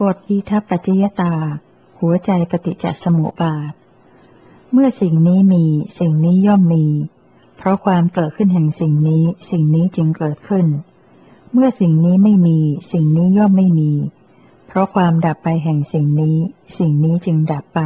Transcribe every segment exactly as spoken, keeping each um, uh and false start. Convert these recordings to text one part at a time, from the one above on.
บทอิทัปปัจจยตาหัวใจปฏิจจสมุปบาทเมื่อสิ่งนี้มีสิ่งนี้ย่อมมีเพราะความเกิดขึ้นแห่งสิ่งนี้สิ่งนี้จึงเกิดขึ้นเมื่อสิ่งนี้ไม่มีสิ่งนี้ย่อมไม่มีเพราะความดับไปแห่งสิ่งนี้สิ่งนี้จึงดับไป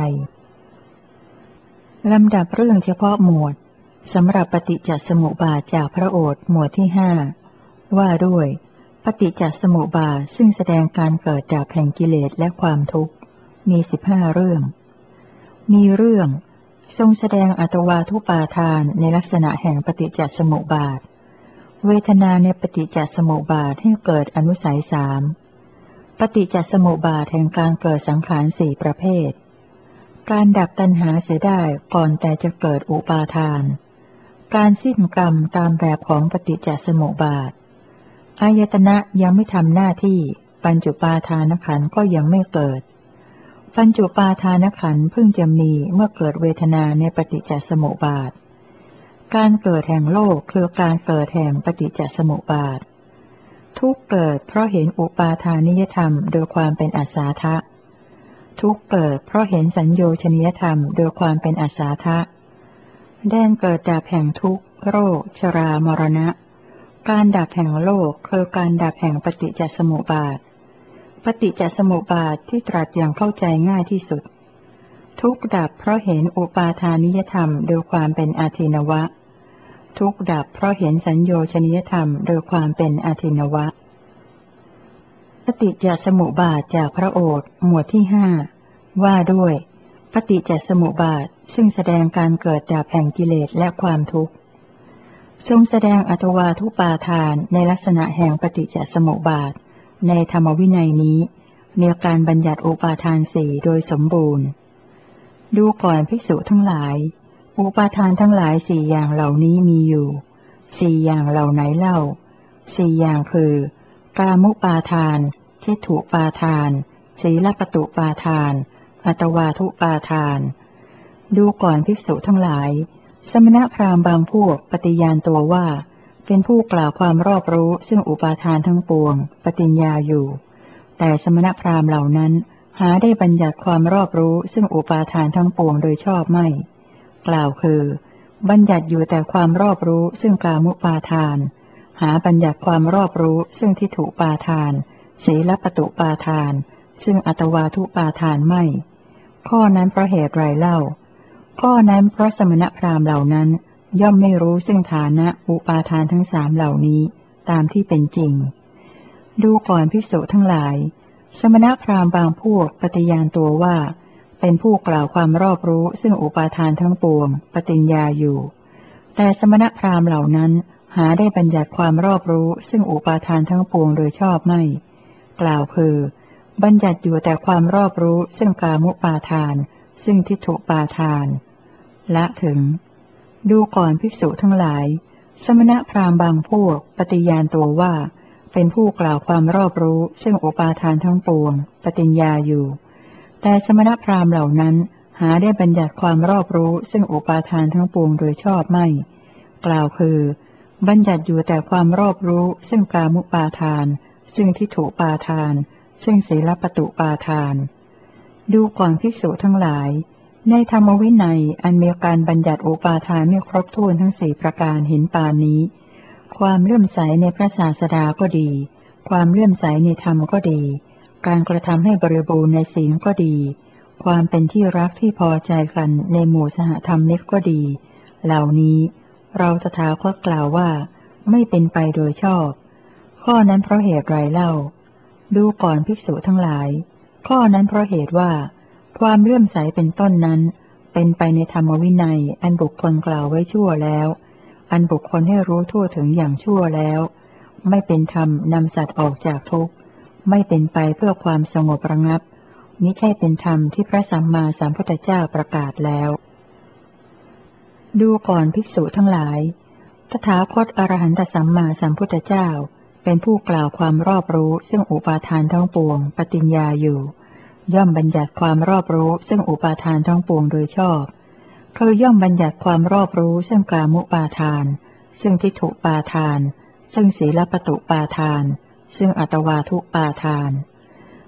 ลำดับเรื่องเฉพาะหมวดสำหรับปฏิจจสมุปบาทจากพระโอษฐ์หมวดที่ห้าว่าด้วยปฏิจจสมุปบาทซึ่งแสดงการเกิดจากแห่งกิเลสและความทุกข์มีสิบห้าเรื่องมีเรื่องทรงแสดงอัตวาทุปาทานในลักษณะแห่งปฏิจจสมุปบาทเวทนาในปฏิจจสมุปบาทให้เกิดอนุสัยสามปฏิจจสมุปบาทแห่งการเกิดสังขารสี่ประเภทการดับตัณหาเสียได้ก่อนแต่จะเกิดอุปาทานการสิ้นกรรมตามแบบของปฏิจจสมุปบาทอายตนะยังไม่ทำหน้าที่ปัญจุปาทานขันธ์ก็ยังไม่เกิดปัญจุปาทานขันธ์เพิ่งจะมีเมื่อเกิดเวทนาในปฏิจจสมุปบาทการเกิดแห่งโลกคือการเกิดแห่งปฏิจจสมุปบาททุกเกิดเพราะเห็นอุปาทานิยธรรมโดยความเป็นอาสาทะทุกเกิดเพราะเห็นสัญโยชนิยธรรมโดยความเป็นอาสาทะแดนเกิดดับแห่งทุกข์โรคชรามรณะการดับแห่งโลกคือการดับแห่งปฏิจจสมุปบาทปฏิจจสมุปบาทที่ตรัสอย่างเข้าใจง่ายที่สุดทุกข์ดับเพราะเห็นอุปาทานิยธรรมโดยความเป็นอาทินวะทุกข์ดับเพราะเห็นสัญโยชนิยธรรมโดยความเป็นอาทินวะปฏิจจสมุปบาทจากพระโอษฐ์หมวดที่ห้าว่าด้วยปฏิจจสมุปบาทซึ่งแสดงการเกิดดับแห่งกิเลสและความทุกข์ทรงแสดงอัตวาทุปาทานในลักษณะแห่งปฏิจจสมุปบาทในธรรมวินัยนี้มีการบัญญัติอุปาทานสี่โดยสมบูรณ์ดูก่อนภิกษุทั้งหลายอุปาทานทั้งหลายสี่อย่างเหล่านี้มีอยู่สี่อย่างเหล่าไหนเล่าสี่อย่างคือกามุปาทานทิฏฐุปาทานศีลปตุปาทานอัตวาทุปาทานดูก่อนภิกษุทั้งหลายสมณพราหมณ์บางพวกปฏิญาณตัวว่าเป็นผู้กล่าวความรอบรู้ซึ่งอุปาทานทั้งปวงปฏิญญาอยู่แต่สมณพราหมณ์เหล่านั้นหาได้บัญญัติความรอบรู้ซึ่งอุปาทานทั้งปวงโดยชอบไม่กล่าวคือบัญญัติอยู่แต่ความรอบรู้ซึ่งกามุปาทานหาบัญญัติความรอบรู้ซึ่งทิฏฐุปาทานศีลปตุปาทานซึ่งอัตวาทุปาทานไม่ข้อนั้นเพราะเหตุไรเล่าข้อนั้นเพราะสมณพราหมณ์เหล่านั้นย่อมไม่รู้ซึ่งฐานะอุปาทานทั้งสามเหล่านี้ตามที่เป็นจริงดูก่อนภิกษุทั้งหลายสมณพราหมณ์บางพวกปฏิญาณตัวว่าเป็นผู้กล่าวความรอบรู้ซึ่งอุปาทานทั้งปวงปฏิญญาอยู่แต่สมณพราหมณ์เหล่านั้นหาได้บัญญัติความรอบรู้ซึ่งอุปาทานทั้งปวงโดยชอบไม่กล่าวคือบัญญัติอยู่แต่ความรอบรู้ซึ่งกามุปาทานซึ่งทิฏฐุปาทานละถึงดูก่อนภิกษุทั้งหลายสมณพราหมณ์บางพวกปฏิญาณตัวว่าเป็นผู้กล่าวความรอบรู้ซึ่งอุปาทานทั้งปวงปฏิญญาอยู่แต่สมณพราหมณ์เหล่านั้นหาได้บัญญัติความรอบรู้ซึ่งอุปาทานทั้งปวงโดยชอบไม่กล่าวคือบัญญัติอยู่แต่ความรอบรู้ซึ่งกามุปาทานซึ่งทิฏฐุปาทานซึ่งศีลปตุปาทานดูก่อนภิกษุทั้งหลายในธรรมวินัยอันมีการบัญญัติอุปาทานไม่ครบถ้วนทั้งสี่ประการเห็นปานนี้ความเลื่อมใสในพระศาสดาก็ดีความเลื่อมใสในธรรมก็ดีการกระทำให้บริบูรณ์ในศีลก็ดีความเป็นที่รักที่พอใจกันในหมู่สหธรรมิกก็ดีเหล่านี้เราตถาคตกล่าวว่าไม่เป็นไปโดยชอบข้อนั้นเพราะเหตุไรเล่าดูก่อนภิกษุทั้งหลายข้อนั้นเพราะเหตุว่าความเลื่อมใสเป็นต้นนั้นเป็นไปในธรรมวินัยอันบุคคลกล่าวไว้ชั่วแล้วอันบุคคลให้รู้ทั่วถึงอย่างชั่วแล้วไม่เป็นธรรมนำสัตว์ออกจากทุกข์ไม่เป็นไปเพื่อความสงบระงับมิใช่เป็นธรรมที่พระสัมมาสัมพุทธเจ้าประกาศแล้วดูก่อนภิกษุทั้งหลายตถาคตอรหันตสัมมาสัมพุทธเจ้าเป็นผู้กล่าวความรอบรู้ซึ่งอุปาทานทั้งปวงปฏิญญาอยู่ย่อมบัญญัติความรอบรู้ซึ่งอุปาทานทั้งปวงโดยชอบคือย่อมบัญญัติความรอบรู้ซึ่งกามุปาทานซึ่งทิฏฐุปาทานซึ่งศีลปตุปาทานซึ่งอัตวาทุปาทาน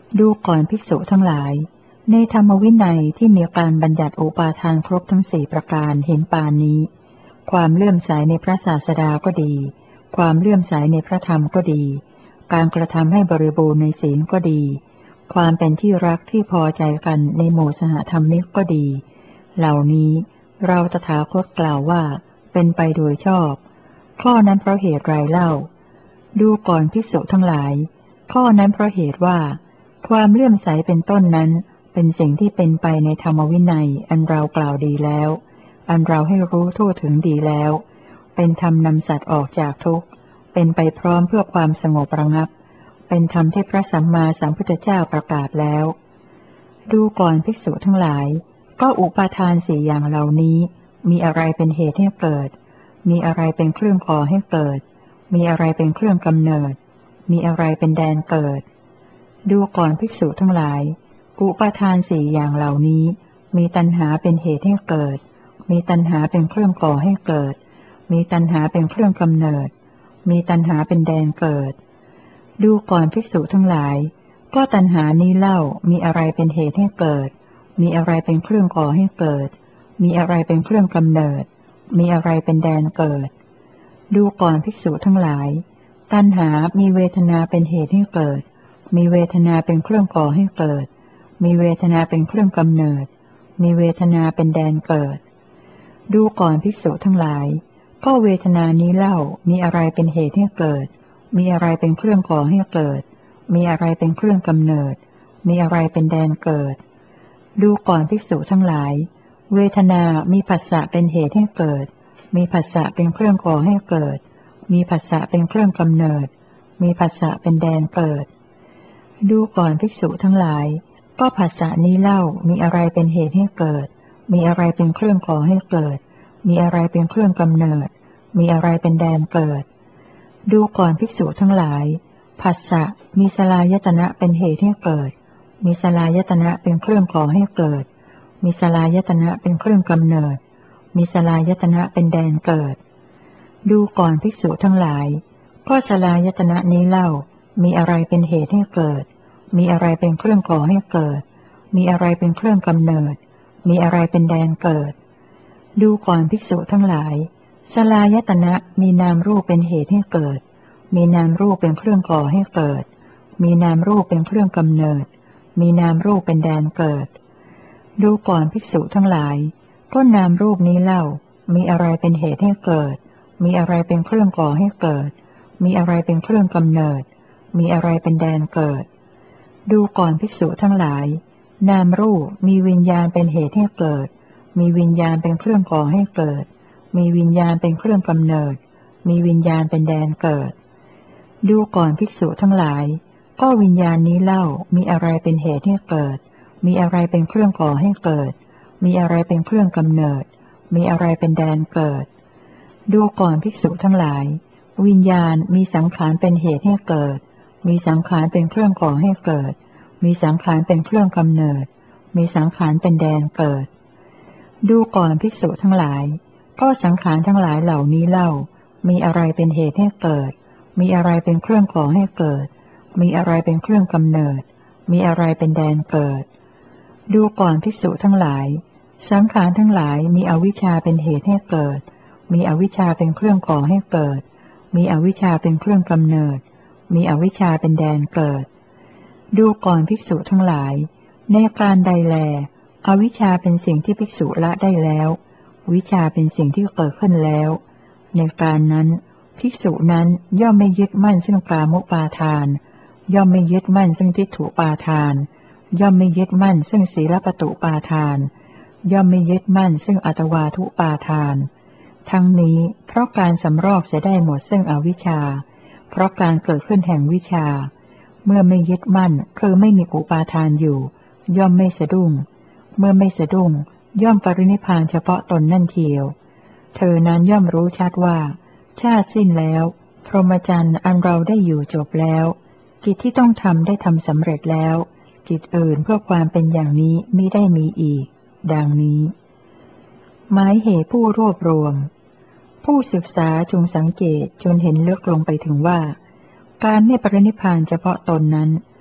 ดูก่อนภิกษุทั้งหลายในธรรมวินัยที่มีการบัญญัติอุปาทานครบทั้งสี่ประการเห็นปานนี้ความเลื่อมใสในพระศาสดาก็ดีความเลื่อมใสในพระธรรมก็ดีการกระทำให้บริบูรณ์ในศีลก็ดีความเป็นที่รักที่พอใจกันในหมู่สหธรรมิกก็ดีเหล่านี้เราตถาคตกล่าวว่าเป็นไปโดยชอบข้อนั้นเพราะเหตุไรเล่าดูก่อนภิกษุทั้งหลายข้อนั้นเพราะเหตุว่าความเลื่อมใสเป็นต้นนั้นเป็นสิ่งที่เป็นไปในธรรมวินัยอันเรากล่าวดีแล้วอันเราให้รู้ทั่วถึงดีแล้วเป็นธรรมนำสัตว์ออกจากทุกข์เป็นไปพร้อมเพื่อความสงบระงับเป็นธรรมที่พระสัมมาสัมพุทธเจ้าประกาศแล้วดูก่อนภิกษุทั้งหลายก็อุปาทานสี่อย่างเหล่านี้มีอะไรเป็นเหตุให้เกิดมีอะไรเป็นเครื่องก่อให้เกิดมีอะไรเป็นเครื่องกำเนิดมีอะไรเป็นแดนเกิดดูก่อนภิกษุทั้งหลายอุปาทานสี่อย่างเหล่านี้มีตัณหาเป็นเหตุให้เกิดมีตัณหาเป็นเครื่องก่อให้เกิดมีตัณหาเป็นเครื่องกำเนิดมีตัณหาเป็นแดนเกิดดูก่อนภิกษุทั้งหลายก็ตัณหานี้เล่ามีอะไรเป็นเหตุให้เกิดมีอะไรเป็นเครื่องก่อให้เกิดมีอะไรเป็นเครื่องกำเนิดมีอะไรเป็นแดนเกิดดูก่อนภิกษุทั้งหลายตัณหามีเวทนาเป็นเหตุให้เกิดมีเวทนาเป็นเครื่องก่อให้เกิดมีเวทนาเป็นเครื่องกำเนิดมีเวทนาเป็นแดนเกิดดูก่อนภิกษุทั้งหลายก็เวทนานี้เล่ามีอะไรเป็นเหตุให้เกิดมีอะไรเป็นเครื่องก่อให้เกิดมีอะไรเป็นเครื่องกำเนิดมีอะไรเป็นแดนเกิดดูก่อนภิกษุทั้งหลายเวทนามีผัสสะเป็นเหตุให้เกิดมีผัสสะเป็นเครื่องก่อให้เกิดมีผัสสะเป็นเครื่องกำเนิดมีผัสสะเป็นแดนเกิดดูก่อนภิกษุทั้งหลายก็ผัสสะนี้เล่ามีอะไรเป็นเหตุให้เกิดมีอะไรเป็นเครื่องก่อให้เกิดมีอะไรเป็นเครื่องกำเนิดมีอะไรเป็นแดนเกิดดูก่อนภิกษุทั้งหลายผัสสะมีสลายตนะเป็นเหตุให้เกิดมีสลายตนะเป็นเครื่องก่อให้เกิดมีสลายตนะเป็นเครื่องกำเนิดมีสลายตนะเป็นแดนเกิดดูก่อนภิกษุทั้งหลายก็สลายตนะนี้เล่ามีอะไรเป็นเหตุให้เกิดมีอะไรเป็นเครื่องก่อให้เกิดมีอะไรเป็นเครื่องกำเนิดมีอะไรเป็นแดนเกิดดูก่อนภิกษุทั้งหลายสลายตนะมีนามรูปเป็นเหตุให้เกิดมีนามรูปเป็นเครื่องก่อให้เกิดมีนามรูปเป็นเครื่องกำเนิดมีนามรูปเป็นแดนเกิดดูก่อนภิกษุทั้งหลายก็นามรูปนี้เล่ามีอะไรเป็นเหตุให้เกิดมีอะไรเป็นเครื่องก่อให้เกิดมีอะไรเป็นเครื่องกำเนิดมีอะไรเป็นแดนเกิดดูก่อนภิกษุทั้งหลายนามรูปมีวิญญาณเป็นเหตุให้เกิดมีวิญญาณเป็นเครื่องก่อให้เกิดมีวิญญาณเป็นเครื่องกำเนิดมีวิญญาณเป็นแดนเกิดดูก่อนภิกษุทั้งหลายก็วิญญาณนี้เล่ามีอะไรเป็นเหตุให้เกิดมีอะไรเป็นเครื่องก่อให้เกิดมีอะไรเป็นเครื่องกำเนิดมีอะไรเป็นแดนเกิดดูก่อนภิกษุทั้งหลายวิญญาณมีสังขารเป็นเหตุให้เกิดมีสังขารเป็นเครื่องก่อให้เกิดมีสังขารเป็นเครื่องกำเนิดมีสังขารเป็นแดนเกิดดูก่อนภิกษุทั้งหลายก็สังขารทั้งหลายเหล่านี้เล่ามีอะไรเป็นเหตุให้เกิดมีอะไรเป็นเครื่องก่อให้เกิดมีอะไรเป็นเครื่องกำเนิดมีอะไรเป็นแดนเกิดดูก่อนภิกษุทั้งหลายสังขารทั้งหลายมีอวิชชาเป็นเหตุให้เกิดมีอวิชชาเป็นเครื่องก่อให้เกิดมีอวิชชาเป็นเครื่องกำเนิดมีอวิชชาเป็นแดนเกิดดูก่อนภิกษุทั้งหลายในการใดแลอวิชชาเป็นสิ่งที่ภิกษุละได้แล้ววิชชาเป็นสิ่งที่เกิดขึ้นแล้วในการนั้นภิกษุนั้นย่อมไม่ยึดมั่นซึ่งกามุปาทานย่อมไม่ยึดมั่นซึ่งทิฏฐุปาทานย่อมไม่ยึดมั่นซึ่งศีลปตุปาทานย่อมไม่ยึดมั่นซึ่งอัตวาทุปาทานทั้งนี้เพราะการสำรอกจะได้หมดซึ่งอวิชชาเพราะการเกิดขึ้นแห่งวิชาเมื่อไม่ยึดมั่นคือไม่มีอุปาทานอยู่ย่อมไม่สะดุ้งเมื่อไม่สะดุ้งย่อมปรินิพพานเฉพาะตนนั่นเทียวเธอนั้นย่อมรู้ชัดว่าชาติสิ้นแล้วพรหมจรรย์อันเราได้อยู่จบแล้วกิจที่ต้องทำได้ทำสำเร็จแล้วกิจอื่นเพื่อความเป็นอย่างนี้มิได้มีอีกดังนี้หมายเหตุผู้รวบรวมผู้ศึกษาจงสังเกตจนเห็นลึกลงไปถึงว่าการไม่ปรินิพพานเฉพาะตนนั้น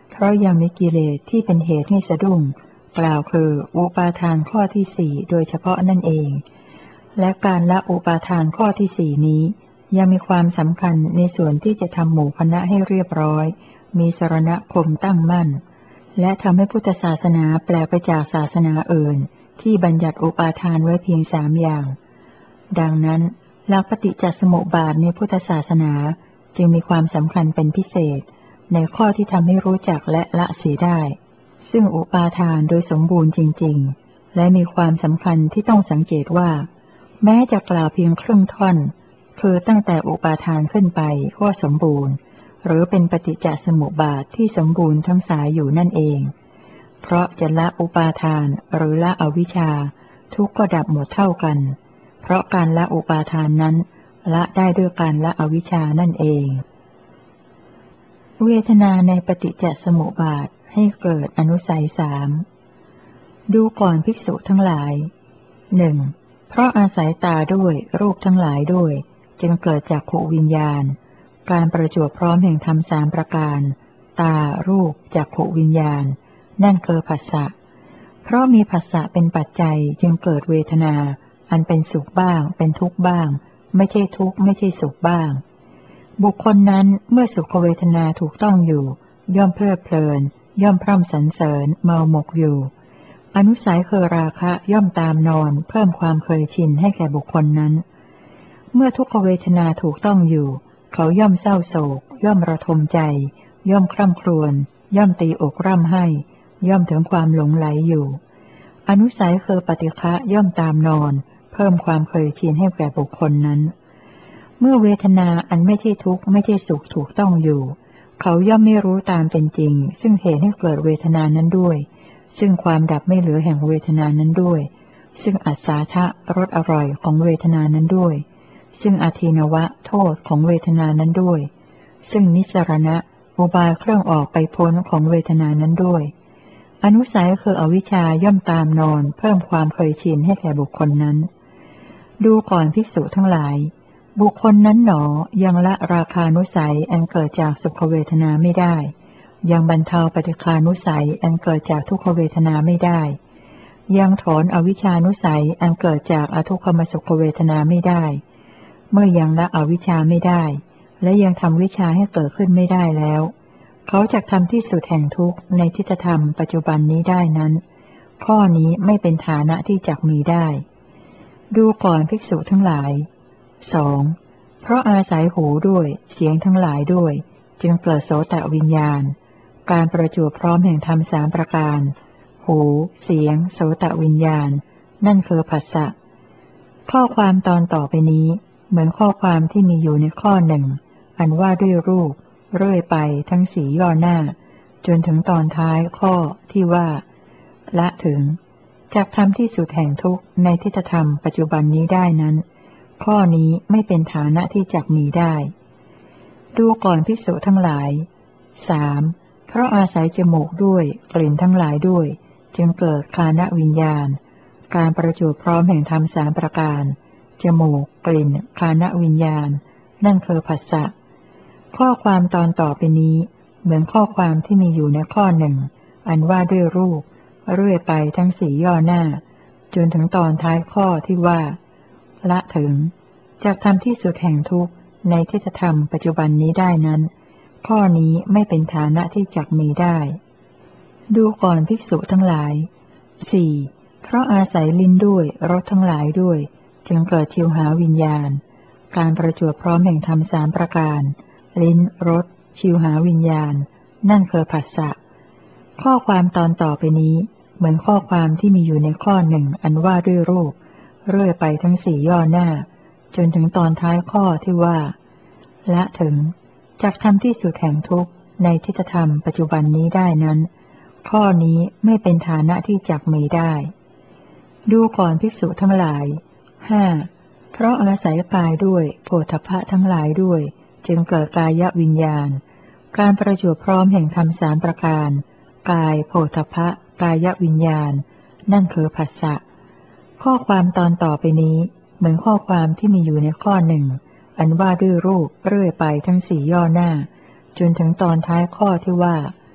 เพราะยังมีกิเลสที่เป็นเหตุให้สะดุ้งกล่าวคืออุปาทานข้อที่สี่โดยเฉพาะนั่นเองและการละอุปาทานข้อที่สี่นี้ยังมีความสำคัญในส่วนที่จะทำหมู่คณะให้เรียบร้อยมีสรณคมตั้งมั่นและทำให้พุทธศาสนาแปลกไปจากศาสนาอื่นที่บัญญัติอุปาทานไว้เพียงสามอย่างดังนั้นหลักปฏิจจสมุปบาทในพุทธศาสนาจึงมีความสำคัญเป็นพิเศษในข้อที่ทำให้รู้จักและละเสียได้ซึ่งอุปาทานโดยสมบูรณ์จริงๆและมีความสำคัญที่ต้องสังเกตว่าแม้จะกล่าวเพียงครึ่งท่อนคือตั้งแต่อุปาทานขึ้นไปก็สมบูรณ์หรือเป็นปฏิจจสมุปบาทที่สมบูรณ์ทั้งสายอยู่นั่นเองเพราะจะละอุปาทานหรือละอวิชชาทุกข์ก็ดับหมดเท่ากันเพราะการละอุปาทานนั้นละได้ด้วยการละอวิชชานั่นเองเวทนาในปฏิจจสมุปบาทให้เกิดอนุสัยสามดูก่อนภิกษุทั้งหลายหนึ่งเพราะอาศัยตาด้วยรูปทั้งหลายด้วยจึงเกิดจักขุวิญญาณการประจวบพร้อมแห่งธรรมสามประการตารูปจักขุวิญญาณนั่นคือผัสสะเพราะมีผัสสะเป็นปัจจัยจึงเกิดเวทนาอันเป็นสุขบ้างเป็นทุกข์บ้างไม่ใช่ทุกข์ไม่ใช่สุขบ้างบุคคลนั้นเมื่อสุขเวทนาถูกต้องอยู่ย่อมเพลิดเพลินย่อมพร่ำสรรเสริญเมาหมกอยู่อนุสัยคือราคะย่อมตามนอนเพิ่มความเคยชินให้แก่บุคคลนั้นเมื่อทุกขเวทนาถูกต้องอยู่เขาย่อมเศร้าโศกย่อมระทมใจย่อมคร่ำครวญย่อมตีอกร่ำไห้ย่อมถึงความหลงไหลอยู่อนุสัยคือปฏิฆะย่อมตามนอนเพิ่มความเคยชินให้แก่บุคคลนั้นเมื่อเวทนาอันไม่ใช่ทุกข์ไม่ใช่สุขถูกต้องอยู่เขาย่อมไม่รู้ตามเป็นจริงซึ่งเหตุให้เกิดเวทนานั้นด้วยซึ่งความดับไม่เหลือแห่งเวทนานั้นด้วยซึ่งอัศทะรสอร่อยของเวทนานั้นด้วยซึ่งอาทินวะโทษของเวทนานั้นด้วยซึ่งนิสรณะอุบายเครื่องออกไปพ้นของเวทนานั้นด้วยอนุสัยคืออวิชชาย่อมตามนอนเพิ่มความเคยชินให้แก่บุคคลนั้นดูก่อนภิกษุทั้งหลายบุคคลนั้นหนอยังละราคานุสัยอันเกิดจากสุขเวทนาไม่ได้ยังบรรเทาปฏิฆานุสัยอันเกิดจากทุกขเวทนาไม่ได้ยังถอนอวิชชานุสัยอันเกิดจากอทุกขมสุขเวทนาไม่ได้เมื่อยังละอวิชชาไม่ได้และยังทำวิชาให้เกิดขึ้นไม่ได้แล้วเขาจะทำที่สุดแห่งทุกข์ในทิฏฐธรรมปัจจุบันนี้ได้นั้นข้อนี้ไม่เป็นฐานะที่จักมีได้ดูก่อนภิกษุทั้งหลายสองเพราะอาศัยหูด้วยเสียงทั้งหลายด้วยจึงเกิดโสตวิญญาณการประจวบพร้อมแห่งธรรมสามประการหูเสียงโสตวิญญาณนั่นคือผัสสะข้อความตอนต่อไปนี้เหมือนข้อความที่มีอยู่ในข้อหนึ่งอันว่าด้วยรูปเรื่อยไปทั้งสี่ย่อหน้าจนถึงตอนท้ายข้อที่ว่าละถึงจักทำที่สุดแห่งทุกข์ในทิฏฐธรรมปัจจุบันนี้ได้นั้นข้อนี้ไม่เป็นฐานะที่จักมีได้ดูก่อนภิกษุทั้งหลายสามเพราะอาศัยจมูกด้วยกลิ่นทั้งหลายด้วยจึงเกิดฆานวิญญาณการประจวบพร้อมแห่งธรรมสามประการจมูกกลิ่นฆานวิญญาณนั่นคือผัสสะข้อความตอนต่อไปนี้เหมือนข้อความที่มีอยู่ในข้อหนึ่งอันว่าด้วยรูปเรื่อยไปทั้งสี่ย่อหน้าจนถึงตอนท้ายข้อที่ว่าละถึงจากทำที่สุดแห่งทุกข์ในทิฏฐธรรมปัจจุบันนี้ได้นั้นข้อนี้ไม่เป็นฐานะที่จักมีได้ดูก่อนภิกษุทั้งหลายสี่เพราะอาศัยลิ้นด้วยรสทั้งหลายด้วยจึงเกิดชิวหาวิญญาณการประจวบพร้อมแห่งธรรมสามประการลิ้นรสชิวหาวิญญาณนั่นคือผัสสะข้อความตอนต่อไปนี้เหมือนข้อความที่มีอยู่ในข้อหนึ่งอันว่าด้วยรูปเรื่อยไปทั้งสี่ย่อหน้าจนถึงตอนท้ายข้อที่ว่าละถึงจักทำที่สุดแห่งทุกข์ในทิฏฐธรรมปัจจุบันนี้ได้นั้นข้อนี้ไม่เป็นฐานะที่จักมีได้ดูก่อนภิกษุทั้งหลายห้าเพราะอาศัยกายด้วยโผฏฐัพพะทั้งหลายด้วยจึงเกิดกายวิญญาณการประจวบพร้อมแห่งธรรมสามประการกายโผฏฐัพพะกายวิญญาณนั่นคือผัสสะข้อความตอนต่อไปนี้เหมือนข้อความที่มีอยู่ในข้อหนึ่งอันว่าด้วยรูปเรื่อยไปทั้งสี่ย่อหน้าจนถึงตอนท้ายข้อที่ว่า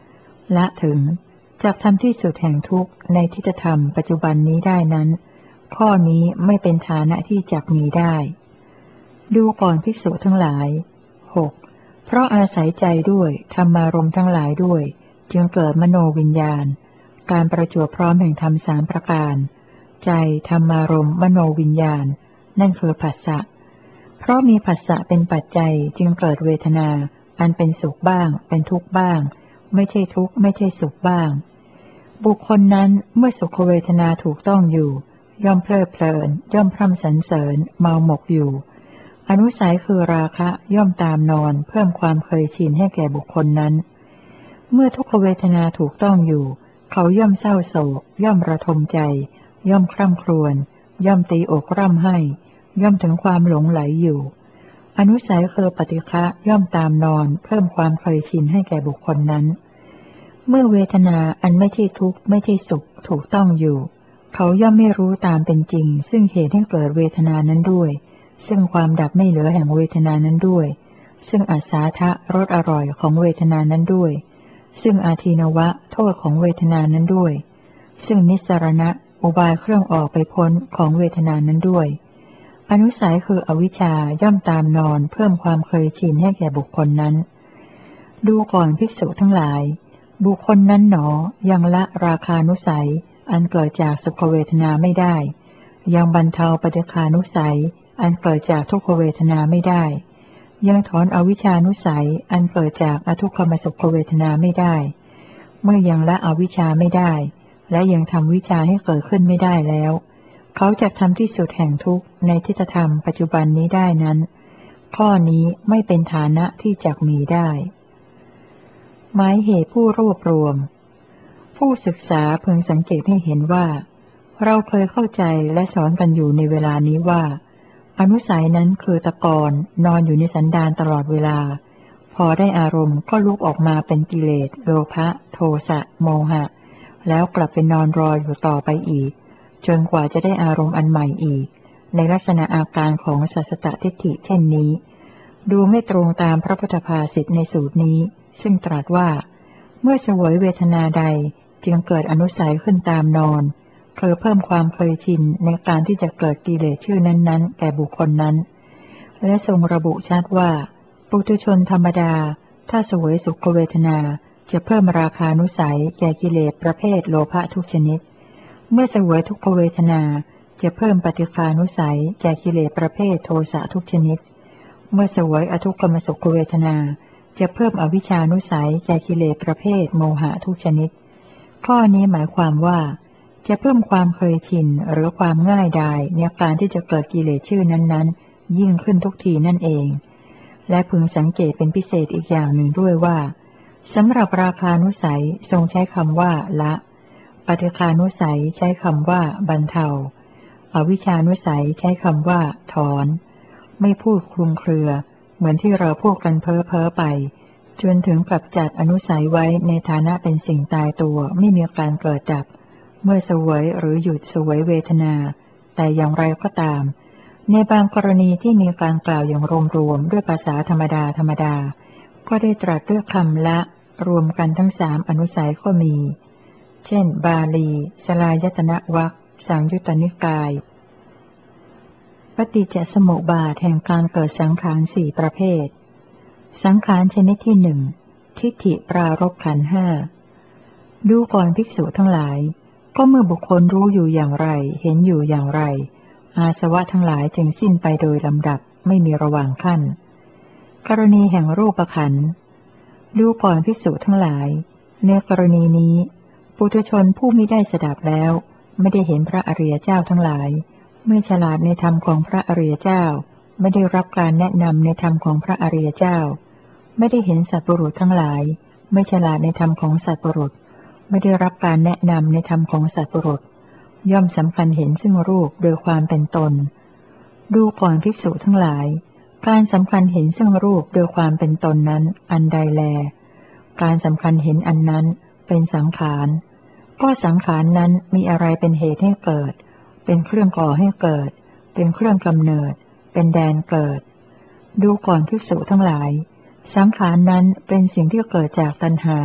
ละถึงจากทำที่สุดแห่งทุกข์ในทิฏฐธรรมปัจจุบันนี้ได้นั้นข้อนี้ไม่เป็นฐานะที่จักมีได้ดูก่อนภิกษุทั้งหลายหกเพราะอาศัยใจด้วยธรรมารมณ์ทั้งหลายด้วยจึงเกิดมโนวิญญาณการประจวบพร้อมแห่งธรรมสามประการใจธรรมารมณ์มโนวิญญาณนั่นคือผัสสะเพราะมีผัสสะเป็นปัจจัยจึงเกิดเวทนาอันเป็นสุขบ้างเป็นทุกข์บ้างไม่ใช่ทุกข์ไม่ใช่สุขบ้างบุคคลนั้นเมื่อสุขเวทนาถูกต้องอยู่ย่อมเพลิดเพลินย่อมพร่ำสรรเสริญเมาหมกอยู่อนุสัยคือราคะย่อมตามนอนเพิ่มความเคยชินให้แก่บุคคลนั้นเมื่อทุกขเวทนาถูกต้องอยู่เขาย่อมเศร้าโศกย่อมระทมใจย่อมคร่ำครวญย่อมตีอกร่ำไห้ย่อมถึงความหลงไหลอยู่อนุสัยคือปฏิฆะย่อมตามนอนเพิ่มความเคยชินให้แก่บุคคลนั้นเมื่อเวทนาอันไม่ใช่ทุกข์ไม่ใช่สุขถูกต้องอยู่เขาย่อมไม่รู้ตามเป็นจริงซึ่งเหตุให้เกิดเวทนานั้นด้วยซึ่งความดับไม่เหลือแห่งเวทนานั้นด้วยซึ่งอัศาทะรสอร่อยของเวทนานั้นด้วยซึ่งอาทีนวะโทษของเวทนานั้นด้วยซึ่งนิสสรณะอุบายเครื่องออกไปพ้นของเวทนานั้นด้วยอนุสัยคืออวิชชาย่อมตามนอนเพิ่มความเคยชินให้แก่บุคคลนั้นดูก่อนภิกษุทั้งหลายบุคคลนั้นหนอยังละราคานุสัยอันเกิดจากสุขเวทนาไม่ได้ยังบรรเทาปฏิฆานุสัยอันเกิดจากทุกขเวทนาไม่ได้ยังถอนอวิชชานุสัยอันเกิดจากอทุกขมสุขเวทนาไม่ได้เมื่อยังละอวิชชาไม่ได้และยังทำวิชาให้เกิดขึ้นไม่ได้แล้วเขาจะทำที่สุดแห่งทุกข์ในทิฏฐธรรมปัจจุบันนี้ได้นั้นข้อนี้ไม่เป็นฐานะที่จักมีได้หมายเหตุผู้รวบรวมผู้ศึกษาพึงสังเกตให้เห็นว่าเราเคยเข้าใจและสอนกันอยู่ในเวลานี้ว่าอนุสัยนั้นคือตะกอนนอนอยู่ในสันดานตลอดเวลาพอได้อารมณ์ก็ลุกออกมาเป็นกิเลสโลภะโทสะโมหะแล้วกลับไปนอนรออยู่ต่อไปอีกจนกว่าจะได้อารมณ์อันใหม่อีกในลักษณะอาการของสัสสตทิฏฐิเช่นนี้ดูไม่ตรงตามพระพุทธภาษิตในสูตรนี้ซึ่งตรัสว่าเมื่อเสวยเวทนาใดจึงเกิดอนุสัยขึ้นตามนอนคือเพิ่มความเคยชินในการที่จะเกิดกิเลสชื่อนั้นๆแก่บุคคลนั้นและทรงระบุชัดว่าปุถุชนธรรมดาถ้าเสวยสุขเวทนาจะเพิ่มราคานุสัยแก่กิเลสประเภทโลภะทุกชนิดเมื่อเสวยทุกขเวทนาจะเพิ่มปฏิฆานุสัยแก่กิเลสประเภทโทสะทุกชนิดเมื่อเสวยอทุกขมสุขเวทนาจะเพิ่มอวิชชานุสัยแก่กิเลสประเภทโมหะทุกชนิดข้อนี้หมายความว่าจะเพิ่มความเคยชินหรือความง่ายดายในการที่จะเกิดกิเลสชื่อนั้นๆยิ่งขึ้นทุกทีนั่นเองและพึงสังเกตเป็นพิเศษอีกอย่างหนึ่งด้วยว่าสำหรับราคานุสัยทรงใช้คำว่าละปฏิฆานุสัยใช้คำว่าบรรเทาอวิชชานุสัยใช้คำว่าถอนไม่พูดคลุมเครือเหมือนที่เราพูดกันเพ้อเพ้อไปจนถึงกับจัดอนุสัยไว้ในฐานะเป็นสิ่งตายตัวไม่มีการเกิดดับเมื่อเสวยหรือหยุดเสวยเวทนาแต่อย่างไรก็ตามในบางกรณีที่มีการกล่าวอย่างรวมๆด้วยภาษาธรรมดาธรรมดาก็ได้ตรัสด้วยคำละรวมกันทั้งสามอนุสัยก็มีเช่นบาลีสลายตนะวรรคสังยุตตนิกายปฏิจจสมุปบาทแห่งการเกิดสังขารสี่ประเภทสังขารชนิดที่หนึ่งทิฏฐิปรารภขันธ์ห้าดูก่อนภิกษุทั้งหลายก็เมื่อบุคคลรู้อยู่อย่างไรเห็นอยู่อย่างไรอาสวะทั้งหลายจึงสิ้นไปโดยลำดับไม่มีระหว่างขั้นกรณีแห่งรูปขันธ์ดูก่อนภิกษุทั้งหลายในกรณีนี้ปุถุชนผู้มิได้สดับแล้วไม่ได้เห็นพระอริยเจ้าทั้งหลายไม่ฉลาดในธรรมของพระอริยเจ้าไม่ได้รับการแนะนำในธรรมของพระอริยเจ้าไม่ได้เห็นสัตว์บุรุษทั้งหลายไม่ฉลาดในธรรมของสัตว์บุรุษไม่ได้รับการแนะนำในธรรมของสัตว์บุรุษย่อมสำคัญเห็นซึ่งรูปโดยความเป็นตนดูก่อนภิกษุทั้งหลายการสำคัญเห็นซึ่งรูปโดยความเป็นตนนั้นอันใดแลการสำคัญเห็นอันนั้นเป็นสังขารก็สังขารนั้นมีอะไรเป็นเหตุให้เกิดเป็นเครื่องก่อให้เกิดเป็นเครื่องกำเนิดเป็นแดนเกิดดูก่อนภิกษุทั้งหลายสังขารนั้นเป็นสิ่งที่เกิดจากตัณหา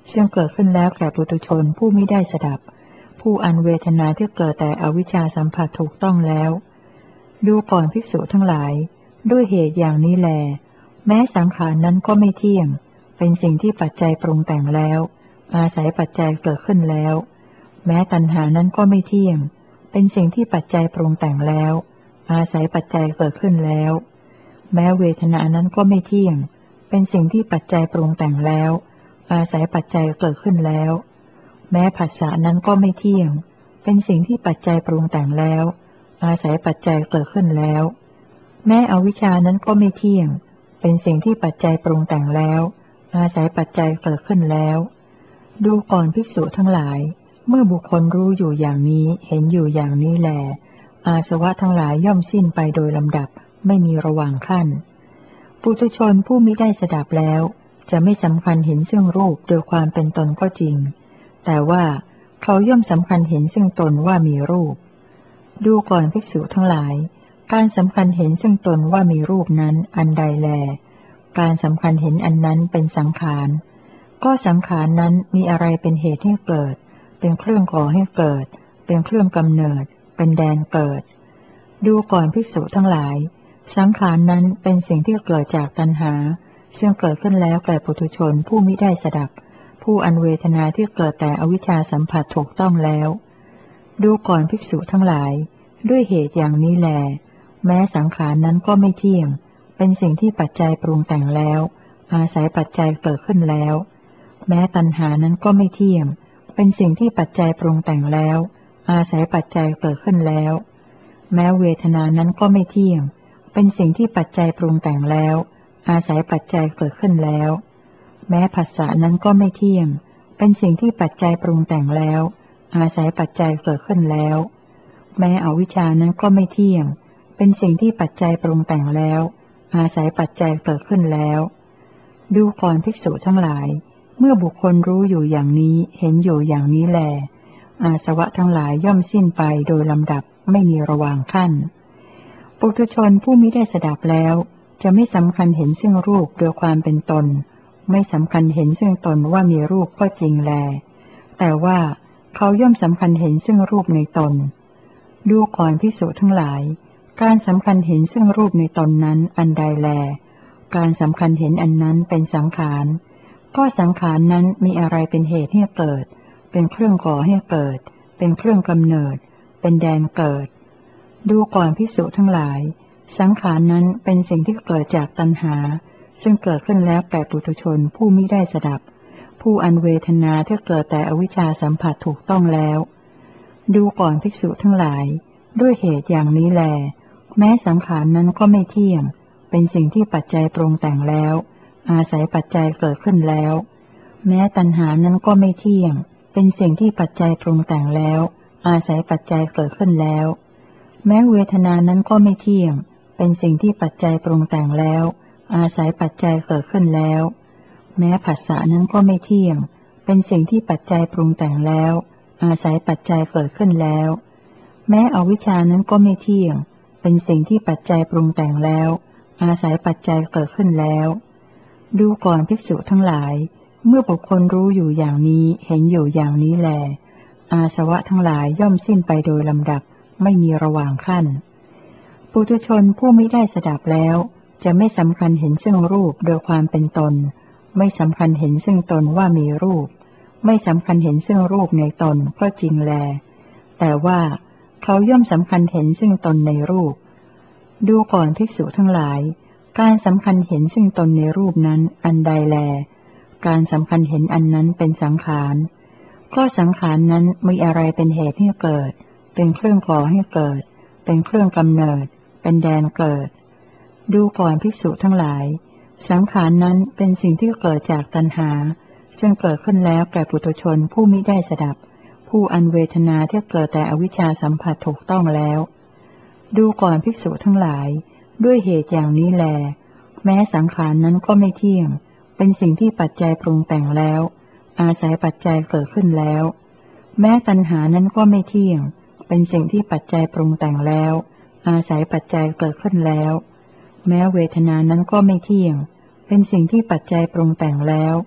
ซึ่งเกิดขึ้นแล้วแก่ปุถุชนผู้มิได้สดับผู้อันเวทนาที่เกิดแต่อวิชชาสัมผัสถูกต้องแล้วดูก่อนภิกษุทั้งหลายด้วยเหตุอย่างนี้แลแม้สังขารนั้นก็ไม่เที่ยงเป็นสิ่งที่ปัจจัยปรุงแต่งแล้วอาศัยปัจจัยเกิดขึ้นแล้วแม้ตัณหานั้นก็ไม่เที่ยงเป็นสิ่งที่ปัจจัยปรุงแต่งแล้วอาศัยปัจจัยเกิดขึ้นแล้วแม้เวทนานั้นก็ไม่เที่ยงเป็นสิ่งที่ปัจจัยปรุงแต่งแล้วอาศัยปัจจัยเกิดขึ้นแล้วแม้ผัสสะนั้นก็ไม่เที่ยงเป็นสิ่งที่ปัจจัยปรุงแต่งแล้วอาศัยปัจจัยเกิดขึ้นแล้วแม้อวิชชานั้นก็ไม่เที่ยงเป็นสิ่งที่ปัจจัยปรุงแต่งแล้วอาศัยปัจจัยเกิดขึ้นแล้วดูก่อนภิกษุทั้งหลายเมื่อบุคคลรู้อยู่อย่างนี้เห็นอยู่อย่างนี้แลอาสวะทั้งหลายย่อมสิ้นไปโดยลำดับไม่มีระหว่างขั้นปุถุชนผู้มิได้สดับแล้วจะไม่สำคัญเห็นซึ่งรูปโดยความเป็นตนก็จริงแต่ว่าเขาย่อมสำคัญเห็นซึ่งตนว่ามีรูปดูก่อนภิกษุทั้งหลายการสำคัญเห็นซึ่งตนว่ามีรูปนั้นอันใดแลการสำคัญเห็นอันนั้นเป็นสังขารก็สังขารนั้นมีอะไรเป็นเหตุให้เกิดเป็นเครื่องก่อให้เกิดเป็นเครื่องกำเนิดเป็นแดนเกิดดูก่อนภิกษุทั้งหลายสังขารนั้นเป็นสิ่งที่เกิดจากตัณหาซึ่งเกิดขึ้นแล้วแก่ปุถุชนผู้มิได้สดับผู้อันเวทนาที่เกิดแต่อวิชชาสัมผัสถูกต้องแล้วดูก่อนภิกษุทั้งหลายด้วยเหตุอย่างนี้แลแม้สังขารนั้นก็ไม่เที่ยงเป็นสิ่งที่ปัจจัยปรุงแต่งแล้วอาศัยปัจจัยเกิดขึ้นแล้วแม้ตัณหานั้นก็ไม่เที่ยงเป็นสิ่งที่ปัจจัยปรุงแต่งแล้วอาศัยปัจจัยเกิดขึ้นแล้วแม้เวทนานั้นก็ไม่เที่ยงเป็นสิ่งที่ปัจจัยปรุงแต่งแล้วอาศัยปัจจัยเกิดขึ้นแล้วแม้ผัสสะนั้นก็ไม่เที่ยงเป็นสิ่งที่ปัจจัยปรุงแต่งแล้วอาศัยปัจจัยเกิดขึ้นแล้วแม้อวิชชานั้นก็ไม่เที่ยงเป็นสิ่งที่ปัจจัยปรุงแต่งแล้วอาศัยปัจจัยเกิดขึ้นแล้วดูก่อนภิกษุทั้งหลายเมื่อบุคคลรู้อยู่อย่างนี้เห็นอยู่อย่างนี้แลอาสวะทั้งหลายย่อมสิ้นไปโดยลำดับไม่มีระหว่างขั้นปุถุชนผู้มิได้สดับแล้วจะไม่สำคัญเห็นซึ่งรูปโดยความเป็นตนไม่สำคัญเห็นซึ่งตนว่ามีรูปก็จริงแลแต่ว่าเขาย่อมสำคัญเห็นซึ่งรูปในตนดูก่อนภิกษุทั้งหลายการสำคัญเห็นซึ่งรูปในตนนั้นอันใดแลการสำคัญเห็นอันนั้นเป็นสังขารก็สังขารนั้นมีอะไรเป็นเหตุให้เกิดเป็นเครื่องก่อให้เกิดเป็นเครื่องกำเนิดเป็นแดนเกิดดูก่อนภิกษุทั้งหลายสังขารนั้นเป็นสิ่งที่เกิดจากตัณหาซึ่งเกิดขึ้นแล้วแก่ปุถุชนผู้มิได้สดับผู้อันเวทนาที่เกิดแต่อวิชชาสัมผัสถูกต้องแล้วดูก่อนภิกษุทั้งหลายด้วยเหตุอย่างนี้แลแม้สังขารนั้นก็ไม่เที่ยงเป็นสิ่งที่ปัจจัยปรุงแต่งแล้วอาศัยปัจจัยเกิดขึ้นแล้วแม้ตัณหานั้นก็ไม่เที่ยงเป็นสิ่งที่ปัจจัยปรุงแต่งแล้วอาศัยปัจจัยเกิดขึ้นแล้วแม้เวทนานั้นก็ไม่เที่ยงเป็นสิ่งที่ปัจจัยปรุงแต่งแล้วอาศัยปัจจัยเกิดขึ้นแล้วแม้ผัสสะนั้นก็ไม่เที่ยงเป็นสิ่งที่ปัจจัยปรุงแต่งแล้วอาศัยปัจจัยเกิดขึ้นแล้วแม้อวิชชานั้นก็ไม่เที่ยงเป็นสิ่งที่ปัจจัยปรุงแต่งแล้วอาศัยปัจจัยเกิดขึ้นแล้วดูก่อนภิกษุทั้งหลายเมื่อบุคคลรู้อยู่อย่างนี้เห็นอยู่อย่างนี้แลอาสวะทั้งหลายย่อมสิ้นไปโดยลำดับไม่มีระหว่างขั้นปุถุชนผู้มิได้สดับแล้วจะไม่สำคัญเห็นซึ่งรูปโดยความเป็นตนไม่สำคัญเห็นซึ่งตนว่ามีรูปไม่สำคัญเห็นซึ่งรูปในตนก็จริงแลแต่ว่าเขาย่อมสำคัญเห็นซึ่งตนในรูปดูก่อนภิกษุทั้งหลายการสำคัญเห็นซึ่งตนในรูปนั้นอันใดแลการสำคัญเห็นอันนั้นเป็นสังขารก็สังขารนั้นมีอะไรเป็นเหตุให้เกิดเป็นเครื่องก่อให้เกิดเป็นเครื่องกำเนิดเป็นแดนเกิดดูก่อนภิกษุทั้งหลายสังขารนั้นเป็นสิ่งที่เกิดจากตัณหาซึ่งเกิดขึ้นแล้วแก่ปุถุชนผู้มิได้สดับผู้อันเวทนาที่เกิดแต่อวิชชาสัมผัสถูกต้องแล้วดูก่อนภิกษุทั้งหลายด้วยเหตุอย่างนี้แลแม้สังขารนั้นก็ไม่เที่ยงเป็นสิ่งที่ปัจจัยปรุงแต่งแล้วอาศัยปัจจัยเกิดขึ้นแล้วแม้ตัณหานั้นก็ไม่เที่ยงเป็นสิ่งที่ปัจจัยปรุงแต่งแล้วอาศัยปัจจัยเกิดขึ้นแล้วแม้เวทนานั้นก็ไม่เที่ยงเป็นสิ่งที่ปัจจัยปรุงแต่งแล้ว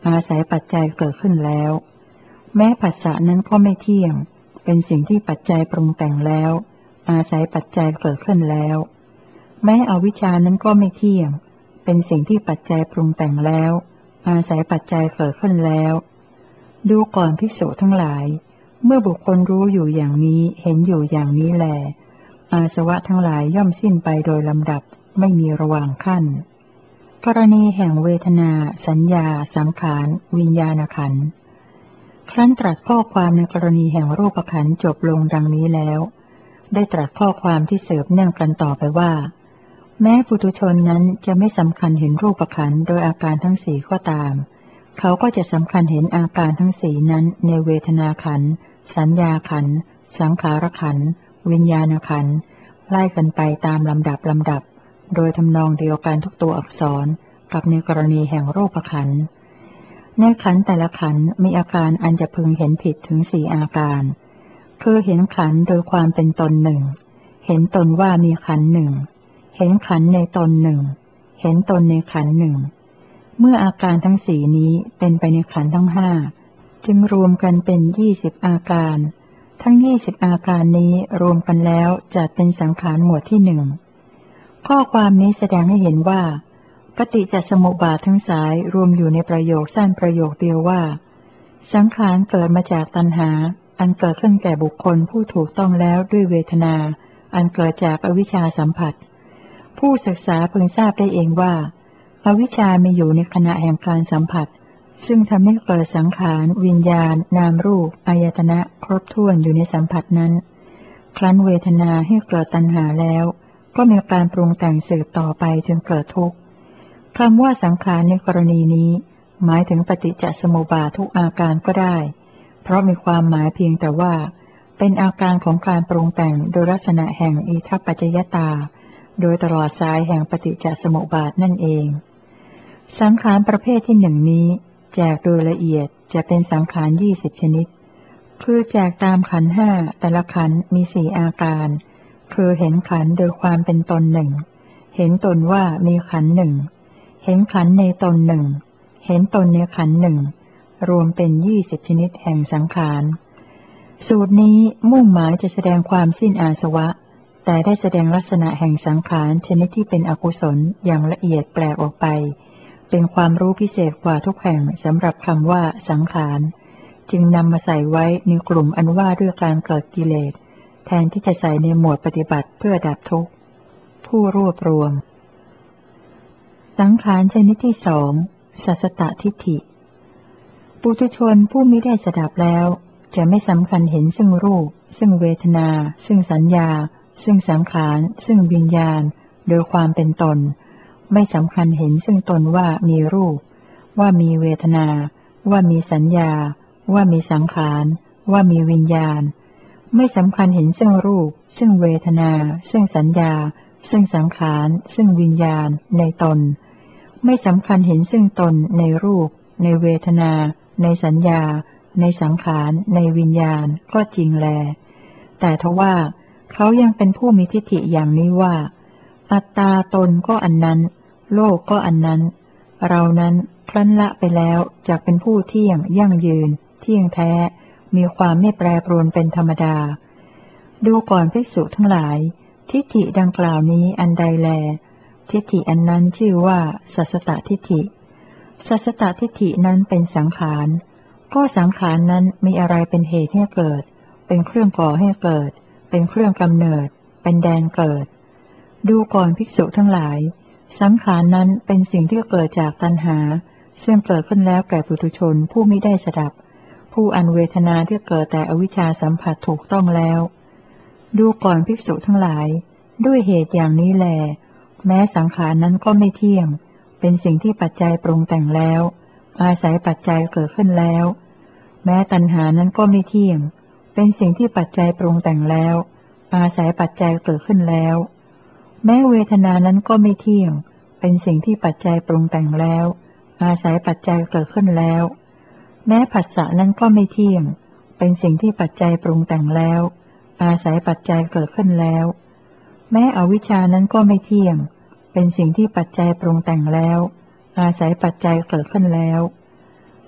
อาศัยปัจจัยเกิดขึ้นแล้วแม้ผัสสะนั้นก็ไม่เที่ยงเป็นสิ่งที่ปัจจัยปรุงแต่งแล้วอาศัยปัจจัยเกิดขึ้นแล้วแม้อวิชชานั้นก็ไม่เที่ยงเป็นสิ่งที่ปัจจัยปรุงแต่งแล้วอาศัยปัจจัยเกิดขึ้นแล้วดูก่อนภิกษุทั้งหลายเมื่อบุคคลรู้อยู่อย่างนี้เห็นอยู่อย่างนี้แลอาสวะทั้งหลายย่อมสิ้นไปโดยลำดับไม่มีระหว่างขั้นกรณีแห่งเวทนาสัญญาสังขารวิญญาณขันธ์ครั้นตรัสข้อความในกรณีแห่งรูปขันธ์จบลงดังนี้แล้วได้ตรัสข้อความที่เสริมเนื่องกันต่อไปว่าแม้ปุถุชนนั้นจะไม่สำคัญเห็นรูปขันธ์โดยอาการทั้งสี่ก็ตามเขาก็จะสำคัญเห็นอาการทั้งสี่นั้นในเวทนาขันธ์สัญญาขันธ์สังขารขันธ์วิญญาณขันธ์ไล่กันไปตามลำดับลำดับโดยทำนองเดียวกันทุกตัวอักษรกับในกรณีแห่งรูปขันธ์ในขันธ์แต่ละขันธ์มีอาการอันจะพึงเห็นผิดถึงสี่อาการคือเห็นขันธ์โดยความเป็นตนหนึ่งเห็นตนว่ามีขันธ์หนึ่งเห็นขันธ์ในตนหนึ่งเห็นตนในขันธ์หนึ่งเมื่ออาการทั้งสี่นี้เป็นไปในขันธ์ทั้งห้าจึงรวมกันเป็นยี่สิบอาการทั้งยี่สิบอาการนี้รวมกันแล้วจัดเป็นสังขารหมวดที่หนึ่งข้อความนี้แสดงให้เห็นว่าปฏิจจสมุปบาททั้งสายรวมอยู่ในประโยคสั้นประโยคเดียวว่าสังขารเกิดมาจากตัณหาอันเกิดขึ้นแก่บุคคลผู้ถูกต้องแล้วด้วยเวทนาอันเกิดจากอวิชชาสัมผัสผู้ศึกษาพึงทราบได้เองว่าอวิชชามีอยู่ในขณะแห่งการสัมผัสซึ่งทำให้เกิดสังขารวิญญาณนามรูปอายตนะครบถ้วนอยู่ในสัมผัสนั้นครั้นเวทนาให้เกิดตัณหาแล้วก็มีการปรุงแต่งสืบต่อไปจนเกิดทุกข์คำว่าสังขารในกรณีนี้หมายถึงปฏิจจสมุปบาททุกอาการก็ได้เพราะมีความหมายเพียงแต่ว่าเป็นอาการของการปรุงแต่งโดยลักษณะแห่งอิทัปปัจจยตาโดยตลอดสายแห่งปฏิจจสมุปบาทนั่นเองสังขารประเภทที่หนึ่งนี้แจกโดยละเอียดจะเป็นสังขารยี่สิบชนิดคือแจกตามขันธ์ห้าแต่ละขันธ์มีสี่อาการคือเห็นขันธ์โดยความเป็นตนหนึ่งเห็นตนว่ามีขันธ์หนึ่งเห็นขันธ์ในตนหนึ่งเห็นตนในขันธ์หนึ่งรวมเป็นยี่สิบชนิดแห่งสังขารสูตรนี้มุ่งหมายจะแสดงความสิ้นอาสวะแต่ได้แสดงลักษณะแห่งสังขารชนิดที่เป็นอกุศลอย่างละเอียดแปลกออกไปเป็นความรู้พิเศษกว่าทุกแห่งสำหรับคำว่าสังขารจึงนำมาใส่ไว้ในกลุ่มอันว่าด้วยการเกิดกิเลสแทนที่จะใส่ในหมวดปฏิบัติเพื่อดับทุกข์ผู้รวบรวมสังขารชนิดที่สองสัสสตทิฏฐิปุถุชนผู้มิได้สดับแล้วจะไม่สำคัญเห็นซึ่งรูปซึ่งเวทนาซึ่งสัญญาซึ่งสังขารซึ่งวิญญาณโดยความเป็นตนไม่สำคัญเห็นซึ่งตนว่ามีรูปว่ามีเวทนาว่ามีสัญญาว่ามีสังขารว่ามีวิญญาณไม่สำคัญเห็นซึ่งรูปซึ่งเวทนาซึ่งสัญญาซึ่งสังขารซึ่งวิญญาณในตนไม่สำคัญเห็นซึ่งตนในรูปในเวทนาในสัญญาในสังขารในวิญญาณก็จริงแลแต่ทว่าเขายังเป็นผู้มีทิฏฐิอย่างนี้ว่าอัตตาตนก็อันนั้นโลกก็อันนั้นเรานั้นครั้นละไปแล้วจะเป็นผู้เที่ยงยั่งยืนเที่ยงแท้มีความไม่แปรปรวนเป็นธรรมดาดูก่อนภิกษุทั้งหลายทิฏฐิดังกล่าวนี้อันใดแลทิฏฐิอันนั้นชื่อว่าสัสสตทิฏฐิสัสสตทิฏฐินั้นเป็นสังขารก็สังขารนั้นมีอะไรเป็นเหตุให้เกิดเป็นเครื่องก่อให้เกิดเป็นเครื่องกำเนิดเป็นแดนเกิดดูก่อนภิกษุทั้งหลายสังขารนั้นเป็นสิ่งที่เกิดจากตัณหาซึ่งเกิดขึ้นแล้วแก่ปุถุชนผู้มิได้สดับผู้อันเวทนาที่เกิดแต่อวิชชาสัมผัสถูกต้องแล้วดูก่อนภิกษุทั้งหลายด้วยเหตุอย่างนี้แลแม้สังขารนั้นก็ไม่เที่ยงเป็นสิ่งที่ปัจจัยปรุงแต่งแล้วอาศัยปัจจัยเกิดขึ้นแล้วแม้ตัณหานั้นก็ไม่เที่ยงเป็นสิ่งที่ปัจจัยปรุงแต่งแล้วอาศัยปัจจัยเกิดขึ้นแล้วแม้เวทนานั้นก็ไม่เที่ยงเป็นสิ่งที่ปัจจัยปรุงแต่งแล้วอาศัยปัจจัยเกิดขึ้นแล้วแม้ผัสสะนั้นก็ไม่เที่ยงเป็นสิ่งที่ปัจจัยปรุงแต่งแล้วอาศัยปัจจัยเกิดขึ้นแล้วแม้อวิชชานั้นก็ไม่เที่ยงเป็นสิ่งที่ปัจจัยปรุงแต่งแล้วอาศัยปัจจัยเกิดขึ้นแล้ว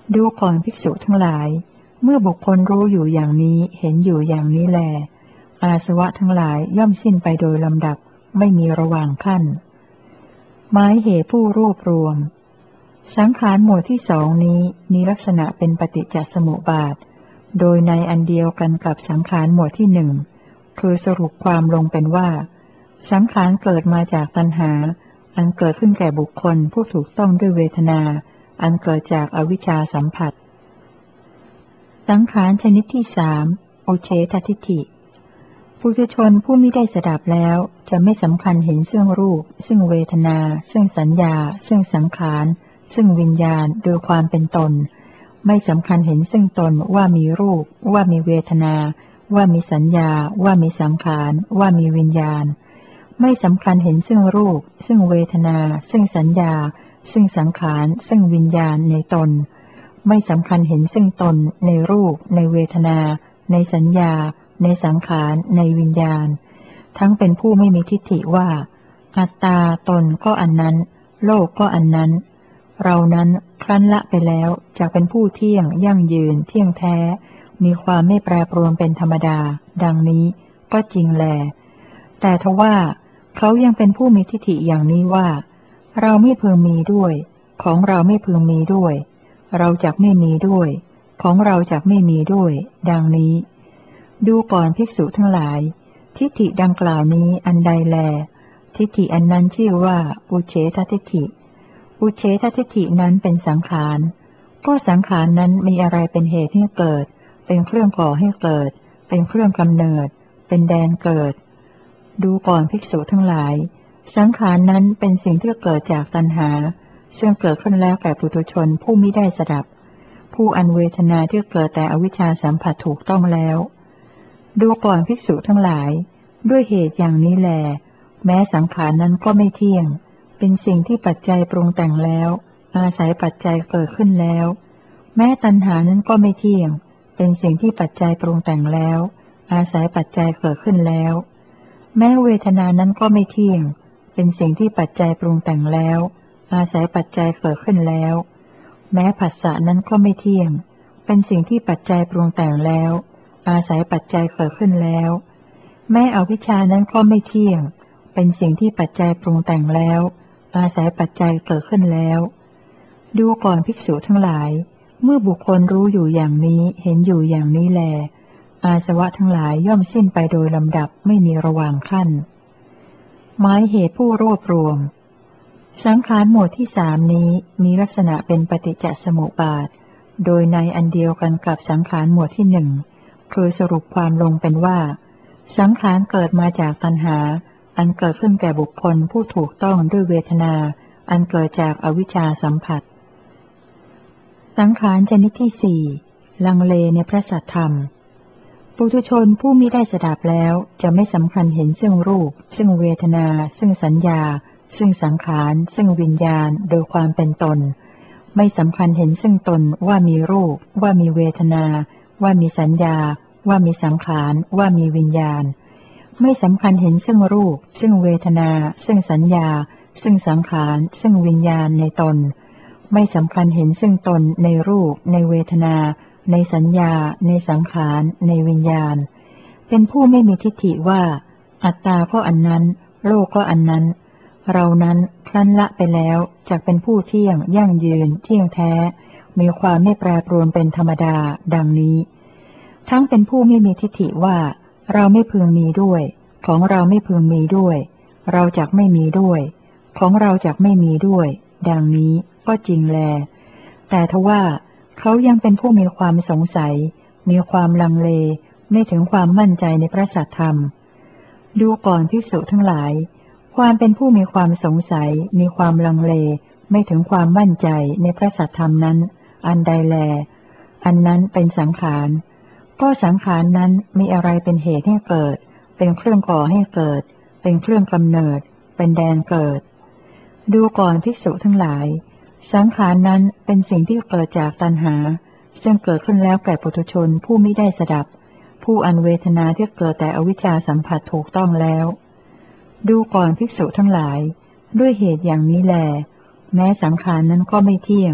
ดูก่อนภิกษุทั้งหลายเมื่อบุคคลรู้อยู่อย่างนี้เห็นอยู่อย่างนี้แลอาสวะทั้งหลายย่อมสิ้นไปโดยลำดับไม่มีระหว่างขั้นหมายเหตุผู้รวบรวมสังขารหมวดที่สองนี้มีลักษณะเป็นปฏิจจสมุปบาทโดยในอันเดียวกันกับสังขารหมวดที่หนึ่งคือสรุปความลงเป็นว่าสังขารเกิดมาจากตัณหาอันเกิดขึ้นแก่บุคคลผู้ถูกต้องด้วยเวทนาอันเกิดจากอวิชชาสัมผัสสังขารชนิดที่สามอุเฉททิฏฐิปุถุชนผู้มิได้สดับแล้วจะไม่สำคัญเห็นซึ่งรูปซึ่งเวทนาซึ่งสัญญาซึ่งสังขารซึ่งวิญญาณโดยความเป็นตนไม่สำคัญเห็นซึ่งตนว่ามีรูปว่ามีเวทนาว่ามีสัญญาว่ามีสังขารว่ามีวิญญาณไม่สำคัญเห็นซึ่งรูปซึ่งเวทนาซึ่งสัญญาซึ่งสังขารซึ่งวิญญาณในตนไม่สำคัญเห็นซึ่งตนในรูปในเวทนาในสัญญาในสังขารในวิญญาณทั้งเป็นผู้ไม่มีทิฏฐิว่าอัตตาตนก็อันนั้นโลกก็อันนั้นเรานั้นครั้นละไปแล้วจะเป็นผู้เที่ยงยั่งยืนเที่ยงแท้มีความไม่แปรปรวนเป็นธรรมดาดังนี้ก็จริงแลแต่ทว่าเขายังเป็นผู้มีทิฏฐิอย่างนี้ว่าเราไม่พึงมีด้วยของเราไม่พึงมีด้วยเราจักไม่มีด้วยของเราจักไม่มีด้วยดังนี้ดูก่อนภิกษุทั้งหลายทิฏฐิดังกล่าวนี้อันใดแลทิฏฐิอันนั้นชื่อว่าอุเฉททิฏฐิอุเฉททิฏฐินั้นเป็นสังขารก็สังขารนั้นมีอะไรเป็นเหตุให้เกิดเป็นเครื่องก่อให้เกิดเป็นเครื่องกำเนิดเป็นแดนเกิดดูก่อนภิกษุทั้งหลายสังขารนั้นเป็นสิ่งที่เกิดจากตัณหาซึ่งเกิดขึ้นแล้วแก่ปุถุชนผู้มิได้สดับผู้อันเวทนาที่เกิดแต่อวิชชาสัมผัสถูกต้องแล้วดูก่อนภิกษุทั้งหลายด้วยเหตุอย่างนี้แลแม้สังขารนั้นก็ไม่เที่ยงเป็นสิ่งที่ปัจจัยปรุงแต่งแล้วอาศัยปัจจัยเกิดขึ้นแล้วแม้ตัณหานั้นก็ไม่เที่ยงเป็นสิ่งที่ปัจจัยปรุงแต่งแล้วอาศัยปัจจัยเกิดขึ้นแล้วแม้เวทนานั้นก็ไม่เที่ยงเป็นสิ่งที่ปัจจัยปรุงแต่งแล้วอาศัยปัจจัยเกิดขึ้นแล้วแม้ผัสสะนั้นก็ไม่เที่ยงเป็นสิ่งที่ปัจจัยปรุงแต่งแล้วอาศัยปัจจัยเกิดขึ้นแล้วแม้อวิชชานั้นก็ไม่เที่ยงเป็นสิ่งที่ปัจจัยปรุงแต่งแล้วอาศัยปัจจัยเกิดขึ้นแล้วดูก่อนภิกษุทั้งหลายเมื่อบุคคลรู้อยู่อย่างนี้เห็นอยู่อย่างนี้แลอาสวะทั้งหลายย่อมสิ้นไปโดยลำดับไม่มีระหว่างขั้นหมายเหตุผู้รวบรวมสังขารหมวดที่สามนี้มีลักษณะเป็นปฏิจจสมุปบาทโดยในอันเดียวกันกับสังขารหมวดที่หนึ่งคือสรุปความลงเป็นว่าสังขารเกิดมาจากตัณหาอันเกิดขึ้นแก่บุคคลผู้ถูกต้องด้วยเวทนาอันเกิดจากอวิชชาสัมผัสสังขารชนิดที่สี่ลังเลในพระสัทธรรมปุถุชนผู้มิได้สดับแล้วจะไม่สำคัญเห็นซึ่งรูปซึ่งเวทนาซึ่งสัญญาซึ่งสังขารซึ่งวิญญาณโดยความเป็นตนไม่สำคัญเห็นซึ่งตนว่ามีรูปว่ามีเวทนาว่ามีสัญญาว่ามีสังขารว่ามีวิญญาณไม่สำคัญเห็นซึ่งรูปซึ่งเวทนาซึ่งสัญญาซึ่งสังขารซึ่งวิญญาณในตนไม่สำคัญเห็นซึ่งตนในรูปในเวทนาในสัญญาในสังขารในวิญญาณเป็นผู้ไม่มีทิฏฐิว่าอัตตาก็อันนั้นโลกก็อันนั้นเรานั้นครั้นละไปแล้วจักเป็นผู้เที่ยงยั่งยืนเที่ยงแท้มีความไม่แปรปรวนเป็นธรรมดาดังนี้ทั้งเป็นผู้ไม่มีทิฏฐิว่าเราไม่พึงมีด้วยของเราไม่พึงมีด้วยเราจักไม่มีด้วยของเราจักไม่มีด้วยดังนี้ก็จริงแลแต่ทว่าเขายังเป็นผู้มีความสงสัยมีความลังเลไม่ถึงความมั่นใจในพระสัทธรรมดูก่อนภิกษุทั้งหลายความเป็นผู้มีความสงสัยมีความลังเลไม่ถึงความมั่นใจในพระสัทธรรมนั้นอันใดแลอันนั้นเป็นสังขารก็สังขารนั้นมีอะไรเป็นเหตุให้เกิดเป็นเครื่องก่อให้เกิดเป็นเครื่องกำเนิดเป็นแดนเกิดดูก่อนภิกษุทั้งหลายสังขารนั้นเป็นสิ่งที่เกิดจากตัณหาซึ่งเกิดขึ้นแล้วแก่ปุถุชนผู้มิได้สดับผู้อันเวทนาที่เกิดแต่อวิชชาสัมผัสถูกต้องแล้วดูก่อนภิกษุทั้งหลายด้วยเหตุอย่างนี้แลแม้สังขารนั้นก็ไม่เที่ยง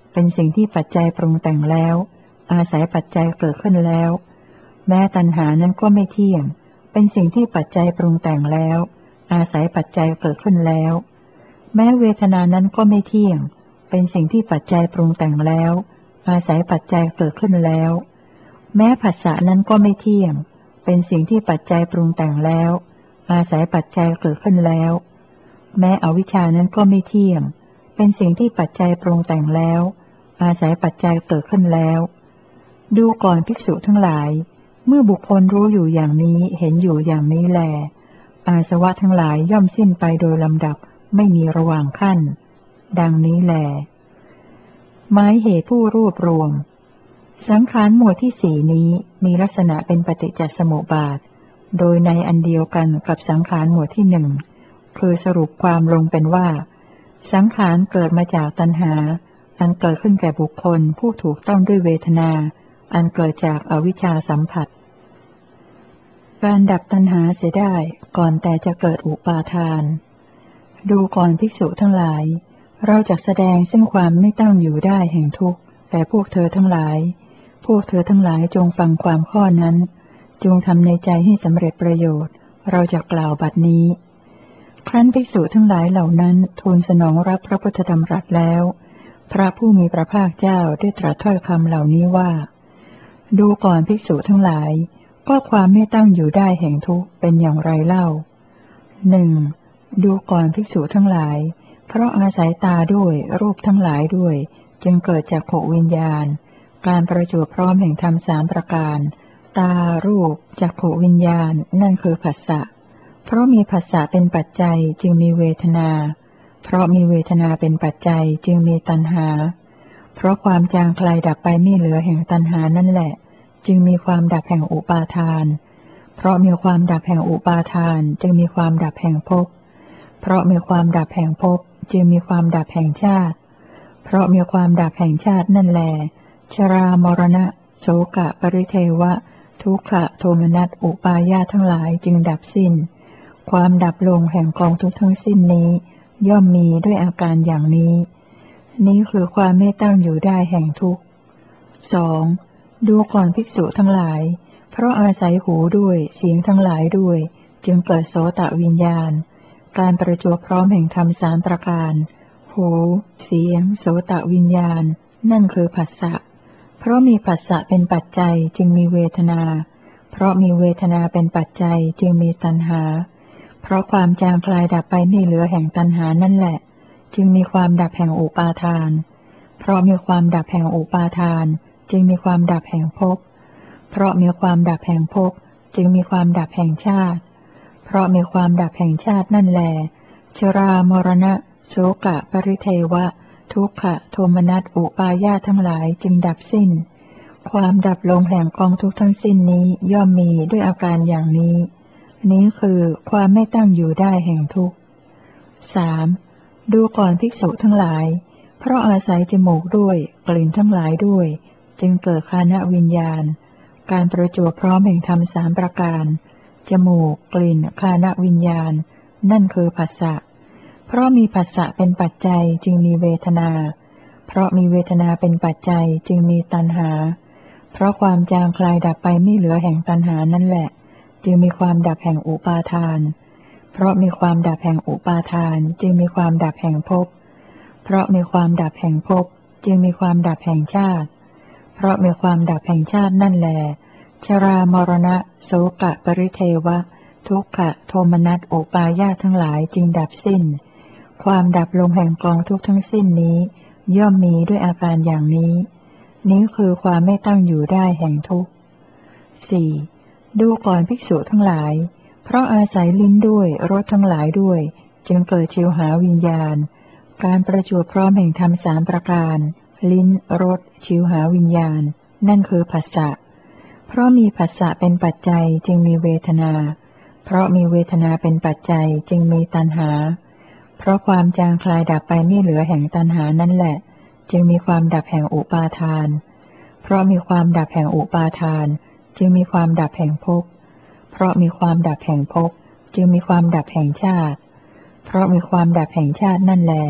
เป็นสิ่งที่ปัจจัยปรุงแต่งแล้วอาศัยปัจจัยเกิดขึ้นแล้วแม้ตัณหานั้นก็ไม่เที่ยงเป็นสิ่งที่ปัจจัยปรุงแต่งแล้วอาศัยปัจจัยเกิดขึ้นแล้วแม้เวทนานั้นก็ไม่เที่ยงเป็นสิ่งที่ปัจจัยปรุงแต่งแล้วอาศัยปัจจัยเกิดขึ้นแล้วแม้ผัสสะนั้นก็ไม่เที่ยงเป็นสิ่งที่ปัจจัยปรุงแต่งแล้วอาศัยปัจจัยเกิดขึ้นแล้วแม้อวิชชานั้นก็ไม่เที่ยงเป็นสิ่งที่ปัจจัยปรุงแต่งแล้วอาศัยปัจจัยเกิดขึ้นแล้วดูก่อนภิกษุทั้งหลายเมื่อบุคคลรู้อยู่อย่างนี้เห็นอยู่อย่างนี้แลอาสวะทั้งหลายย่อมสิ้นไปโดยลำดับไม่มีระหว่างขั้นดังนี้แลหมายเหตุผู้รวบรวมสังขารหมวดที่สี่นี้มีลักษณะเป็นปฏิจจสมุปบาทโดยในอันเดียวกันกับสังขารหมวดที่หนึ่งคือสรุปความลงเป็นว่าสังขารเกิดมาจากตัณหาอันเกิดขึ้นแก่บุคคลผู้ถูกต้องด้วยเวทนาอันเกิดจากอวิชชาสัมผัสการดับตัณหาเสียได้ก่อนแต่จะเกิดอุปาทานดูก่อนภิกษุทั้งหลายเราจะแสดงซึ่งความไม่ตั้งอยู่ได้แห่งทุกข์แก่พวกเธอทั้งหลายพวกเธอทั้งหลายจงฟังความข้อนั้นจงทำในใจให้สำเร็จประโยชน์เราจะกล่าวบัดนี้ครั้นภิกษุทั้งหลายเหล่านั้นทูลสนองรับพระพุทธดำรัสแล้วพระผู้มีพระภาคเจ้าได้ตรัสถ้อยคำเหล่านี้ว่าดูก่อนภิกษุทั้งหลายก็ความไม่ตั้งอยู่ได้แห่งทุกข์เป็นอย่างไรเล่าหนึ่งดูก่อนภิกษุทั้งหลายเพราะอาศัยตาด้วยรูปทั้งหลายด้วยจึงเกิดจากโขวิญญาณการประจวบพร้อมแห่งธรรมสามประการตารูปจักขุวิญญาณนั่นคือผัสสะเพราะมีผัสสะเป็นปัจจัยจึงมีเวทนาเพราะมีเวทนาเป็นปัจจัยจึงมีตัณหาเพราะความจางคลายดับไปไม่เหลือแห่งตัณหานั่นแหละจึงมีความดับแห่งอุปาทานเพราะมีความดับแห่งอุปาทานจึงมีความดับแห่งภพเพราะมีความดับแห่งภพจึงมีความดับแห่งชาติเพราะมีความดับแห่งชาตินั่นแลชรามรณะโสกะปริเทวะทุกขะโทมนัสอุปาญาตทั้งหลายจึงดับสิ้นความดับลงแห่งกองทุกข์ทั้งสิ้นนี้ย่อมมีด้วยอาการอย่างนี้นี้คือความไม่ตั้งอยู่ได้แห่งทุกข์สองดูก่อนภิกษุทั้งหลายเพราะอาศัยหูด้วยเสียงทั้งหลายด้วยจึงเกิดโสตวิญญาณการประจวบพร้อมแห่งธรรมสามประการหูเสียงโสตวิญญาณนั่นคือผัสสะเพราะมีผัสสะเป็นปัจจัยจึงมีเวทนาเพราะมีเวทนาเป็นปัจจัยจึงมีตัณหาเพราะความจางคลายดับไปไม่เหลือแห่งตัณหานั่นแหละจึงมีความดับแห่งอุปาทานเพราะมีความดับแห่งอุปาทานจึงมีความดับแห่งภพเพราะมีความดับแห่งภพจึงมีความดับแห่งชาติเพราะมีความดับแห่งชาตินั่นแลชรามรณะโสกะปริเทวะทุกขะโทมนัสอุปาญาตทั้งหลายจึงดับสิ้นความดับลงแห่งกองทุกข์ทั้งสิ้นนี้ย่อมมีด้วยอาการอย่างนี้นี้คือความไม่ตั้งอยู่ได้แห่งทุกข์สามดูก่อนภิกษุทั้งหลายเพราะอาศัยจมูกด้วยกลิ่นทั้งหลายด้วยจึงเกิดฆานวิญญาณการประจวบพร้อมแห่งธรรมสามประการจมูกกลิ่นฆานวิญญาณนั่นคือผัสสะเพราะมีผัสสะเป็นปัจจัยจึงมีเวทนาเพราะมีเวทนาเป็นปัจจัยจึงมีตัณหาเพราะความจางคลายดับไปไม่เหลือแห่งตัณหานั่นแหละจึงมีความดับแห่งอุปาทานเพราะมีความดับแห่งอุปาทานจึงมีความดับแห่งภพเพราะมีความดับแห่งภพจึงมีความดับแห่งชาติเพราะมีความดับแห่งชาตินั่นแลชรามรณะโสกะปริเทวะทุกขะโทมนัสอุปาญาตทั้งหลายจึงดับสิ้นความดับลงแห่งกองทุกข์ทั้งสิ้นนี้ย่อมมีด้วยอาการอย่างนี้นี้คือความไม่ตั้งอยู่ได้แห่งทุกข์สี่ดูก่อนภิกษุทั้งหลายเพราะอาศัยลิ้นด้วยรสทั้งหลายด้วยจึงเกิดชิวหาวิญญาณการประจวบพร้อมแห่งธรรมสามประการลิ้นรสชิวหาวิญญาณนั่นคือผัสสะเพราะมีผัสสะเป็นปัจจัยจึงมีเวทนาเพราะมีเวทนาเป็นปัจจัยจึงมีตัณหาเพราะความจางคลายดับไปไม่เหลือแห่งตัณหานั่นแหละจึงมีความดับแห่งอุปาทานเพราะมีความดับแห่งอุปาทานจึงมีความดับแห่งภพเพราะมีความดับแห่งภพจึงมีความดับแห่งชาติเพราะมีความดับแห่งชาตินั่นแล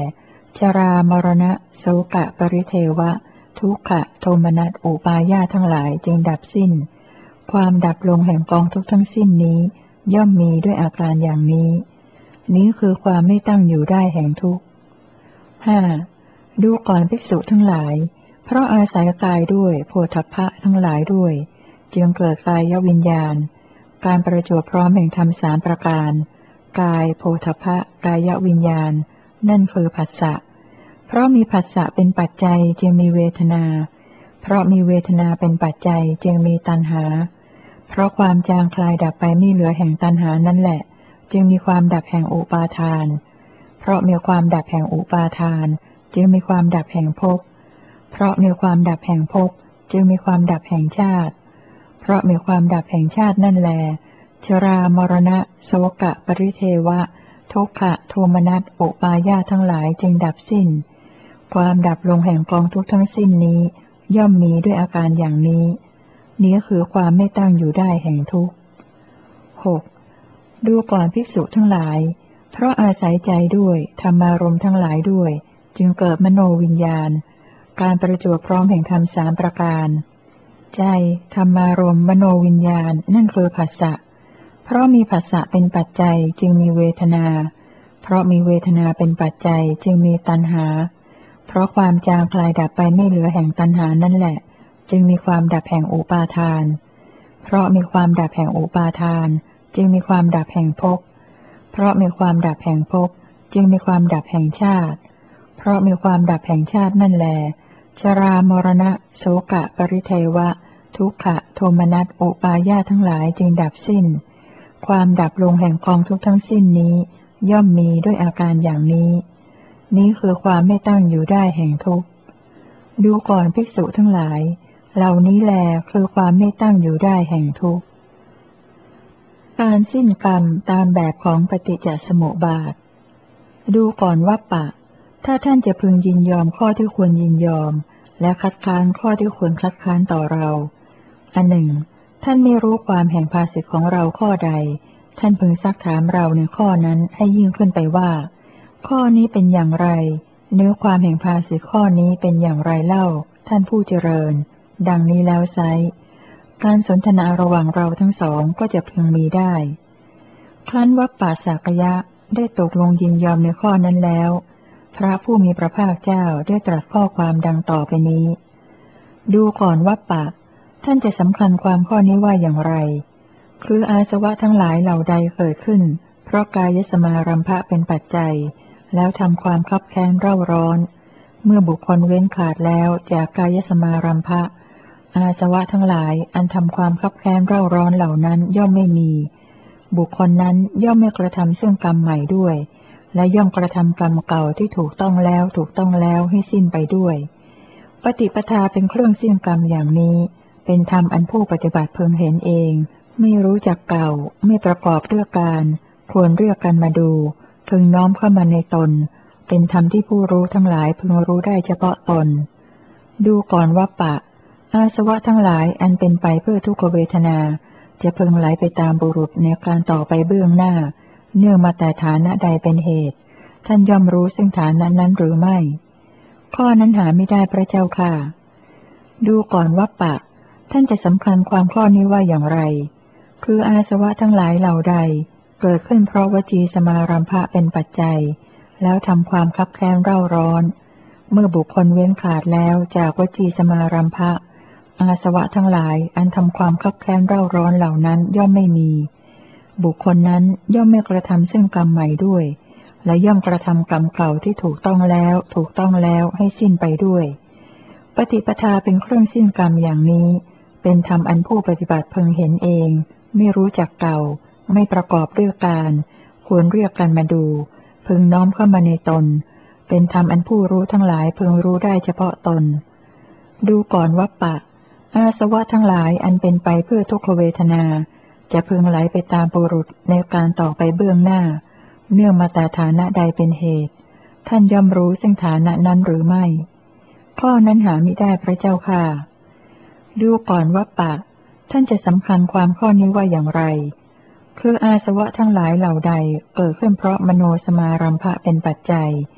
ชรามรณะโสกะปริเทวะทุกขะโทมนัสอุปาญาตทั้งหลายจึงดับสิ้นความดับลงแห่งกองทุกข์ทั้งสิ้นนี้ย่อมมีด้วยอาการอย่างนี้นี้คือความไม่ตั้งอยู่ได้แห่งทุกข์ห้าดูก่อนภิกษุทั้งหลายเพราะอาศัยกายด้วยโพธพภะทั้งหลายด้วยจึงเกิดกายวิญญาณการประจวบพร้อมแห่งธรรมสามประการกายโพธพภะกายวิญญาณนั่นคือผัสสะเพราะมีผัสสะเป็นปัจจัยจึงมีเวทนาเพราะมีเวทนาเป็นปัจจัยจึงมีตัณหาเพราะความจางคลายดับไปไม่เหลือแห่งตัณหานั่นแหละจึงมีความดับแห่งอุปาทานเพราะมีความดับแห่งอุปาทานจึงมีความดับแห่งภพเพราะมีความดับแห่งภพจึงมีความดับแห่งชาติเพราะมีความดับแห่งชาตินั่นแลชรามรณะโสกะปริเทวะทุกขะโทมนัสอุปาญาตทั้งหลายจึงดับสิ้นความดับลงแห่งกองทุกข์ทั้งสิ้นนี้ย่อมมีด้วยอาการอย่างนี้นี้คือความไม่ตั้งอยู่ได้แห่งทุกข์หกดูก่อนภิกษุทั้งหลายเพราะอาศัยใจด้วยธรรมารมณ์ทั้งหลายด้วยจึงเกิดมโนวิญญาณการประจวบพร้อมแห่งธรรมสามประการใจธรรมารมณ์มโนวิญญาณนั่นคือผัสสะเพราะมีผัสสะเป็นปัจจัยจึงมีเวทนาเพราะมีเวทนาเป็นปัจจัยจึงมีตัณหาเพราะความจางคลายดับไปไม่เหลือแห่งตัณหานั่นแหละจึงมีความดับแห่งอุปาทานเพราะมีความดับแห่งอุปาทานจึงมีความดับแห่งภพเพราะมีความดับแห่งภพจึงมีความดับแห่งชาติเพราะมีความดับแห่งชาตินั่นแลชรามรณะโสกะปริเทวะทุกขะโทมนัสอุปาญาตทั้งหลายจึงดับสิ้นความดับลงแห่งกองทุกข์ทั้งสิ้นนี้ย่อมมีด้วยอาการอย่างนี้นี้คือความไม่ตั้งอยู่ได้แห่งทุกข์ดูก่อนภิกษุทั้งหลายเหล่านี้แลคือความไม่ตั้งอยู่ได้แห่งทุกข์การสิ้นกรรมตามแบบของปฏิจจสมุปบาทดูก่อนวัปปะถ้าท่านจะพึงยินยอมข้อที่ควรยินยอมและคัดค้านข้อที่ควรคัดค้านต่อเราอันหนึ่งท่านไม่รู้ความแห่งภาษิตของเราข้อใดท่านพึงซักถามเราในข้อนั้นให้ยิ่งขึ้นไปว่าข้อนี้เป็นอย่างไรเนื้อความแห่งภาษิตข้อนี้เป็นอย่างไรเล่าท่านผู้เจริญดังนี้แล้วไซร้การสนทนาระหว่างเราทั้งสองก็จะพึงมีได้ครั้นวัปปะสักยะได้ตกลงยินยอมในข้อนั้นแล้วพระผู้มีพระภาคเจ้าได้ตรัสข้อความดังต่อไปนี้ดูก่อนวัปปะท่านจะสำคัญความข้อนี้ว่าอย่างไรคืออาสวะทั้งหลายเหล่าใดเกิดขึ้นเพราะกายสมารัมภะเป็นปัจจัยแล้วทำความคับแค้นเร่าร้อนเมื่อบุคคลเว้นขาดแล้วจากกายสมารัมภะอาสวะทั้งหลายอันทำความคับแค้นเร่าร้อนเหล่านั้นย่อมไม่มีบุคคลนั้นย่อมไม่กระทำซึ่งกรรมใหม่ด้วยและย่อมกระทำกรรมเก่าที่ถูกต้องแล้วถูกต้องแล้วให้สิ้นไปด้วยปฏิปทาเป็นเครื่องสิ้นกรรมอย่างนี้เป็นธรรมอันผู้ปฏิบัติพึงเห็นเองไม่รู้จักเก่าไม่ประกอบเรื่องการควรเรียกกันมาดูพึงน้อมเข้ามาในตนเป็นธรรมที่ผู้รู้ทั้งหลายพึงรู้ได้เฉพาะตนดูก่อนวัปปะอาสวะทั้งหลายอันเป็นไปเพื่อทุกขเวทนาจะพึงไหลไปตามบุรุษในการต่อไปเบื้องหน้าเนื่องมาแต่ฐานะใดเป็นเหตุท่านย่อมรู้ซึ่งฐานะนั้นหรือไม่ข้อนั้นหาไม่ได้พระเจ้าค่ะดูก่อนวัปปะท่านจะสำคัญความข้อนี้ว่าอย่างไรคืออาสวะทั้งหลายเหล่าใดเกิดขึ้นเพราะวจีสมารัมภะเป็นปัจจัยแล้วทำความคับแค้นเร่าร้อนเมื่อบุคคลเว้นขาดแล้วจากวจีสมารัมภะอาสวะทั้งหลายอันทำความคับแค้นเร่าร้อนเหล่านั้นย่อมไม่มีบุคคลนั้นย่อมไม่กระทำซึ่งกรรมใหม่ด้วยและย่อมกระทำกรรมเก่าที่ถูกต้องแล้วถูกต้องแล้วให้สิ้นไปด้วยปฏิปทาเป็นเครื่องสิ้นกรรมอย่างนี้เป็นธรรมอันผู้ปฏิบัติพึงเห็นเองไม่รู้จักเก่าไม่ประกอบด้วยการควรเรียกกันมาดูพึงน้อมเข้ามาในตนเป็นธรรมอันผู้รู้ทั้งหลายพึงรู้ได้เฉพาะตนดูก่อนวัปปะอาสวะทั้งหลายอันเป็นไปเพื่อทุกขเวทนาจะพึงไหลไปตามบุรุษในการต่อไปเบื้องหน้าเนื่องมาแต่ฐานะใดเป็นเหตุท่านย่อมรู้ซึ่งฐานะนั้นหรือไม่ข้อนั้นหามิได้พระเจ้าค่ะดูก่อนวัปปะท่านจะสำคัญความข้อนี้ว่าอย่างไรคืออาสวะทั้งหลายเหล่าใดเกิดขึ้นเพราะมโนสมารัมภะเป็นปัจจัย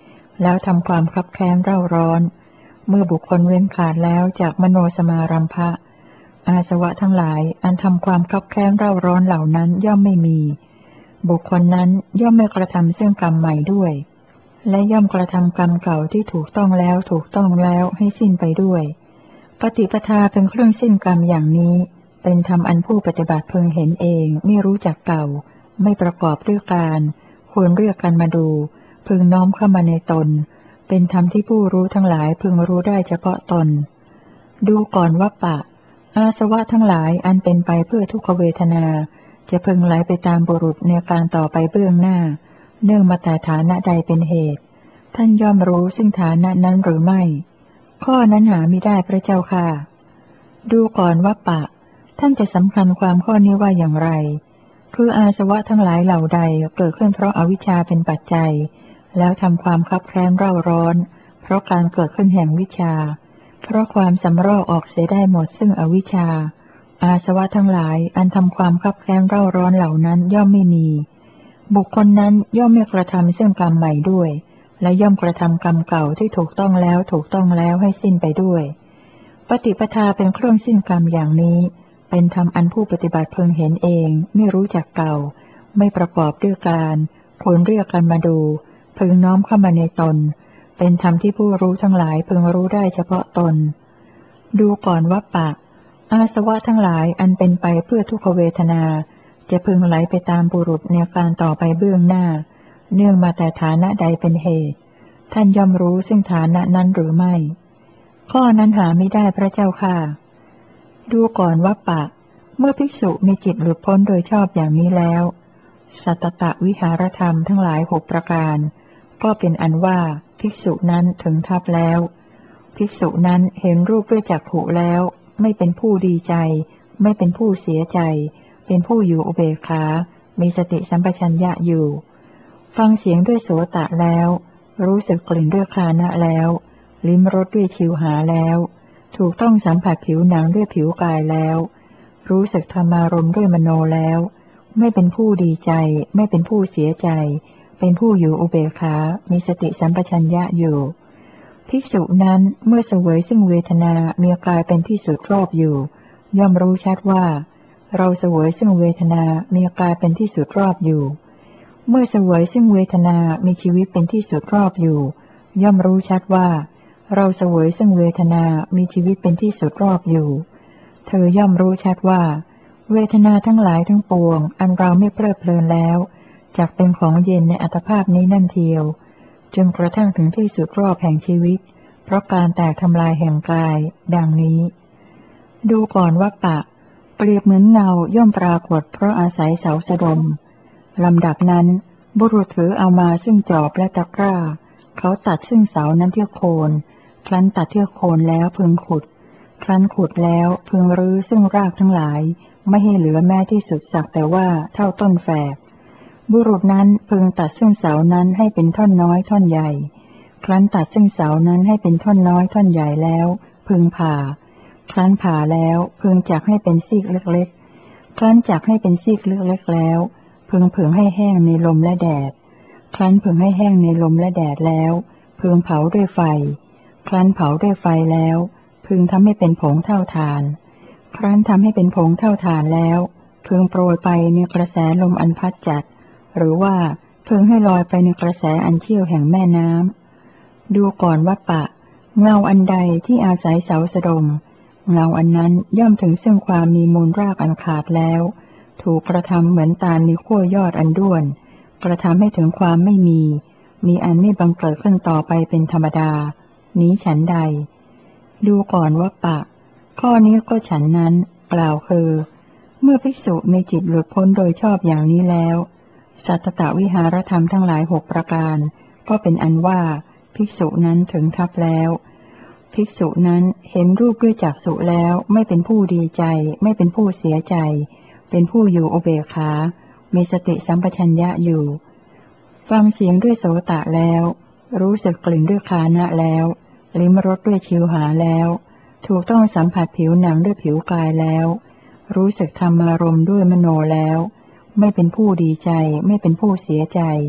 แล้วทำความคับแค้นเร่าร้อนเมื่อบุคคลเว้นขาดแล้วจากมโนสมารัมภะอาสวะทั้งหลายอันทำความคับแค้นเร่าร้อนเหล่านั้นย่อมไม่มีบุคคลนั้นย่อมไม่กระทำซึ่งกรรมใหม่ด้วยและย่อมกระทำกรรมเก่าที่ถูกต้องแล้วถูกต้องแล้วให้สิ้นไปด้วยปฏิปทาเป็นเครื่องสิ้นกรรมอย่างนี้เป็นธรรมอันผู้ปฏิบัติพึงเห็นเองไม่รู้จักเก่าไม่ประกอบด้วยการควรเรียกกันมาดูพึงน้อมเข้ามาในตนเป็นธรรมที่ผู้รู้ทั้งหลายพึงรู้ได้เฉพาะตนดูก่อนว่าปะอาสวะทั้งหลายอันเป็นไปเพื่อทุกขเวทนาจะพึงไหลไปตามบุรุษในการต่อไปเบื้องหน้าเนื่องมาแต่ฐานะใดเป็นเหตุท่านย่อมรู้ซึ่งฐานะนั้นหรือไม่ข้อนั้นหามิได้พระเจ้าค่ะดูก่อนว่าปะท่านจะสำคัญความข้อนี้ว่าอย่างไรคืออาสวะทั้งหลายเหล่าใดเกิดขึ้นเพราะอาวิชชาเป็นปัจจัยแล้วทำความคับแค้นเร่าร้อนเพราะการเกิดขึ้นแห่งวิชาเพราะความสำรอกออกเสียได้หมดซึ่งอวิชชาอาสวะทั้งหลายอันทำความคับแค้นเร่าร้อนเหล่านั้นย่อมไม่มีบุคคลนั้นย่อมไม่กระทำซึ่งกรรมใหม่ด้วยและย่อมกระทำกรรมเก่าที่ถูกต้องแล้วถูกต้องแล้วให้สิ้นไปด้วยปฏิปทาเป็นเครื่องสิ้นกรรมอย่างนี้เป็นธรรมอันผู้ปฏิบัติพึงเห็นเองไม่รู้จักเก่าไม่ประกอบด้วยการควรเรียกกันมาดูพึงน้อมเข้ามาในตนเป็นธรรมที่ผู้รู้ทั้งหลายพึงรู้ได้เฉพาะตนดูก่อนว่าปะอาสวะทั้งหลายอันเป็นไปเพื่อทุกขเวทนาจะพึงไหลไปตามบุรุษในการต่อไปเบื้องหน้าเนื่องมาแต่ฐานะใดเป็นเหตุท่านย่อมรู้ซึ่งฐานะนั้นหรือไม่ข้อนั้นหาไม่ได้พระเจ้าค่ะดูก่อนว่าปะเมื่อภิกษุมีจิตหลุดพ้นโดยชอบอย่างนี้แล้วสัตตตวิหารธรรมทั้งหลายหกประการก็เป็นอันว่าภิกษุนั้นถึงทัพแล้วภิกษุนั้นเห็นรูปด้วยจักขุแล้วไม่เป็นผู้ดีใจไม่เป็นผู้เสียใจเป็นผู้อยู่อุเบกขามีสติสัมปชัญญะอยู่ฟังเสียงด้วยโสตะแล้วรู้สึกกลิ่นด้วยคานะแล้วลิ้มรสด้วยชิวหาแล้วถูกต้องสัมผัสผิวหนังด้วยผิวกายแล้วรู้สึกธรรมารมณ์ด้วยมโนแล้วไม่เป็นผู้ดีใจไม่เป็นผู้เสียใจเป็นผู้อยู่อุเบกขามีสติสัมปชัญญะอยู่ภิกษุนั้นเมื่อเสวยซึ่งเวทนามีกายเป็นที่สุดรอบอยู่ย่อมรู้ชัดว่าเราเสวยซึ่งเวทนามีกายเป็นที่สุดรอบอยู่เมื่อเสวยซึ่งเวทนามีชีวิตเป็นที่สุดรอบอยู่ย่อมรู้ชัดว่าเราเสวยซึ่งเวทนามีชีวิตเป็นที่สุดรอบอยู่เธอย่อมรู้ชัดว่าเวทนาทั้งหลายทั้งปวงอันเราไม่เพลิดเพลินแล้วจักเป็นของเย็นในอัตภาพนี้นั่นเทียวจนกระทั่งถึงที่สุดรอบแห่งชีวิตเพราะการแตกทำลายแห่งกายดังนี้ดูก่อนว่าปะเปรียบเหมือนเงาย่อมปรากฏเพราะอาศัยเสาสะดมลำดับนั้นบุรุษถือเอามาซึ่งจอบและตะกร้าเขาตัดซึ่งเสานั้นเที่ยวโคนครั้นตัดเที่ยวโคนแล้วพึงขุดครั้นขุดแล้วพึงรื้อซึ่งรากทั้งหลายไม่ให้เหลือแม้ที่สุดสักแต่ว่าเท่าต้นแฝกบุรุษนั้นพึงตัดซึ่งเสานั้นให้เป็นท่อนน้อยท่อนใหญ่ครั้นตัดซึ่งเสานั้นให้เป็นท่อนน้อยท่อนใหญ่แล้วพึงผ่าครั้นผ่าแล้วพึงจักให้เป็นซีกเล็กๆครั้นจักให้เป็นซีกเล็กๆแล้วพึงผึ่งให้แห้งในลมและแดดครั้นผึ่งให้แห้งในลมและแดดแล้วพึงเผาด้วยไฟครั้นเผาด้วยไฟแล้วพึงทำให้เป็นผงเท่าฐานครั้นทำให้เป็นผงเท่าฐานแล้วพึงโปรยไปในกระแสลมอันพัดจัดหรือว่าพึงให้ลอยไปในกระแสอันเชี่ยวแห่งแม่น้ำดูก่อนว่าปะเงาอันใดที่อาศัยเสาสะดมเงาอันนั้นย่อมถึงซึ่งความมีมูลรากอันขาดแล้วถูกกระทำเหมือนตาลมีขั้วยอดอันด้วนกระทำให้ถึงความไม่มีมีอันไม่บังเกิดขึ้นต่อไปเป็นธรรมดานี้ฉันใดดูก่อนว่าปะข้อนี้ก็ฉันนั้นกล่าวคือเมื่อภิกษุมีจิตหลุดพ้นโดยชอบอย่างนี้แล้วสัตตตวิหารธรรมทั้งหลายหกประการก็เป็นอันว่าภิกษุนั้นถึงทัพแล้วภิกษุนั้นเห็นรูปด้วยจักษุแล้วไม่เป็นผู้ดีใจไม่เป็นผู้เสียใจเป็นผู้อยู่อุเบกขามีสติสัมปชัญญะอยู่ฟังเสียงด้วยโสตะแล้วรู้สึกกลิ่นด้วยคานะแล้วลิ้มรสด้วยชิวหาแล้วถูกต้องสัมผัสผิวหนังด้วยผิวกายแล้วรู้สึกธรรมารมณ์ด้วยมโนแล้วไม่เป็นผู้ดีใจไม่เป็นผู้เสียใจ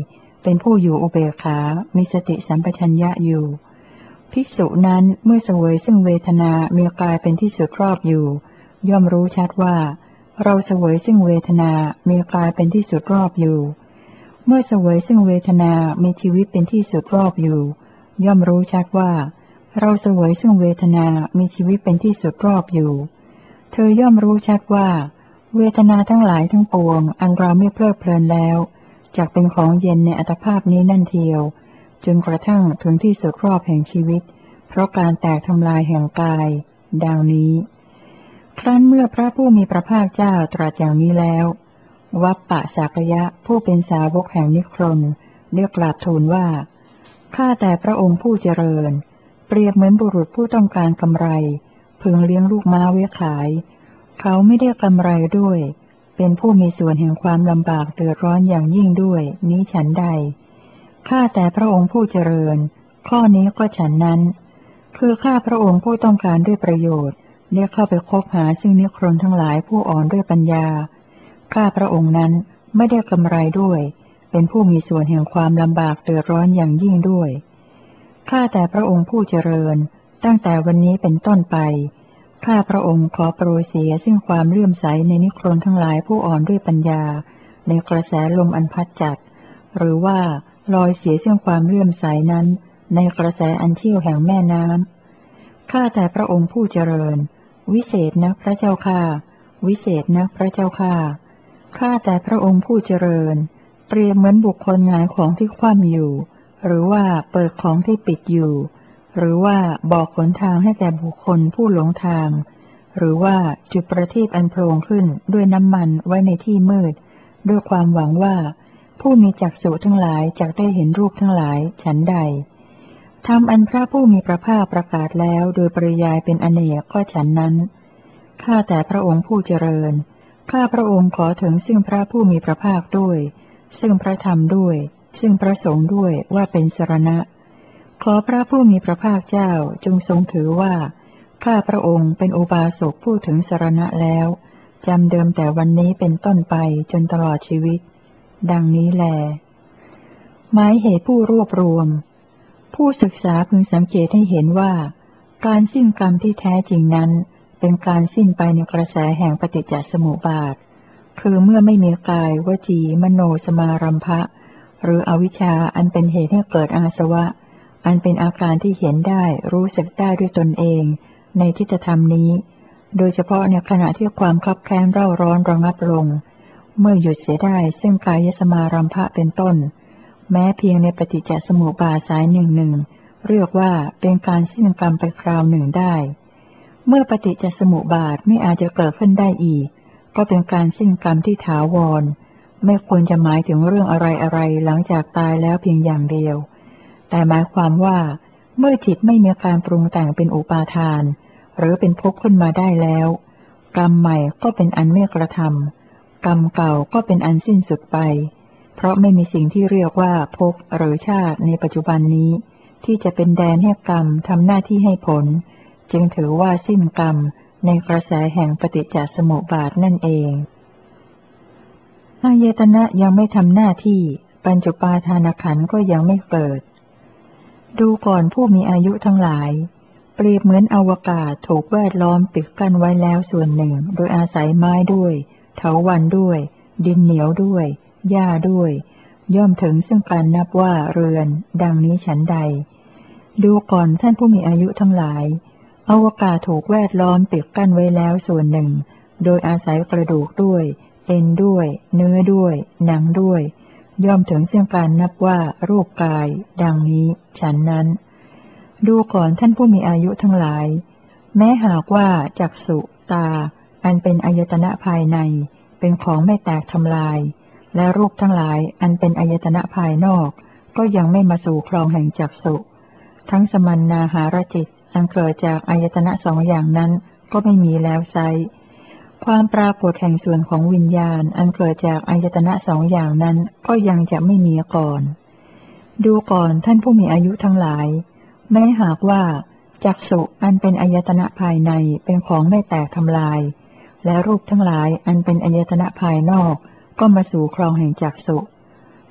เป็นผู้อยู่อุเบกขา มีสติสัมปชัญญะอยู่ภิกษุนั้นเมื่อเสวยซึ่งเวทนามีกายเป็นที่สุดรอบอยู่ย่อมรู้ชัดว่าเราเสวยซึ่งเวทนามีกายเป็นที่สุดรอบอยู่เมื่อเสวยซึ่งเวทนามีชีวิตเป็นที่สุดรอบอยู่ย่อมรู้ชัดว่าเราเสวยซึ่งเวทนามีชีวิตเป็นที่สุดรอบอยู่เธอย่อมรู้ชัดว่าเวทนาทั้งหลายทั้งปวงอันเราไม่เพลิดเพลินแล้วจักเป็นของเย็นในอัตภาพนี้นั่นเทียวจนกระทั่งถึงที่สุดรอบแห่งชีวิตเพราะการแตกทำลายแห่งกายดังนี้ครั้นเมื่อพระผู้มีพระภาคเจ้าตรัสอย่างนี้แล้ววัปปะสากยะผู้เป็นสาวกแห่งนิครนเรียกกราบทูลว่าข้าแต่พระองค์ผู้เจริญเปรียบเหมือนบุรุษผู้ต้องการกำไรพึงเลี้ยงลูกม้าไว้ขายเขาไม่ได้กำไรด้วยเป็นผู้มีส่วนแห่งความลำบากเดือดร้อนอย่างยิ่งด้วยนี้ฉันใดข้าแต่พระองค์ผู้เจริญข้อนี้ก็ฉันนั้นคือข้าพระองค์ผู้ต้องการด้วยประโยชน์เรียกเข้าไปคบหาซึ่งนิครนทั้งหลายผู้อ่อนด้วยปัญญาข้าพระองค์นั้นไม่ได้กำไรด้วยเป็นผู้มีส่วนแห่งความลำบากเดือดร้อนอย่างยิ่งด้วยข้าแต่พระองค์ผู้เจริญตั้งแต่วันนี้เป็นต้นไปข้าพระองค์ขอโปรยเสียซึ่งความเลื่อมใสในนิครนทั้งหลายผู้อ่อนด้วยปัญญาในกระแสลมอันพัดจัดหรือว่าลอยเสียซึ่งความเลื่อมใสนั้นในกระแสอันเชี่ยวแห่งแม่น้ำข้าแต่พระองค์ผู้เจริญวิเศษนักพระเจ้าข้าวิเศษนักพระเจ้าข้าข้าแต่พระองค์ผู้เจริญเปรียบเหมือนบุคคลหงายของที่คว่ำอยู่หรือว่าเปิดของที่ปิดอยู่หรือว่าบอกหนทางให้แก่บุคคลผู้หลงทางหรือว่าจุดประทีปอันโผล่ขึ้นด้วยน้ำมันไว้ในที่มืดด้วยความหวังว่าผู้มีจักษุทั้งหลายจักได้เห็นรูปทั้งหลายฉันใดธรรมอันพระผู้มีพระภาคประกาศแล้วโดยปริยายเป็นอเนกก็ฉันนั้นข้าแต่พระองค์ผู้เจริญข้าพระองค์ขอถึงซึ่งพระผู้มีพระภาคด้วยซึ่งพระธรรมด้วยซึ่งพระสงฆ์ด้วยว่าเป็นสรณะขอพระผู้มีพระภาคเจ้าจงทรงถือว่าข้าพระองค์เป็นอุบาสกผู้ถึงสรณะแล้วจำเดิมแต่วันนี้เป็นต้นไปจนตลอดชีวิตดังนี้แลหมายเหตุผู้รวบรวมผู้ศึกษาพึงสังเกตให้เห็นว่าการสิ้นกรรมที่แท้จริงนั้นเป็นการสิ้นไปในกระแสแห่งปฏิจจสมุปบาทคือเมื่อไม่มีกายวจีมโนสมารัมภะหรืออวิชชาอันเป็นเหตุให้เกิดอาสวะอันเป็นอาการที่เห็นได้รู้สึกได้ด้วยตนเองในทิฏฐธรรมนี้โดยเฉพาะในขณะที่ความคับแค้นเร่าร้อนระงับลงเมื่อหยุดเสียได้ซึ่งกายสมารัมภะเป็นต้นแม้เพียงในปฏิจจสมุปบาทสายหนึ่งหนึ่งเรียกว่าเป็นการสิ้นกรรมไปคราวหนึ่งได้เมื่อปฏิจจสมุปบาทไม่อาจจะเกิดขึ้นได้อีกก็เป็นการสิ้นกรรมที่ถาวรไม่ควรจะหมายถึงเรื่องอะไรอะไรหลังจากตายแล้วเพียงอย่างเดียวแต่หมายความว่าเมื่อจิตไม่มีการปรุงแต่งเป็นอุปาทานหรือเป็นภพขึ้นมาได้แล้วกรรมใหม่ก็เป็นอันไม่กระทำกรรมเก่าก็เป็นอันสิ้นสุดไปเพราะไม่มีสิ่งที่เรียกว่าภพหรือชาติในปัจจุบันนี้ที่จะเป็นแดนให้กรรมทำหน้าที่ให้ผลจึงถือว่าสิ้นกรรมในกระแสแห่งปฏิจจสมุปบาทนั่นเองอายตนะยังไม่ทำหน้าที่ปัญจุปาทานขันธ์ก็ยังไม่เกิดดูก่อนผู้มีอายุทั้งหลายเปรียบเหมือนอวกาศถูกแวดล้อมปิดกั้นไว้แล้วส่วนหนึ่งโดยอาศัยไม้ด้วยเถาวัลย์ด้วยดินเหนียวด้วยหญ้าด้วยย่อมถึงซึ่งการนับว่าเรือนดังนี้ฉันใดดูก่อนท่านผู้มีอายุทั้งหลายอวกาศถูกแวดล้อมปิดกั้นไว้แล้วส่วนหนึ่งโดยอาศัยกระดูกด้วยเอ็นด้วยเนื้อด้วยหนังด้วยย่อมถึงซึ่งการนับว่ารูปกายดังนี้ฉันนั้นดูก่อนท่านผู้มีอายุทั้งหลายแม้หากว่าจักษุตาอันเป็นอายตนะภายในเป็นของไม่แตกทำลายและรูปทั้งหลายอันเป็นอายตนะภายนอกก็ยังไม่มาสู่ครองแห่งจักษุทั้งสมันนาหารจิตอันเกิดจากอายตนะสองอย่างนั้นก็ไม่มีแล้วไซร้ความปรากฏแห่งส่วนของวิญญาณอันเกิดจากอายตนะสองอย่างนั้นก็ยังจะไม่มีก่อนดูก่อนท่านผู้มีอายุทั้งหลายแม้หากว่าจักษุอันเป็นอายตนะภายในเป็นของไม่แตกทำลายและรูปทั้งหลายอันเป็นอายตนะภายนอกก็มาสู่ครองแห่งจักษุ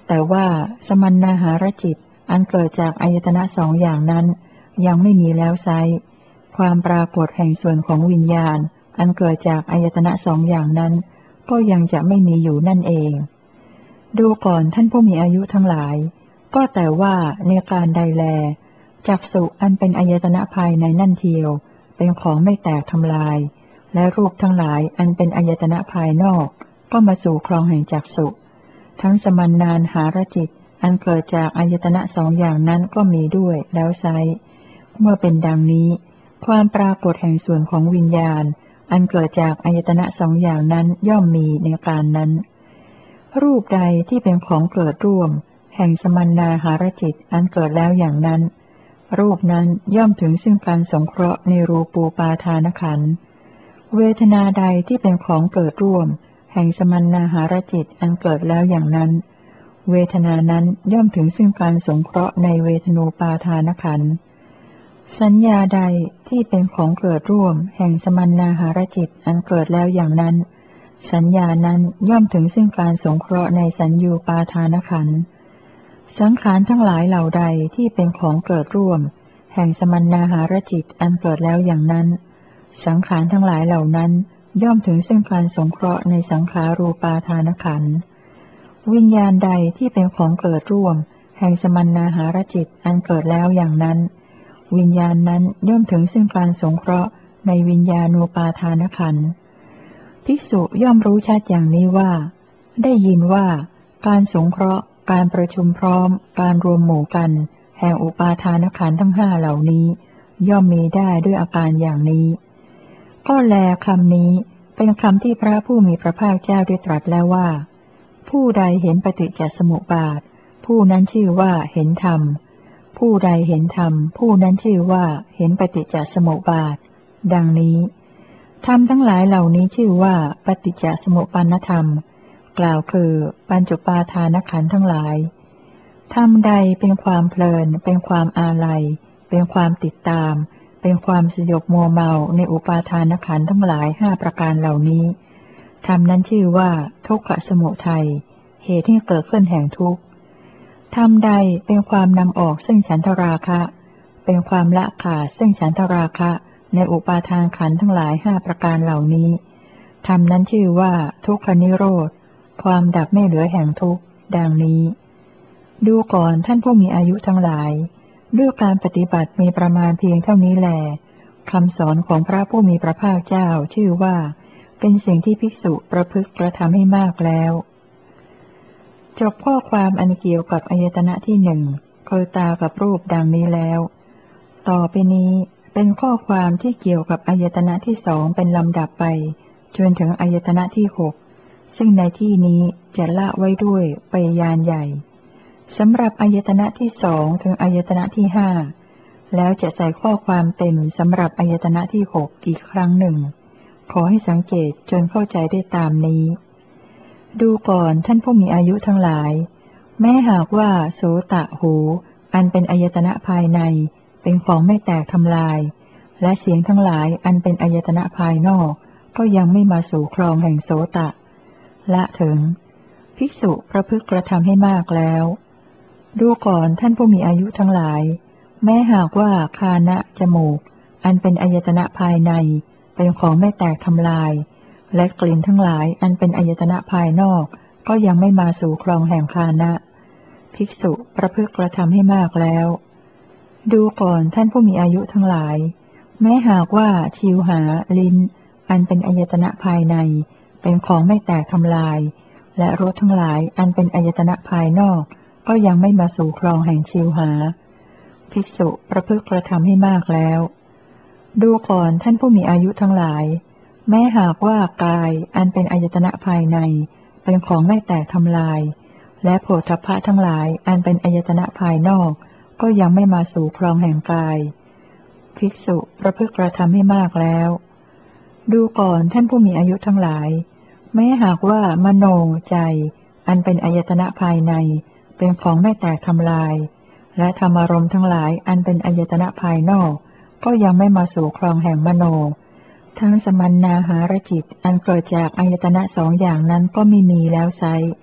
แต่ว่าสมัณณหารจิตอันเกิดจากอายตนะสองอย่างนั้นยังไม่มีแล้วไซร้ความปรากฏแห่งส่วนของวิญญาณอันเกิดจากอายตนะสองอย่างนั้นก็ยังจะไม่มีอยู่นั่นเองดูก่อนท่านผู้มีอายุทั้งหลายก็แต่ว่าในการใดแลจักษุอันเป็นอายตนะภายในนั่นเทียวเป็นของไม่แตกทำลายและรูปทั้งหลายอันเป็นอายตนะภายนอกก็มาสู่ครองแห่งจักษุทั้งสมัณณานหารจิตอันเกิดจากอายตนะสองอย่างนั้นก็มีด้วยแล้วไซร้เมื่อเป็นดังนี้ความปรากฏแห่งส่วนของวิญญาณอันเกิดจากอายตนะสองอย่างนั้นย่อมมีในการนั้นรูปใดที่เป็นของเกิดร่วมแห่งสมัณณาหารจิตอันเกิดแล้วอย่างนั้นรูปนั้นย่อมถึงซึ่งการสงเคราะห์ในรูปูปาทานขันธ์เวทนาใดที่เป็นของเกิดร่วมแห่งสมัณณาหารจิตอันเกิดแล้วอย่างนั้นเวทนานั้นย่อมถึงซึ่งการสงเคราะห์ในเวทนูปาทานขันธ์สัญญาใดที่เป็นของเกิดร่วมแห่งสมัณณาหารจิตอันเกิดแล้วอย่างนั้นสัญญานั้นย่อมถึงซึ่งการสงเคราะห์ในสัญญูปาทานขันธ์สังขารทั้งหลายเหล่าใดที่เป็นของเกิดร่วมแห่งสมัณณาหารจิตอันเกิดแล้วอย่างนั้นสังขารทั้งหลายเหล่านั้นย่อมถึงซึ่งการสงเคราะห์ในสังขารูปาทานขันธ์วิญญาณใดที่เป็นของเกิดร่วมแห่งสมัณณาหารจิตอันเกิดแล้วอย่างนั้นวิญญาณนั้นย่อมถึงซึ่งการสงเคราะห์ในวิญญาณูปาทานขันธ์ภิกษุย่อมรู้ชัดอย่างนี้ว่าได้ยินว่าการสงเคราะห์การประชุมพร้อมการรวมหมู่กันแห่งอุปาทานขันธ์ทั้งห้าเหล่านี้ย่อมมีได้ด้วยอาการอย่างนี้ก็แลคำนี้เป็นคำที่พระผู้มีพระภาคเจ้าได้ตรัสแล้วว่าผู้ใดเห็นปฏิจจสมุปบาทผู้นั้นชื่อว่าเห็นธรรมผู้ใดเห็นธรรมผู้นั้นชื่อว่าเห็นปฏิจจสมุปบาทดังนี้ธรรมทั้งหลายเหล่านี้ชื่อว่าปฏิจจสมุปปนธรรมกล่าวคือปัญจุปาทานขันธ์ทั้งหลายธรรมใดเป็นความเพลินเป็นความอาลัยเป็นความติดตามเป็นความสยบมัวเมาในอุปาทานขันธ์ทั้งหลายห้าประการเหล่านี้ธรรมนั้นชื่อว่าทุกขสมุทัยเหตุที่เกิดขึ้นแห่งทุกข์ธรรมใดเป็นความนำออกซึ่งฉันทราคะเป็นความละขาดซึ่งฉันทราคะในอุปาทานขันธ์ทั้งหลายห้าประการเหล่านี้ธรรมนั้นชื่อว่าทุกขนิโรธความดับไม่เหลือแห่งทุกข์ดังนี้ดูก่อนท่านผู้มีอายุทั้งหลายด้วยการปฏิบัติมีประมาณเพียงเท่านี้แลคำสอนของพระผู้มีพระภาคเจ้าชื่อว่าเป็นสิ่งที่ภิกษุประพฤติกระทำให้มากแล้วจบข้อความอันเกี่ยวกับอายตนะที่หนึ่งคือตากับรูปดังนี้แล้วต่อไปนี้เป็นข้อความที่เกี่ยวกับอายตนะที่สองเป็นลำดับไปจนถึงอายตนะที่หกซึ่งในที่นี้จะละไว้ด้วยไปยานใหญ่สำหรับอายตนะที่สองถึงอายตนะที่ห้าแล้วจะใส่ข้อความเต็มสำหรับอายตนะที่หกอีกครั้งหนึ่งขอให้สังเกตจนเข้าใจได้ตามนี้ดูก่อนท่านผู้มีอายุทั้งหลายแม้หากว่าโสตะหูอันเป็นอายตนะภายในเป็นของไม่แตกทำลายและเสียงทั้งหลายอันเป็นอายตนะภายนอกก็ยังไม่มาสู่ครองแห่งโสตะละถึงภิกษุประพฤติกระทำให้มากแล้วดูก่อนท่านผู้มีอายุทั้งหลายแม้หากว่าคานะจมูกอันเป็นอายตนะภายในเป็นของไม่แตกทำลายและกลิ่นทั้งหลายอันเป็นอายตนะภายนอกก็ยังไม่มาสู่ครองแห่งคานะภิกษุประพฤติกระทำให้มากแล้วดูก่อนท่านผู้มีอายุทั้งหลายแม้หากว่าชิวหาลิ้นอันเป็นอายตนะภายในเป็นของไม่แตกทำลายและรสทั้งหลายอันเป็นอายตนะภายนอกก็ยังไม่มาสู่ครองแห่งชิวหาภิกษุประพฤติกระทำให้มากแล้วดูก่อนท่านผู้มีอายุทั้งหลายแม้หากว่ากายอันเป็นอายตนะภายในเป็นของไม่แตกทำลายและโผฏฐัพพะทั้งหลายอันเป็นอายตนะภายนอกก็ยังไม่มาสู่ครองแห่งกายภิกษุประพฤติกระทำให้มากแล้วดูก่อนท่านผู้มีอายุทั้งหลายแม้หากว่ามโนใจอันเป็นอายตนะภายในเป็นของไม่แตกทำลายและธรรมารมณ์ทั้งหลายอันเป็นอายตนะภายนอกก็ยังไม่มาสู่ครองแห่งมโนทั้งสมัณณาหารจิตอันเกิดจากอายตนะสองอย่างนั้นก็ไม่มีแล้วไซร้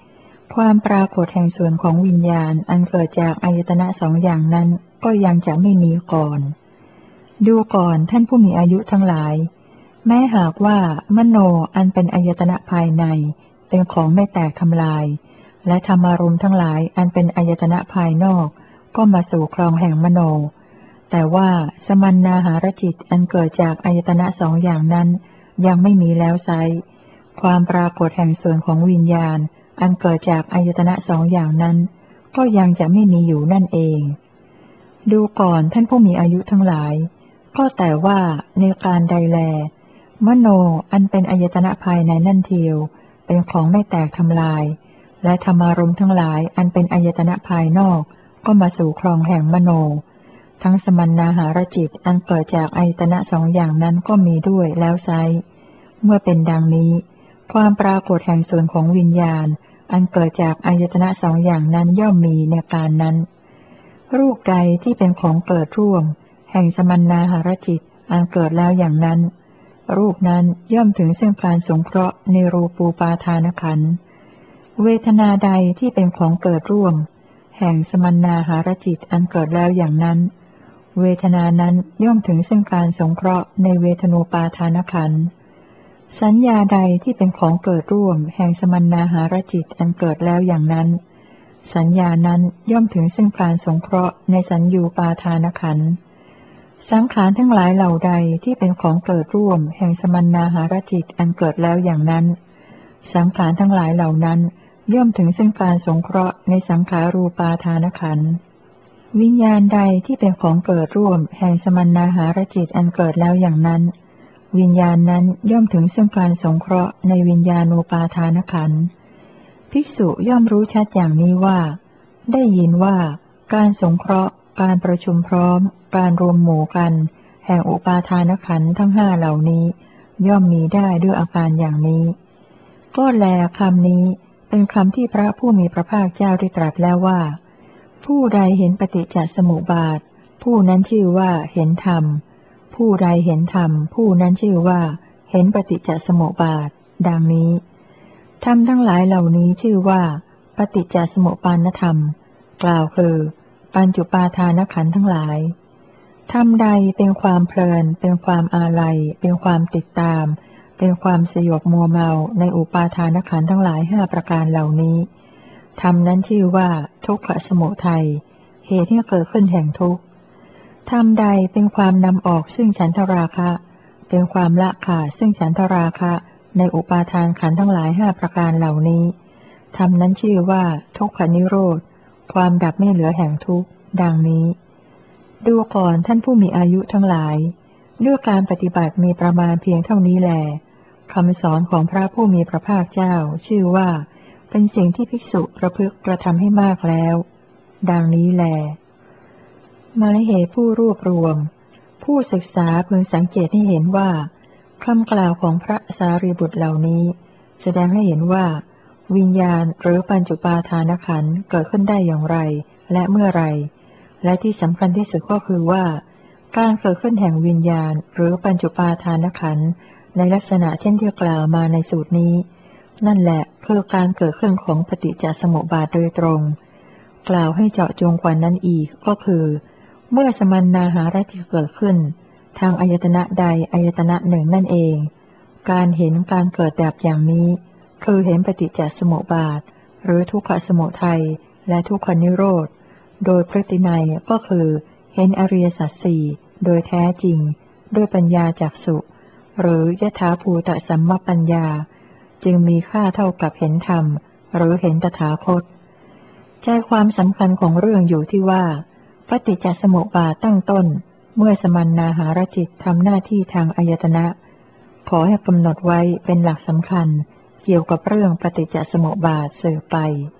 ความปรากฏแห่งส่วนของวิญญาณอันเกิดจากอายตนะสองอย่างนั้นก็ยังจะไม่มีก่อนดูก่อนท่านผู้มีอายุทั้งหลายแม้หากว่ามโนอันเป็นอายตนะภายในเป็นของไม่แตกทำลายและธรรมารมณ์ทั้งหลายอันเป็นอายตนะภายนอกก็มาสู่ครองแห่งมโนแต่ว่าสมัณณาหารจิตอันเกิดจากอายตนะสองอย่างนั้นยังไม่มีแล้วไซร้ความปรากฏแห่งส่วนของวิญญาณอันเกิดจากอายตนะสองอย่างนั้นก็ยังจะไม่มีอยู่นั่นเองดูก่อนท่านผู้มีอายุทั้งหลายก็แต่ว่าในการใดแลมโนอันเป็นอายตนะภายในนั่นเทียวเป็นของไม่แตกทำลายและธรรมารมณ์ทั้งหลายอันเป็นอายตนะภายนอกก็มาสู่ครองแห่งมโนทั้งสมัณณาหารจิตอันเกิดจากอายตนะสองอย่างนั้นก็มีด้วยแล้วไซร้เมื่อเป็นดังนี้ความปรากฏแห่งส่วนของวิญญาณอันเกิดจากอายตนะสองอย่างนั้นย่อมมีในการนั้นรูปใดที่เป็นของเกิดร่วมแห่งสมัณณาหารจิตอันเกิดแล้วอย่างนั้นรูปนั้นย่อมถึงซึ่งการสงเคราะห์ในรูปูปาทานขันธ์เวทนาใดที่เป็นของเกิดร่วมแห่งสมัณณาหารจิตอันเกิดแล้วอย่างนั้นเวทนานั้นย่อมถึงซึ่งการสงเคราะห์ในเวทนูปาทานขันธ์สัญญาใดที่เป็นของเกิดร่วมแห่งสมัณณาหารจิตอันเกิดแล้วอย่างนั้นสัญญานั้นย่อมถึงซึ่งการสงเคราะห์ในสัญญูปาทานขันธ์สังขารทั้งหลายเหล่าใดที่เป็นของเกิดร่วมแห่งสมัณณาหารจิตอันเกิดแล้วอย่างนั้นสังขารทั้งหลายเหล่านั้นย่อมถึงซึ่งการสงเคราะห์ในสังขารูปาทานขันธ์วิญญาณใดที่เป็นของเกิดร่วมแห่งสมัณณาหารจิตอันเกิดแล้วอย่างนั้นวิญญาณนั้นย่อมถึงซึ่งการสงเคราะห์ในวิญญาณูปาทานขันธ์ภิกษุย่อมรู้ชัดอย่างนี้ว่าได้ยินว่าการสงเคราะห์การประชุมพร้อมการรวมหมู่กันแห่งอุปาทานขันธ์ทั้งห้าเหล่านี้ย่อมมีได้ด้วยอาการอย่างนี้ก็แลคำนี้เป็นคำที่พระผู้มีพระภาคเจ้าได้ตรัสแล้วว่าผู้ใดเห็นปฏิจจสมุปบาทผู้นั้นชื่อว่าเห็นธรรมผู้ใดเห็นธรรมผู้นั้นชื่อว่าเห็นปฏิจจสมุปบาทดังนี้ธรรมทั้งหลายเหล่านี้ชื่อว่าปฏิจจสมุปปานธรรมกล่าวคือปัญจุปาทานขันธ์ทั้งหลายธรรมใดเป็นความเพลินเป็นความอาลัยเป็นความติดตามเป็นความสยบมัวเมาในอุปาทานขันธ์ทั้งหลายห้าประการเหล่านี้ธรรมนั้นชื่อว่าทุกขสมุทัยเหตุที่เกิดขึ้นแห่งทุกข์ธรรมใดเป็นความนำออกซึ่งฉันทราคะเป็นความละขาดซึ่งฉันทราคะในอุปาทานขันธ์ทั้งหลายห้าประการเหล่านี้ธรรมนั้นชื่อว่าทุกขนิโรธความดับไม่เหลือแห่งทุกข์ดังนี้ดูก่อนท่านผู้มีอายุทั้งหลายด้วยการปฏิบัติมีประมาณเพียงเท่านี้แลคำสอนของพระผู้มีพระภาคเจ้าชื่อว่าเป็นสิ่งที่ภิกษุประพฤติกระทำให้มากแล้วดังนี้แลหมายเหตุผู้รวบรวมผู้ศึกษาพึงสังเกตให้เห็นว่าคำกล่าวของพระสารีบุตรเหล่านี้แสดงให้เห็นว่าวิญญาณหรือปัญจุปาทานขันธ์เกิดขึ้นได้อย่างไรและเมื่อไรและที่สำคัญที่สุดก็คือว่าการเกิดขึ้นแห่งวิญญาณหรือปัญจุปาทานขันธ์ในลักษณะเช่นที่กล่าวมาในสูตรนี้นั่นแหละคือการเกิดขึ้นของปฏิจจสมุปบาทโดยตรงกล่าวให้เจาะจงกว่านั้นอีกก็คือเมื่อสมัณณาหารจิตเกิดขึ้นทางอายตนะใดอายตนะหนึ่งนั่นเองการเห็นการเกิดดับอย่างนี้คือเห็นปฏิจจสมุปบาทหรือทุกขสมุทัยและทุกขนิโรธโดยพฤตินัยก็คือเห็นอริยสัจสี่โดยแท้จริงด้วยปัญญาจักษุหรือยถาภูตสัมมปัญญาจึงมีค่าเท่ากับเห็นธรรมหรือเห็นตถาคตใจความสำคัญของเรื่องอยู่ที่ว่าปฏิจจสมุปบาทตั้งต้นเมื่อสมัณณาหารจิตทำหน้าที่ทางอายตนะขอให้กำหนดไว้เป็นหลักสำคัญเกี่ยวกับเรื่องปฏิจจสมุปบาทสืบไป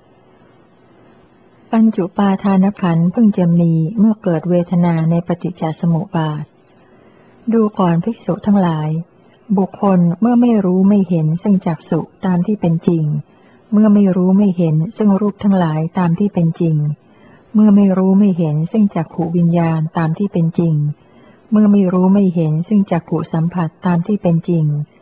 ปัญจุปาทานขันธ์เพิ่งจะมีเมื่อเกิดเวทนาในปฏิจจสมุปบาทดูก่อนภิกษุทั้งหลายบุคคลเมื่อไม่รู้ไม่เห็นซึ่งจักษุตามที่เป็นจริงเมื่อไม่รู้ไม่เห็นซึ่งรูปทั้งหลายตามที่เป็นจริงเมื่อไม่รู้ไม่เห็นซึ่งจักขุวิญญาณตามที่เป็นจริงเมื่อไม่รู้ไม่เห็นซึ่งจักขุสัมผัสตามที่เป็นจริง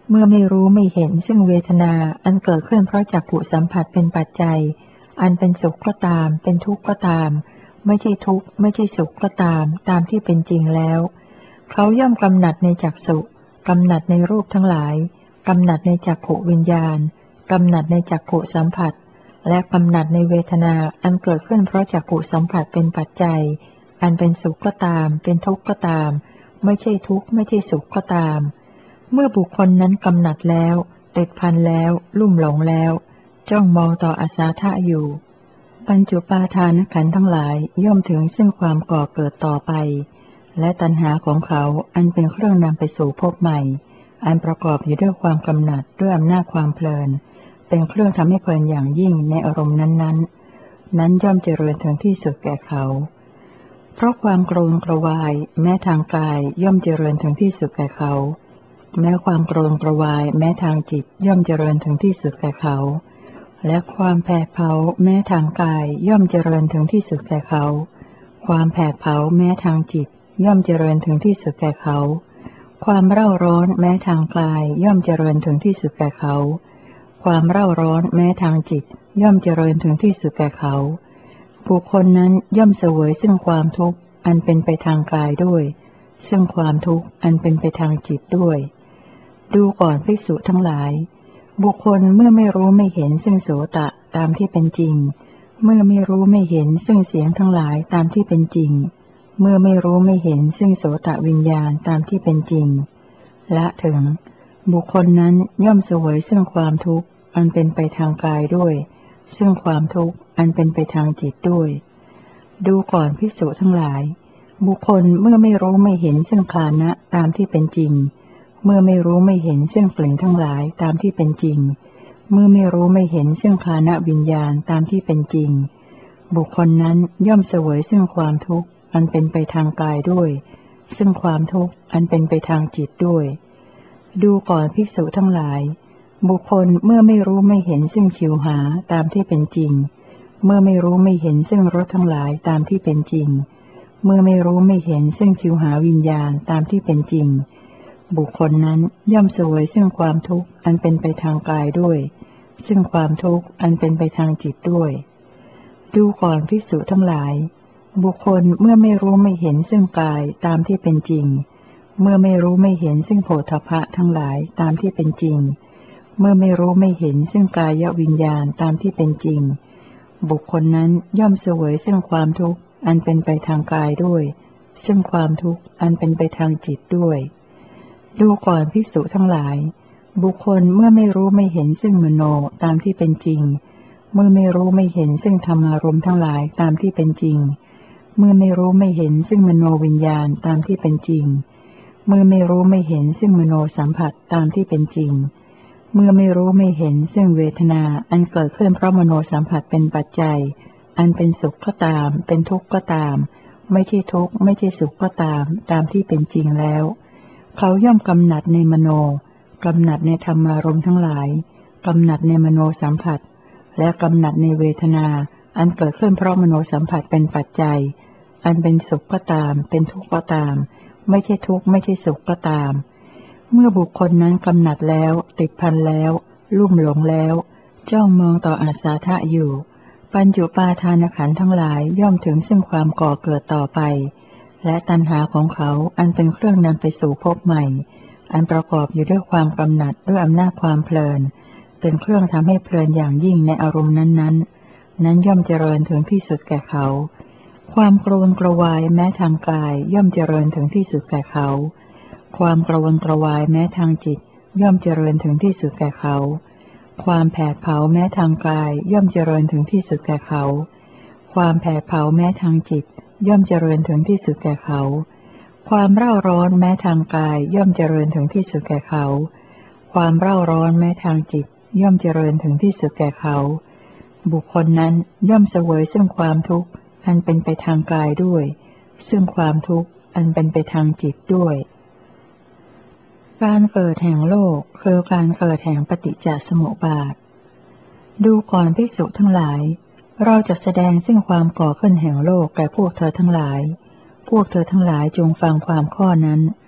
เมื่อไม่รู้ไม่เห็นซึ่งเวทนาอันเกิดขึ้นเพราะจักขุสัมผัสเป็นปัจจัยอันเป็นสุขก็ตามเป็นทุกข์ก็ตามไม่ใช่ทุกข์ไม่ใช่สุขก็ตามตามที่เป็นจริงแล้วเขาย่อมกำหนัดในจักษุกำหนัดในรูปทั้งหลายกำหนัดในจักขุวิญญาณกำหนัดในจักขุสัมผัสและกำหนัดในเวทนาอันเกิดขึ้นเพราะจักขุสัมผัสเป็นปัจจัยอันเป็นสุขก็ตามเป็นทุกข์ก็ตามไม่ใช่ทุกข์ไม่ใช่สุขก็ตามเมื่อบุคคลนั้นกำหนัดแล้วติดพันแล้วลุ่มหลงแล้วจ้องมองต่ออาสาทะอยู่ปัญจุปาทานขันธ์ทั้งหลายย่อมถึงซึ่งความก่อเกิดต่อไปและตัณหาของเขาอันเป็นเครื่องนำไปสู่ภพใหม่อันประกอบอยู่ด้วยความกำหนัดด้วยอำนาจความเพลินเป็นเครื่องทำให้เพลินอย่างยิ่งในอารมณ์นั้นๆ น, นั้นย่อมเจริญถึงที่สุดแก่เขาเพราะความโกรธกระวายแม้ทางกายย่อมเจริญถึงที่สุดแก่เขาแม้ความโกรธกระวายแม้ทางจิตย่อมเจริญถึงที่สุดแก่เขาและความแผดเผาแม้ทางกายย่อมเจริญถึงที่สุดแก่เขาความแผดเผาแม้ทางจิตย่อมเจริญถึงที่สุดแก่เขาความเร่าร้อนแม้ทางกายย่อมเจริญถึงที่สุดแก่เขาความเร่าร้อนแม้ทางจิตย่อมเจริญถึงที่สุดแก่เขาบุคคลนั้นย่อมเสวยซึ่งความทุกข์อันเป็นไปทางกายด้วยซึ่งความทุกข์อันเป็นไปทางจิตด้วยดูก่อนภิกษุทั้งหลายบุคคลเมื่อไม่รู้ไม่เห็นซึ่งโสตะตามที่เป็นจริงเมื่อไม่รู้ไม่เห็นซึ่งเสียงทั้งหลายตามที่เป็นจริงเมื่อไม่รู้ไม่เห็นซึ่งโสตะวิญญาณตามที่เป็นจริงละถึงบุคคลนั้นย่อมเสวยซึ่งความทุกข์อันเป็นไปทางกายด้วยซึ่งความทุกข์อันเป็นไปทางจิตด้วยดูก่อนภิกษุทั้งหลายบุคคลเมื่อไม่รู้ไม่เห็นซึ่งฆานะตามที่เป็นจริงเมื่อไม่รู้ไม่เห็นซึ่งกลิ่นทั้งหลายตามที่เป็นจริงเมื่อไม่รู้ไม่เห็นซึ่งฆานะวิญญาณตามที่เป็นจริงบุคคลนั้นย่อมเสวยซึ่งความทุกข์อันเป็นไปทางกายด้วยซึ่งความทุกข์อันเป็นไปทางจิตด้วยดูก่อนภิกษุทั้งหลายบุคคลเมื่อไม่รู้ไม่เห็นซึ่งชิวหาตามที่เป็นจริงเมื่อไม่รู้ไม่เห็นซึ่งรสทั้งหลายตามที่เป็นจริงเมื่อไม่รู้ไม่เห็นซึ่งชิวหาวิญญาณตามที่เป็นจริงบุคคลนั้นย่อมเสวยซึ่งความทุกข์อันเป็นไปทางกายด้วยซึ่งความทุกข์อันเป็นไปทางจิตด้วยดูก่อนภิกษุทั้งหลายบุคคลเมื่อไม่รู้ไม่เห็นซึ่งกายตามที่เป็นจริงเมื่อไม่รู้ไม่เห็นซึ่งโผฏฐัพพะทั้งหลายตามที่เป็นจริงเมื่อไม่รู้ไม่เห็นซึ่งกายวิญญาณตามที่เป็นจริงบุคคลนั้นย่อมเสวยซึ่งความทุกข์อันเป็นไปทางกายด้วยซึ่งความทุกข์อันเป็นไปทางจิตด้วยดูก่อนภิกษุทั้งหลายบุคคลเมื่อไม่รู้ไม่เห็นซึ่งมโนตามที่เป็นจริงเมื่อไม่รู้ไม่เห็นซึ่งธรรมารมณ์ทั้งหลายตามที่เป็นจริงเมื่อไม่รู้ไม่เห็นซึ่งมโนวิญญาณตามที่เป็นจริงเมื่อไม่รู้ไม่เห็นซึ่งมโนสัมผัสตามที่เป็นจริงเมื่อไม่รู้ไม่เห็นซึ่งเวทนาอันเกิดขึ้นเพราะมโนสัมผัสเป็นปัจจัยอันเป็นสุขก็ตามเป็นทุกข์ก็ตามไม่ใช่ทุกข์ไม่ใช่สุขก็ตามตามที่เป็นจริงแล้วเขาย่อมกำหนัดในมโนกำหนัดในธรรมารมณ์ทั้งหลายกำหนัดในมโนสัมผัสและกำหนัดในเวทนาอันเกิดขึ้นเพราะมโนสัมผัสเป็นปัจจัยอันเป็นสุขก็ตามเป็นทุกข์ก็ตามไม่ใช่ทุกข์ไม่ใช่สุขก็ตามเมื่อบุคคลนั้นกำหนัดแล้วติดพันแล้วลุ่มหลงแล้วจ้องมองต่ออาสาทะอยู่ปัญจุปาทานขันธ์ทั้งหลายย่อมถึงซึ่งความก่อเกิดต่อไปและตัณหาของเขาอันเป็นเครื่องนำไปสู่ภพใหม่อันประกอบอยู่ด้วยความกำหนัดด้วยอำนาจความเพลินเป็นเครื่องทำให้เพลินอย่างยิ่งในอารมณ์นั้นๆ น, นั้นย่อมเจริญถึงที่สุดแก่เขาความโกรธกระวายแม้ทางกายย่อมเจริญถึงที่สุดแก่เขาความกระวนกระวายแม้ทางจิตย่อมเจริญถึงที่สุดแก่เขาความแผดเผาแม้ทางกายย่อมเจริญถึงที่สุดแก่เขาความแผดเผาแม้ทางจิตย่อมเจริญถึงที่สุดแก่เขาความเร่าร้อนแม้ทางกายย่อมเจริญถึงที่สุดแก่เขาความเร่าร้อนแม้ทางจิตย่อมเจริญถึงที่สุดแก่เขาบุคคลนั้นย่อมเสวยซึ่งความทุกข์อันเป็นไปทางกายด้วยซึ่งความทุกข์อันเป็นไปทางจิตด้วยการเกิดแห่งโลกคือการเกิดแห่งปฏิจจสมุปบาทดูก่อนภิกษุทั้งหลายเราจะแสดงซึ่งความก่อขึ้นแห่งโลกแก่พวกเธอทั้งหลายพวกเธอทั้งหลายจงฟังความข้อนั้น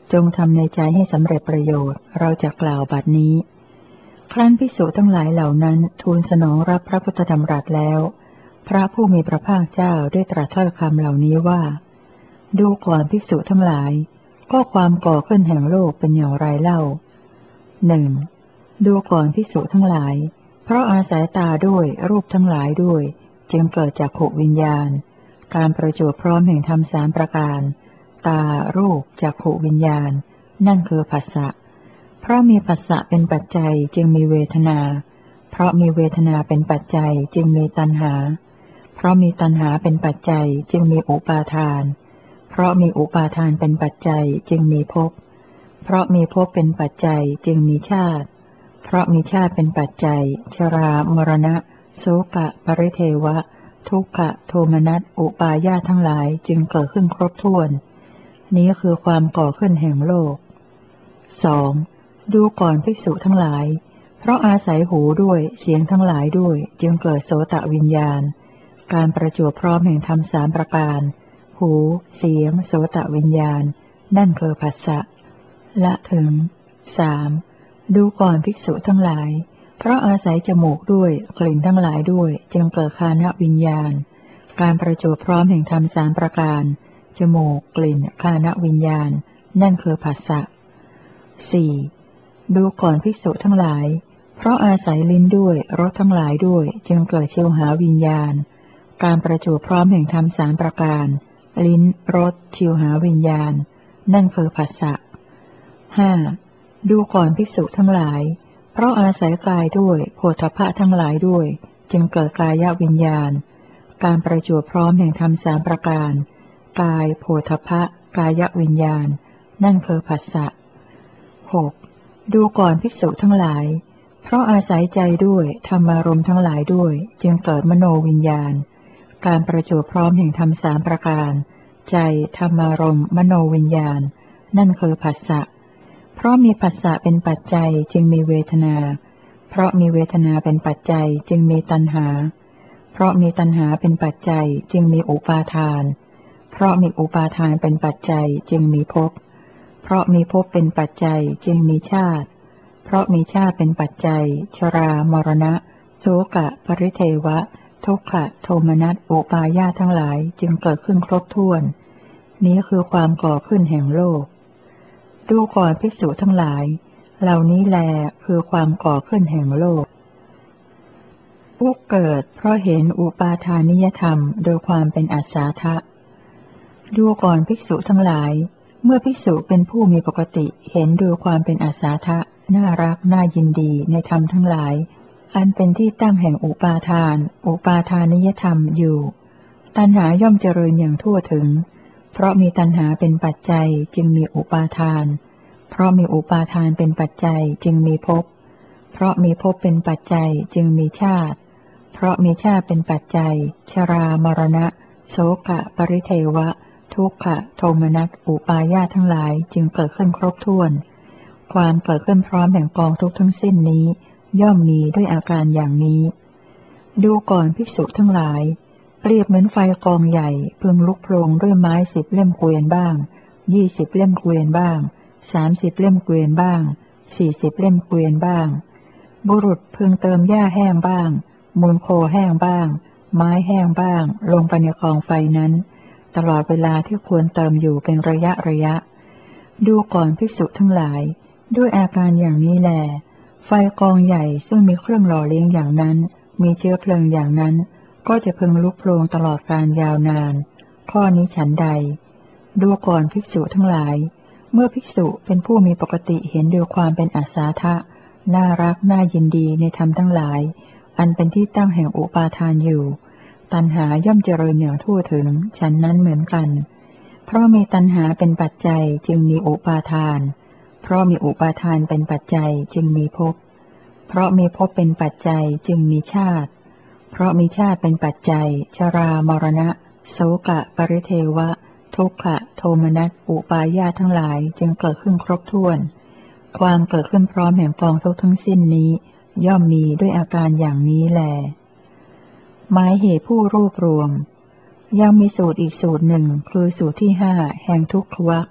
จงทำในใจให้สำเร็จประโยชน์เราจะกล่าวบัดนี้ครั้นภิกษุทั้งหลายเหล่านั้นทูลสนองรับพระพุทธดำรัสแล้วพระผู้มีพระภาคเจ้าได้ตรัสถ้อยคำเหล่านี้ว่าดูก่อนภิกษุทั้งหลายก็ความก่อขึ้นแห่งโลกเป็นอย่างไรเล่าหนึ่งดูก่อนภิกษุทั้งหลายเพราะอาศัยตาด้วยรูปทั้งหลายด้วยจึงเกิดจักขุวิญญาณการประจวบพร้อมแห่งธรรมสามประการตารูปจักขุวิญญาณนั่นคือผัสสะเพราะมีผัสสะเป็นปัจจัยจึงมีเวทนาเพราะมีเวทนาเป็นปัจจัยจึงมีตัณหาเพราะมีตัณหาเป็นปัจจัยจึงมีอุปาทานเพราะมีอุปาทานเป็นปัจจัยจึงมีภพเพราะมีภพเป็นปัจจัยจึงมีชาติเพราะมีชาติเป็นปัจจัยชรามรณะโสกะปริเทวะทุกขะโทมนัสอุปาญาตทั้งหลายจึงเกิดขึ้นครบถ้วนนี้คือความก่อขึ้นแห่งโลกสองดูก่อนภิกษุทั้งหลายเพราะอาศัยหูด้วยเสียงทั้งหลายด้วยจึงเกิดโสตวิญญาณการประจวบพร้อมแห่งธรรมสามประการหูเสียงโสตวิญญาณนั่นคือผัสสะละถึงสามดูก่อนภิกษุทั้งหลายเพราะอาศัยจมูกด้วยกลิ่นทั้งหลายด้วยจึงเกิดฆานวิญญาณการประจวบพร้อมแห่งธรรมสามประการจมูกกลิ่นฆานวิญญาณนั่นคือผัสสะสี่ดูก่อนภิกษุทั้งหลายเพราะอาศัยลิ้นด้วยรสทั้งหลายด้วยจึงเกิดชิวหาวิญญาณการประจวบพร้อมแห่งธรรมสามประการลิ้นรสชิวหาวิญญาณนั่นคือผัสสะห้าดูก่อนภิกษุทั้งหลายเพราะอาศัยกายด้วยโผฏฐัพพะทั้งหลายด้วยจึงเกิดกายวิญญาณการประจวบพร้อมแห่งธรรมสามประการกายโผฏฐัพพะกายวิญญาณนั่นคือผัสสะหกดูก่อนภิกษุทั้งหลายเพราะอาศัยใจด้วยธรรมารมณ์ทั้งหลายด้วยจึงเกิดมโนวิญญาณการประจวบพร้อมแห่งธรรมสามประการใจธรรมารมณ์มโนวิญญาณนั่นคือผัสสะเพราะมีผัสสะเป็นปัจจัยจึงมีเวทนาเพราะมีเวทนาเป็นปัจจัยจึงมีตัณหาเพราะมีตัณหาเป็นปัจจัยจึงมีอุปาทานเพราะมีอุปาทานเป็นปัจจัยจึงมีภพเพราะมีภพเป็นปัจจัยจึงมีชาติเพราะมีชาติเป็นปัจจัยชรามรณะโสกะปริเทวะทุกขะโทมนัสอุปาญาตทั้งหลายจึงเกิดขึ้นครบถ้วนนี้คือความก่อขึ้นแห่งโลกดูก่อนภิกษุทั้งหลายเหล่านี้แลคือความก่อขึ้นแห่งโลกพวกเกิดเพราะเห็นอุปาทานิยธรรมโดยความเป็นอัศสาทะดูก่อนภิกษุทั้งหลายเมื่อภิกษุเป็นผู้มีปกติเห็นโดยความเป็นอัศสาทะน่ารักน่ายินดีในธรรมทั้งหลายอันเป็นที่ตั้งแห่งอุปาทานอุปาทานิยธรรมอยู่ตัณหาย่อมเจริญอย่างทั่วถึงเพราะมีตัณหาเป็นปัจจัยจึงมีอุปาทานเพราะมีอุปาทานเป็นปัจจัยจึงมีภพเพราะมีภพเป็นปัจจัยจึงมีชาติเพราะมีชาติเป็นปัจจัยชรามรณะโสกะปริเทวะทุกขะโทมนัสอุปาญาตทั้งหลายจึงเกิดขึ้นครบถ้วนความเกิดขึ้นพร้อมแห่งกองทุกข์ทั้งสิ้นนี้ย่อมมีด้วยอาการอย่างนี้ดูก่อนภิกษุทั้งหลายเปรียบเหมือนไฟกองใหญ่พึงลุกโผล่ด้วยไม้สิบเล่มเกวียนบ้างยี่สิบเล่มเกวียนบ้างสามสิบเล่มเกวียนบ้างสี่สิบเล่มเกวียนบ้างบุรุษพึงเติมหญ้าแห้งบ้างมูลโคแห้งบ้างไม้แห้งบ้างลงไปในกองไฟนั้นตลอดเวลาที่ควรเติมอยู่เป็นระยะระยะดูก่อนภิกษุทั้งหลายด้วยอาการอย่างนี้แลไฟกองใหญ่ซึ่งมีเครื่องหล่อเลี้ยงอย่างนั้นมีเชื้อเพลิงอย่างนั้นก็จะพึงลุกโผล่ตลอดการยาวนานข้อนี้ฉันใดดูก่อนภิกษุทั้งหลายเมื่อภิกษุเป็นผู้มีปกติเห็นโดยความเป็นอัศสาทะน่ารักน่ายินดีในธรรมทั้งหลายอันเป็นที่ตั้งแห่งอุปาทานอยู่ตัณหาย่อมเจริญอย่างทั่วถึงฉันนั้นเหมือนกันเพราะมีตัณหาเป็นปัจจัยจึงมีอุปาทานเพราะมีอุปาทานเป็นปัจจัยจึงมีภพเพราะมีภพเป็นปัจจัยจึงมีชาติเพราะมีชาติเป็นปัจจัยชรามรณะโสกะปริเทวะทุกขะโทมนัสอุปาญาตทั้งหลายจึงเกิดขึ้นครบถ้วนความเกิดขึ้นพร้อมแห่งกองทุกข์ทั้งสิ้นนี้ย่อมมีด้วยอาการอย่างนี้แลหมายเหตุผู้รวบรวมยังมีสูตรอีกสูตรหนึ่งคือสูตรที่ห้าแห่งทุกขวรรค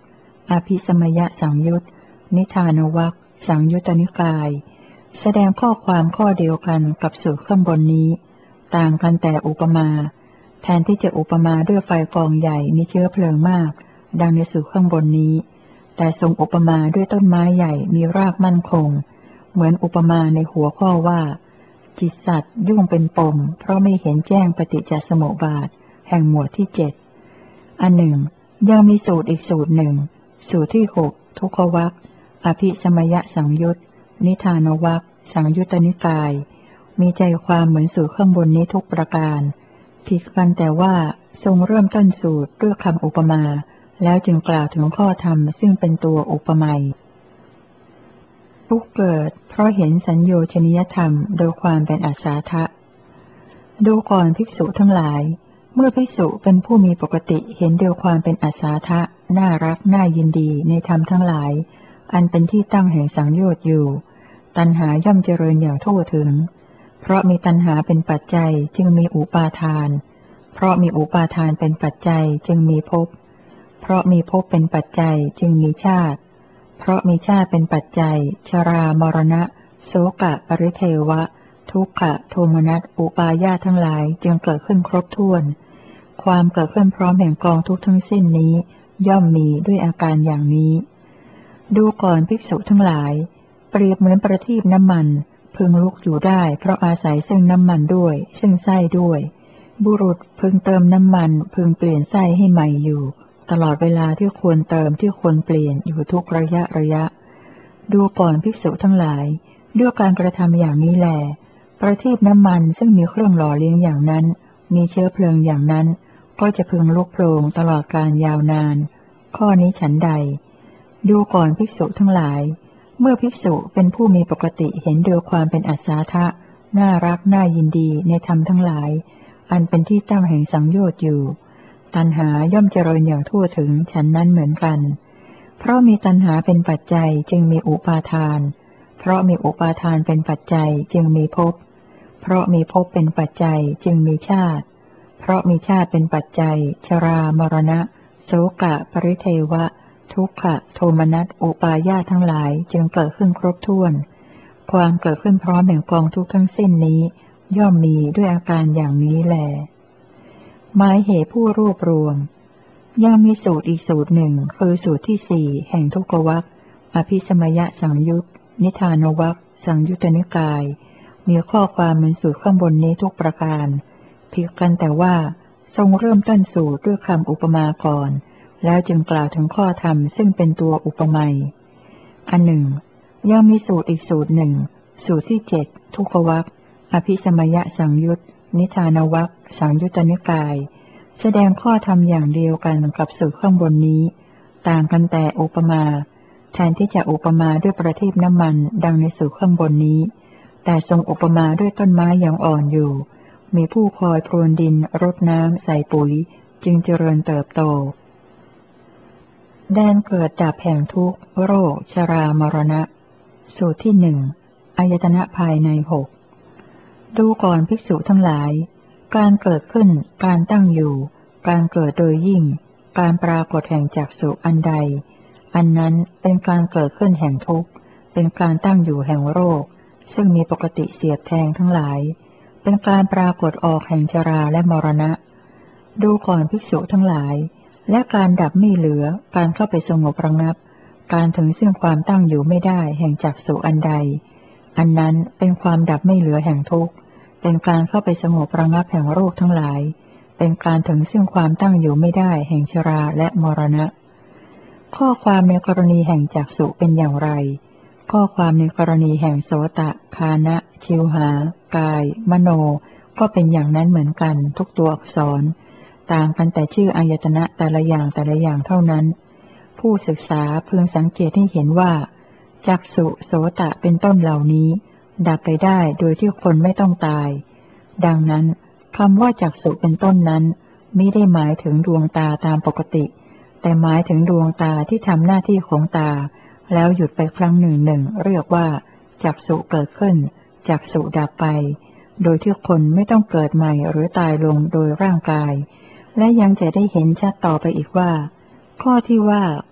อภิสมยสังยุตนิทานวรรคสังยุตตนิกายแสดงข้อความข้อเดียวกันกับสูตรข้างบนนี้ต่างกันแต่อุปมาแทนที่จะอุปมาด้วยไฟกองใหญ่มีเชื้อเพลิงมากดังในสูตรข้างบนนี้แต่ทรงอุปมาด้วยต้นไม้ใหญ่มีรากมั่นคงเหมือนอุปมาในหัวข้อว่าจิตสัตว์ยุ่งเป็นปมเพราะไม่เห็นแจ้งปฏิจจสมุปบาทแห่งหมวดที่เจ็ดอันหนึ่งยังมีสูตรอีกสูตรหนึ่งสูตรที่หกทุกขวรรคอภิสมยสังยุตนิทานวรรคสังยุตตนิกายมีใจความเหมือนสูตรข้างบนนี้ทุกประการผิดกันแต่ว่าทรงเริ่มต้นสูตรด้วยคำอุปมาแล้วจึงกล่าวถึงข้อธรรมซึ่งเป็นตัวอุปไมยทุกเกิดเพราะเห็นสัญโยชนิยธรรมโดยความเป็นอาสาทะดูก่อนภิกษุทั้งหลายเมื่อภิกษุเป็นผู้มีปกติเห็นโดยความเป็นอาสาทะน่ารักน่ายินดีในธรรมทั้งหลายอันเป็นที่ตั้งแห่งสังโยชน์อยู่ตัณหาย่อมเจริญอย่างทั่วถึงเพราะมีตัณหาเป็นปัจจัยจึงมีอุปาทานเพราะมีอุปาทานเป็นปัจจัยจึงมีภพเพราะมีภพเป็นปัจจัยจึงมีชาติเพราะมีชาติเป็นปัจจัยชรามรณะโสกะปริเทวะทุกขะโทมนัสอุปาญาตทั้งหลายจึงเกิดขึ้นครบถ้วนความเกิดขึ้นพร้อมแห่งกองทุกข์ทั้งสิ้นนี้ย่อมมีด้วยอาการอย่างนี้ดูก่อนภิกษุทั้งหลายเปรียบเหมือนประทีปน้ำมันพึงลุกอยู่ได้เพราะอาศัยซึ่งน้ำมันด้วยซึ่งไส้ด้วยบุรุษพึงเติมน้ำมันพึงเปลี่ยนไส้ให้ใหม่อยู่ตลอดเวลาที่ควรเติมที่ควรเปลี่ยนอยู่ทุกระยะระยะดูก่อนภิกษุทั้งหลายด้วยการกระทำอย่างนี้แลประทีปน้ำมันซึ่งมีเครื่องหล่อเลี้ยงอย่างนั้นมีเชื้อเพลิงอย่างนั้นก็จะพึงลุกโผล่ตลอดการยาวนานข้อนี้ฉันใดดูก่อนภิกษุทั้งหลายเมื่อภิกษุเป็นผู้มีปกติเห็นโดยความเป็นอัศทะน่ารักน่ายินดีในธรรมทั้งหลายอันเป็นที่ตั้งแห่งสังโยชน์อยู่ตัณหาย่อมเจริญอย่างทั่วถึงฉันนั้นเหมือนกันเพราะมีตัณหาเป็นปัจจัยจึงมีอุปาทานเพราะมีอุปาทานเป็นปัจจัยจึงมีภพเพราะมีภพเป็นปัจจัยจึงมีชาติเพราะมีชาติเป็นปัจจัยชรามรณะโสกะปริเทวะทุกขะโทมนัสอุปาญาตทั้งหลายจึงเกิดขึ้นครบถ้วนความเกิดขึ้นพร้อมแห่งกองทุกข์ทั้งสิ้นนี้ย่อมมีด้วยอาการอย่างนี้แลหมายเหตุผู้รวบรวมยังมีสูตรอีกสูตรหนึ่งคือสูตรที่สี่แห่งทุกขวรรคอภิสมยสังยุตนิทานวรรคสังยุตตนิกายมีข้อความเหมือนสูตรข้างบนนี้ทุกประการเพียงกันแต่ว่าทรงเริ่มต้นสูตรด้วยคำอุปมาก่อนแล้วจึงกล่าวถึงข้อธรรมซึ่งเป็นตัวอุปไมยอันหนึ่งยังมีสูตรอีกสูตรหนึ่งสูตรที่เจ็ดทุกขวรรคอภิสมยสังยุตนิทานวรรคสังยุตตนิกายแสดงข้อธรรมอย่างเดียวกันกับสูตรข้างบนนี้ต่างกันแต่อุปมาแทนที่จะอุปมาด้วยประทีปน้ำมันดังในสูตรข้างบนนี้แต่ทรงอุปมาด้วยต้นไม้อย่างอ่อนอยู่มีผู้คอยพรวนดินรดน้ำใส่ปุ๋ยจึงเจริญเติบโตแดนเกิดดับแห่งทุกข์โรคชรามรณะสูตรที่หนึ่งอายตนะภายในหกดูก่อนภิกษุทั้งหลายการเกิดขึ้นการตั้งอยู่การเกิดโดยยิ่งการปรากฏแห่งจักษุอันใดอันนั้นเป็นการเกิดขึ้นแห่งทุกข์เป็นการตั้งอยู่แห่งโรคซึ่งมีปกติเสียดแทงทั้งหลายเป็นการปรากฏออกแห่งชราและมรณะดูก่อนภิกษุทั้งหลายและการดับไม่เหลือการเข้าไปสงบระงับการถึงซึ่งความตั้งอยู่ไม่ได้แห่งจักษุอันใดอันนั้นเป็นความดับไม่เหลือแห่งทุกข์เป็นการเข้าไปสงบระงับแห่งโรคทั้งหลายเป็นการถึงซึ่งความตั้งอยู่ไม่ได้แห่งชราและมรณะข้อความในกรณีแห่งจักษุเป็นอย่างไรข้อความในกรณีแห่งโสตะคานะชิวหากายมโนก็เป็นอย่างนั้นเหมือนกันทุกตัวอักษรต่างกันแต่ชื่ออายตนะแต่ละอย่างแต่ละอย่างเท่านั้นผู้ศึกษาพึงสังเกตให้เห็นว่าจักษุโสตะเป็นต้นเหล่านี้ดับไปได้โดยที่คนไม่ต้องตายดังนั้นคำว่าจักษุเป็นต้นนั้นมิได้หมายถึงดวงตาตามปกติแต่หมายถึงดวงตาที่ทำหน้าที่ของตาแล้วหยุดไปครั้งหนึ่งหนึ่งเรียกว่าจักษุเกิดขึ้นจักษุดับไปโดยที่คนไม่ต้องเกิดใหม่หรือตายลงโดยร่างกายและยังจะได้เห็นชัดต่อไปอีกว่าข้อที่ว่า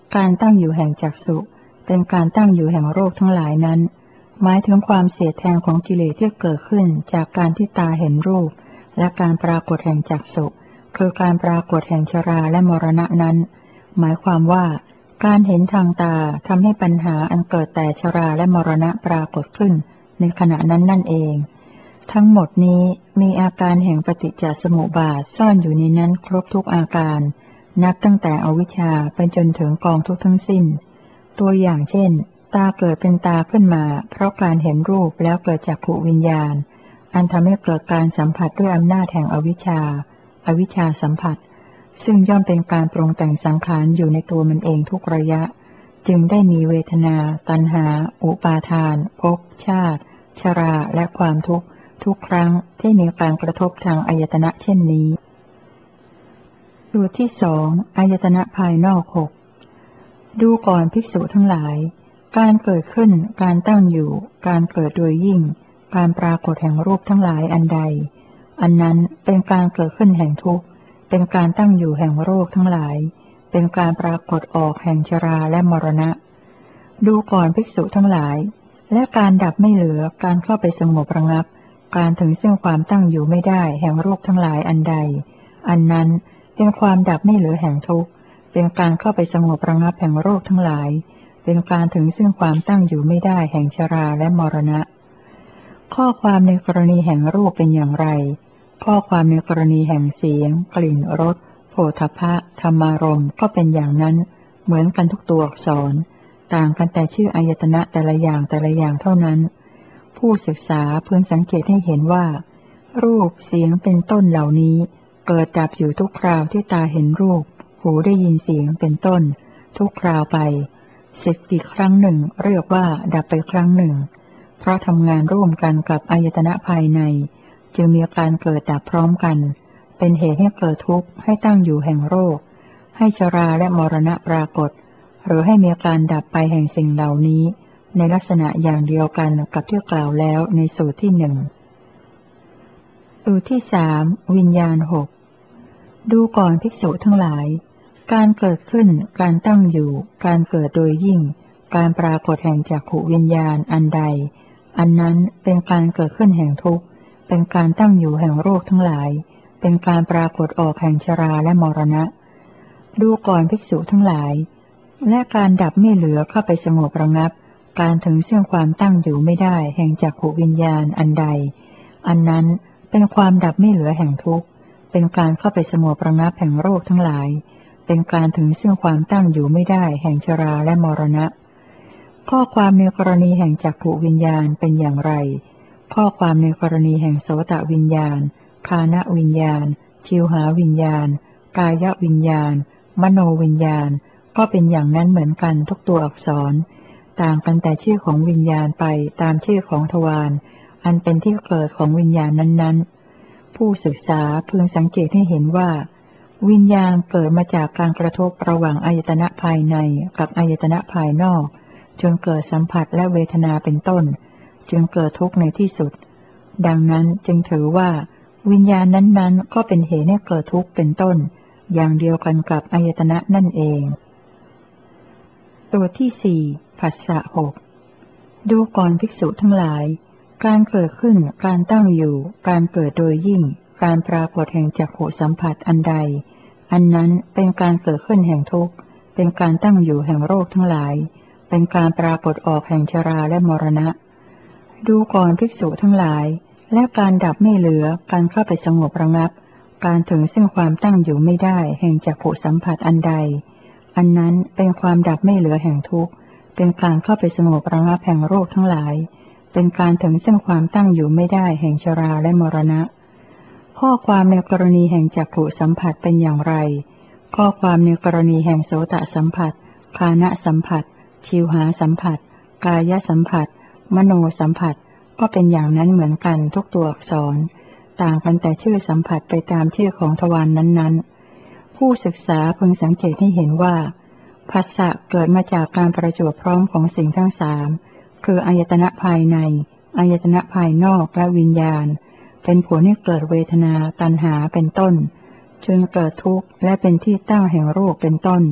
การตั้งอยู่แห่งจักษุเป็นการตั้งอยู่แห่งรูปทั้งหลายนั้นหมายถึงความเสียดแทงของกิเลสที่เกิดขึ้นจากการที่ตาเห็นรูปและการปรากฏแห่งจักษุคือการปรากฏแห่งชราและมรณะนั้นหมายความว่าการเห็นทางตาทำให้ปัญหาอันเกิดแต่ชราและมรณะปรากฏขึ้นในขณะนั้นนั่นเองทั้งหมดนี้มีอาการแห่งปฏิจจสมุปบาทซ่อนอยู่ในนั้นครบทุกอาการนับตั้งแต่อวิชชาไปจนถึงกองทุกข์ทั้งสิ้นตัวอย่างเช่นตาเกิดเป็นตาขึ้นมาเพราะการเห็นรูปแล้วเกิดจากขวิญญาณอันทำให้เกิดการสัมผัสด้วยอำนาจแห่งอวิชชาอวิชชาสัมผัสซึ่งย่อมเป็นการปรุงแต่งสังขารอยู่ในตัวมันเองทุกระยะจึงได้มีเวทนาตัณหาอุปาทานภพชาติชราและความทุกข์ทุกครั้งที่มีการกระทบทางอายตนะเช่นนี้สูตรที่สองอายตนะภายนอกหกดูก่อนภิกษุทั้งหลายการเกิดขึ้นการตั้งอยู่การเกิดโดยยิ่งการปรากฏแห่งรูปทั้งหลายอันใดอันนั้นเป็นการเกิดขึ้นแห่งทุกข์เป็นการตั้งอยู่แห่งโรคทั้งหลายเป็นการปรากฏออกแห่งชราและมรณะดูก่อนภิกษุทั้งหลายและการดับไม่เหลือการเข้าไปสงบระงับการถึงซึ่งความตั้งอยู่ไม่ได้แห่งรูปทั้งหลายอันใดอันนั้นเป็นความดับไม่เหลือแห่งทุกข์เป็นการเข้าไปสงบระงับแห่งโรคทั้งหลายเป็นการถึงซึ่งความตั้งอยู่ไม่ได้แห่งชราและมรณะข้อความในกรณีแห่งรูปเป็นอย่างไรข้อความในกรณีแห่งเสียงกลิ่นรสโผฏฐัพพะธรรมารมณ์ก็เป็นอย่างนั้นเหมือนกันทุกตัวอักษรต่างกันแต่ชื่ออายตนะแต่ละอย่างแต่ละอย่างเท่านั้นผู้ศึกษาพึงสังเกตให้เห็นว่ารูปเสียงเป็นต้นเหล่านี้เกิดดับอยู่ทุกคราวที่ตาเห็นรูปหูได้ยินเสียงเป็นต้นทุกคราวไปสิบกี่ครั้งหนึ่งเรียกว่าดับไปครั้งหนึ่งเพราะทำงานร่วมกันกับอายตนะภายในจึงมีการเกิดดับพร้อมกันเป็นเหตุให้เกิดทุกข์ให้ตั้งอยู่แห่งโรคให้ชราและมรณะปรากฏหรือให้มีการดับไปแห่งสิ่งเหล่านี้ในลักษณะอย่างเดียวกันกับที่กล่าวแล้วในสูตรที่หนึ่งสูตรที่สามวิญญาณหกดูก่อนภิกษุทั้งหลายการเกิดขึ้นการตั้งอยู่การเกิดโดยยิ่งการปรากฏแห่งจักขุวิญญาณอันใดอันนั้นเป็นการเกิดขึ้นแห่งทุกข์เป็นการตั้งอยู่แห่งโรคทั้งหลายเป็นการปรากฏออกแห่งชราและมรณะดูก่อนภิกษุทั้งหลายและการดับไม่เหลือเข้าไปสงบระงับการถึงซึ่งความตั้งอยู่ไม่ได้แห่งจักขุวิญญาณอันใดอันนั้นเป็นความดับไม่เหลือแห่งทุกข์เป็นการเข้าไปสงบระงับแห่งโรคทั้งหลายเป็นการถึงซึ่งความตั้งอยู่ไม่ได้แห่งชราและมรณะข้อความในกรณีแห่งจักขุวิญญาณเป็นอย่างไรข้อความในกรณีแห่งโสตวิญญาณฆานวิญญาณชิวหาวิญญาณกายวิญญาณมโนวิญญาณก็เป็นอย่างนั้นเหมือนกันทุกตัวอักษรต่างกันแต่ชื่อของวิญญาณไปตามชื่อของทวารอันเป็นที่เกิดของวิญญาณนั้นๆผู้ศึกษาพึงสังเกตให้เห็นว่าวิญญาณเกิดมาจากการกระทบระหว่างอายตนะภายในกับอายตนะภายนอกจนเกิดสัมผัสและเวทนาเป็นต้นจึงเกิดทุกข์ในที่สุดดังนั้นจึงถือว่าวิญญาณนั้นๆก็เป็นเหตุให้เกิดทุกข์เป็นต้นอย่างเดียวกันกับอายตนะนั่นเองตัวที่สี่ผัสสะหกดูก่อนภิกษุทั้งหลายการเกิดขึ้นการตั้งอยู่การเกิดโดยยิ่งการปรากฏแห่งจักขุสัมผัสอันใดอันนั้นเป็นการเกิดขึ้นแห่งทุกข์เป็นการตั้งอยู่แห่งโรคทั้งหลายเป็นการปรากฏออกแห่งชราและมรณะดูก่อนภิกษุทั้งหลายและการดับไม่เหลือการเข้าไปสงบระงับการถึงซึ่งความตั้งอยู่ไม่ได้แห่งจักขุสัมผัสอันใดอันนั้นเป็นความดับไม่เหลือแห่งทุกข์เป็นการเข้าไปสงบระงับแห่งโรคทั้งหลายเป็นการถึงซึ่งความตั้งอยู่ไม่ได้แห่งชราและมรณะข้อความในกรณีแห่งจักขุสัมผัสเป็นอย่างไรข้อความในกรณีแห่งโสตสัมผัสฆานสัมผัสชิวหาสัมผัสกายสัมผัสมโนสัมผัสก็เป็นอย่างนั้นเหมือนกันทุกตัวอักษรต่างกันแต่ชื่อสัมผัสไปตามชื่อของทวาร น, นั้นๆผู้ศึกษาพึงสังเกตให้เห็นว่าผัสสะเกิดมาจากการประจวบพร้อมของสิ่งทั้งสามคืออายตนะภายในอายตนะภายนอกและวิญญาณเป็นผลให้เกิดเวทนาตัณหาเป็นต้นจนเกิดทุกข์และเป็นที่ตั้งแห่งรูปเป็นต้น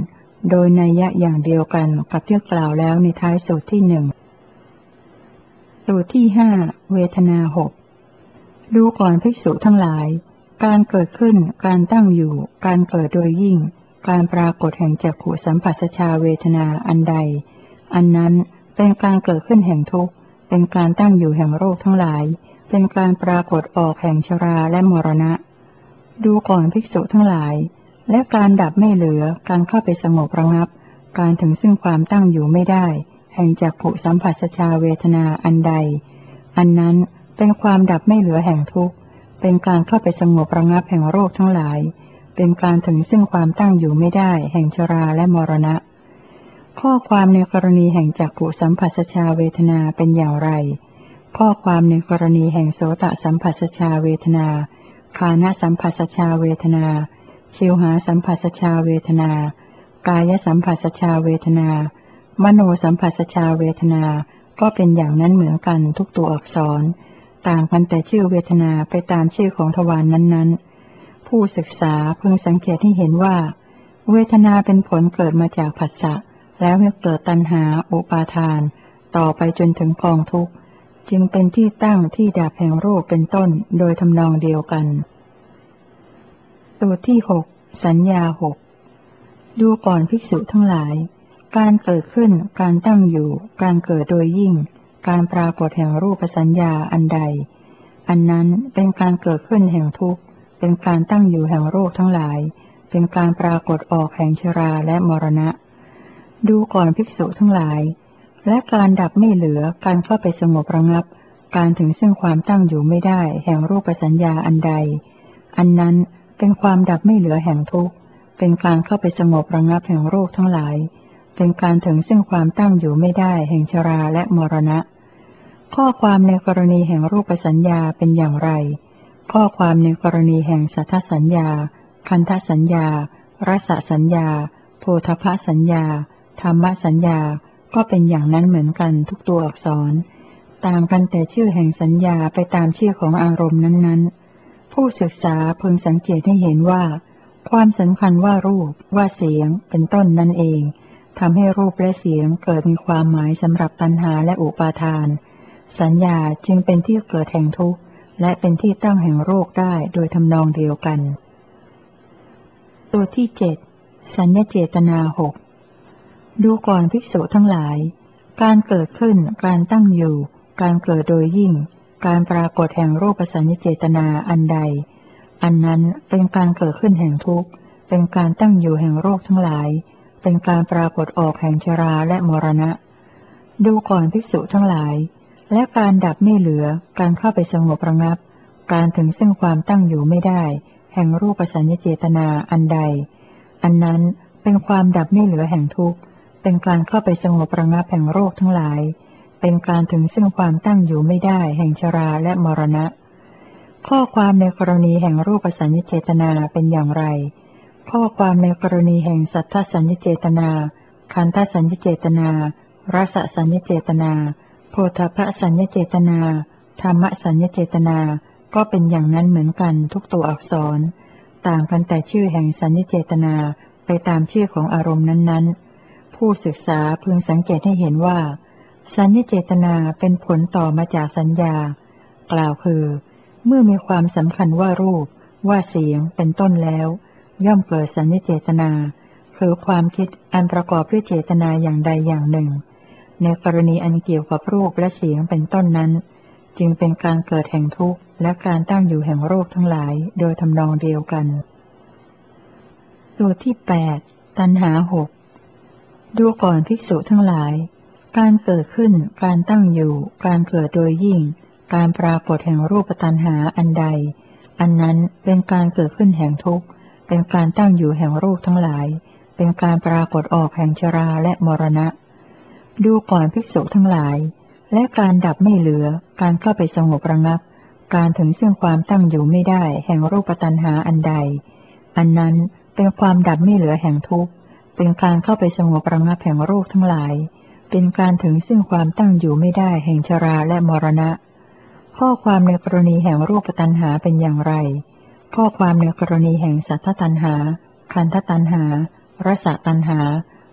โดยนัยยะอย่างเดียวกันกับที่กล่าวแล้วในท้ายสูตรที่หนึ่งสูตรที่ห้าเวทนาหกดูก่อนภิกษุทั้งหลายการเกิดขึ้นการตั้งอยู่การเกิดโดยยิ่งการปรากฏแห่งจักขุสัมผัสชาเวทนาอันใดอันนั้นเป็นการเกิดขึ้นแห่งทุกข์เป็นการตั้งอยู่แห่งโรคทั้งหลายเป็นการปรากฏออกแห่งชราและมรณะดูก่อนภิกษุทั้งหลายและการดับไม่เหลือการเข้าไปสงบระงับการถึงซึ่งความตั้งอยู่ไม่ได้แห่งจักขุสัมผัสชาเวทนาอันใดอันนั้นเป็นความดับไม่เหลือแห่งทุกข์เป็นการเข้าไปสงบระงับแห่งโรคทั้งหลายเป็นการถึงซึ่งความตั้งอยู่ไม่ได้แห่งชราและมรณะข้อความในกรณีแห่งจักขุสัมผัสชาเวทนาเป็นอย่างไรข้อความในกรณีแห่งโสตสัมผัสชาเวทนาฆานสัมผัสชาเวทนาชิวหาสัมผัสชาเวทนากายสัมผัสชาเวทนามโนสัมผัสชาเวทนาก็เป็นอย่างนั้นเหมือนกันทุกตัวอักษรต่างกันแต่ชื่อเวทนาไปตามชื่อของทวารนั้นๆผู้ศึกษาพึงสังเกตให้เห็นว่าเวทนาเป็นผลเกิดมาจากผัสสะแล้วให้เกิดตัณหาอุปาทานต่อไปจนถึงกองทุกข์จึงเป็นที่ตั้งที่ดับแห่งโรคเป็นต้นโดยทำนองเดียวกันตัวที่หกสัญญาหกดูก่อนภิกษุทั้งหลายการเกิดขึ้นการตั้งอยู่การเกิดโดยยิ่งการปรากฏแห่งรูปสัญญาอันใดอันนั้นเป็นการเกิดขึ้นแห่งทุกข์เป็นการตั้งอยู่แห่งโรคทั้งหลายเป็นการปรากฏออกแห่งชราและมรณะดูก่อนภิกษุทั้งหลายและการดับไม่เหลือการเข้าไปสงบระงับการถึงซึ่งความตั้งอยู่ไม่ได้แห่งรูปสัญญาอันใดอันนั้นเป็นความดับไม่เหลือแห่งทุกข์เป็นการเข้าไปสงบระงับแห่งโรคทั้งหลายเป็นการถึงซึ่งความตั้งอยู่ไม่ได้แห่งชราและมรณะข้อความในกรณีแห่งรูปสัญญาเป็นอย่างไรข้อความในกรณีแห่งสัทธสัญญาคันธสัญญารสสัญญาโพธพสัญญาธัมมสัญญาก็เป็นอย่างนั้นเหมือนกันทุกตัวอักษรต่างกันแต่ชื่อแห่งสัญญาไปตามชื่อของอารมณ์นั้นๆผู้ศึกษาพึงสังเกตให้เห็นว่าความสำคัญว่ารูปว่าเสียงเป็นต้นนั่นเองทำให้รูปและเสียงเกิดมีความหมายสำหรับตัณหาและอุปาทานสัญญาจึงเป็นที่เกิดแห่งทุกข์และเป็นที่ตั้งแห่งโรคได้โดยทำนองเดียวกันตัวที่เจ็ดสัญญเจตนาหกดูก่อนภิกษุทั้งหลายการเกิดขึ้นการตั้งอยู่การเกิดโดยยิ่งการปรากฏแห่งรูปสัญญเจตนาอันใดอันนั้นเป็นการเกิดขึ้นแห่งทุกข์เป็นการตั้งอยู่แห่งโรคทั้งหลายเป็นการปรากฏออกแห่งชราและมรณะดูก่อนภิกษุทั้งหลายและการดับไม่เหลือการเข้าไปสงบระงับการถึงซึ่งความตั้งอยู่ไม่ได้แห่งรูปสัญญเจตนาอันใดอันนั้นเป็นความดับไม่เหลือแห่งทุกข์เป็นการเข้าไปสงบระงับแห่งโรคทั้งหลายเป็นการถึงซึ่งความตั้งอยู่ไม่ได้แห่งชราและมรณะข้อความในกรณีแห่งรูปสัญญเจตนาเป็นอย่างไรข้อความในกรณีแห่งสัทธสัญญเจตนาคันธสัญญเจตนารสสัญญเจตนาโพธพสัญญเจตนาธัมมสัญญเจตนาก็เป็นอย่างนั้นเหมือนกันทุกตัวอักษรต่างกันแต่ชื่อแห่งสัญญเจตนาไปตามชื่อของอารมณ์นั้นๆผู้ศึกษาพึงสังเกตให้เห็นว่าสัญญเจตนาเป็นผลต่อมาจากสัญญากล่าวคือเมื่อมีความสำคัญว่ารูปว่าเสียงเป็นต้นแล้วย่อมเกิดสัญญเจตนาคือความคิดอันประกอบด้วยเจตนาอย่างใดอย่างหนึ่งในกรณีอันเกี่ยวกับรูปและเสียงเป็นต้นนั้นจึงเป็นการเกิดแห่งทุกข์และการตั้งอยู่แห่งโรคทั้งหลายโดยทำนองเดียวกันตัวที่แปดตัณหาหกดูก่อนภิกษุทั้งหลายการเกิดขึ้นการตั้งอยู่การเกิดโดยยิ่งการปรากฏแห่งรูปตัณหาอันใดอันนั้นเป็นการเกิดขึ้นแห่งทุกข์เป็นการตั้งอยู่แห่งโรคทั้งหลายเป็นการปรากฏออกแห่งชราและมรณะดูก่อนภิกษุทั้งหลายและการดับไม่เหลือการเข้าไปสงบระงับการถึงซึ่งความตั้งอยู่ไม่ได้แห่งรูปตัณหาอันใดอันนั้นเป็นความดับไม่เหลือแห่งทุกข์เป็นการเข้าไปสงบระงับแห่งโรคทั้งหลายเป็นการถึงซึ่งความตั้งอยู่ไม่ได้แห่งชราและมรณะข้อความในกรณีแห่งรูปตัณหาเป็นอย่างไรข้อความในกรณีแห่งสัทธตัณหาคันธตัณหารสตัณหา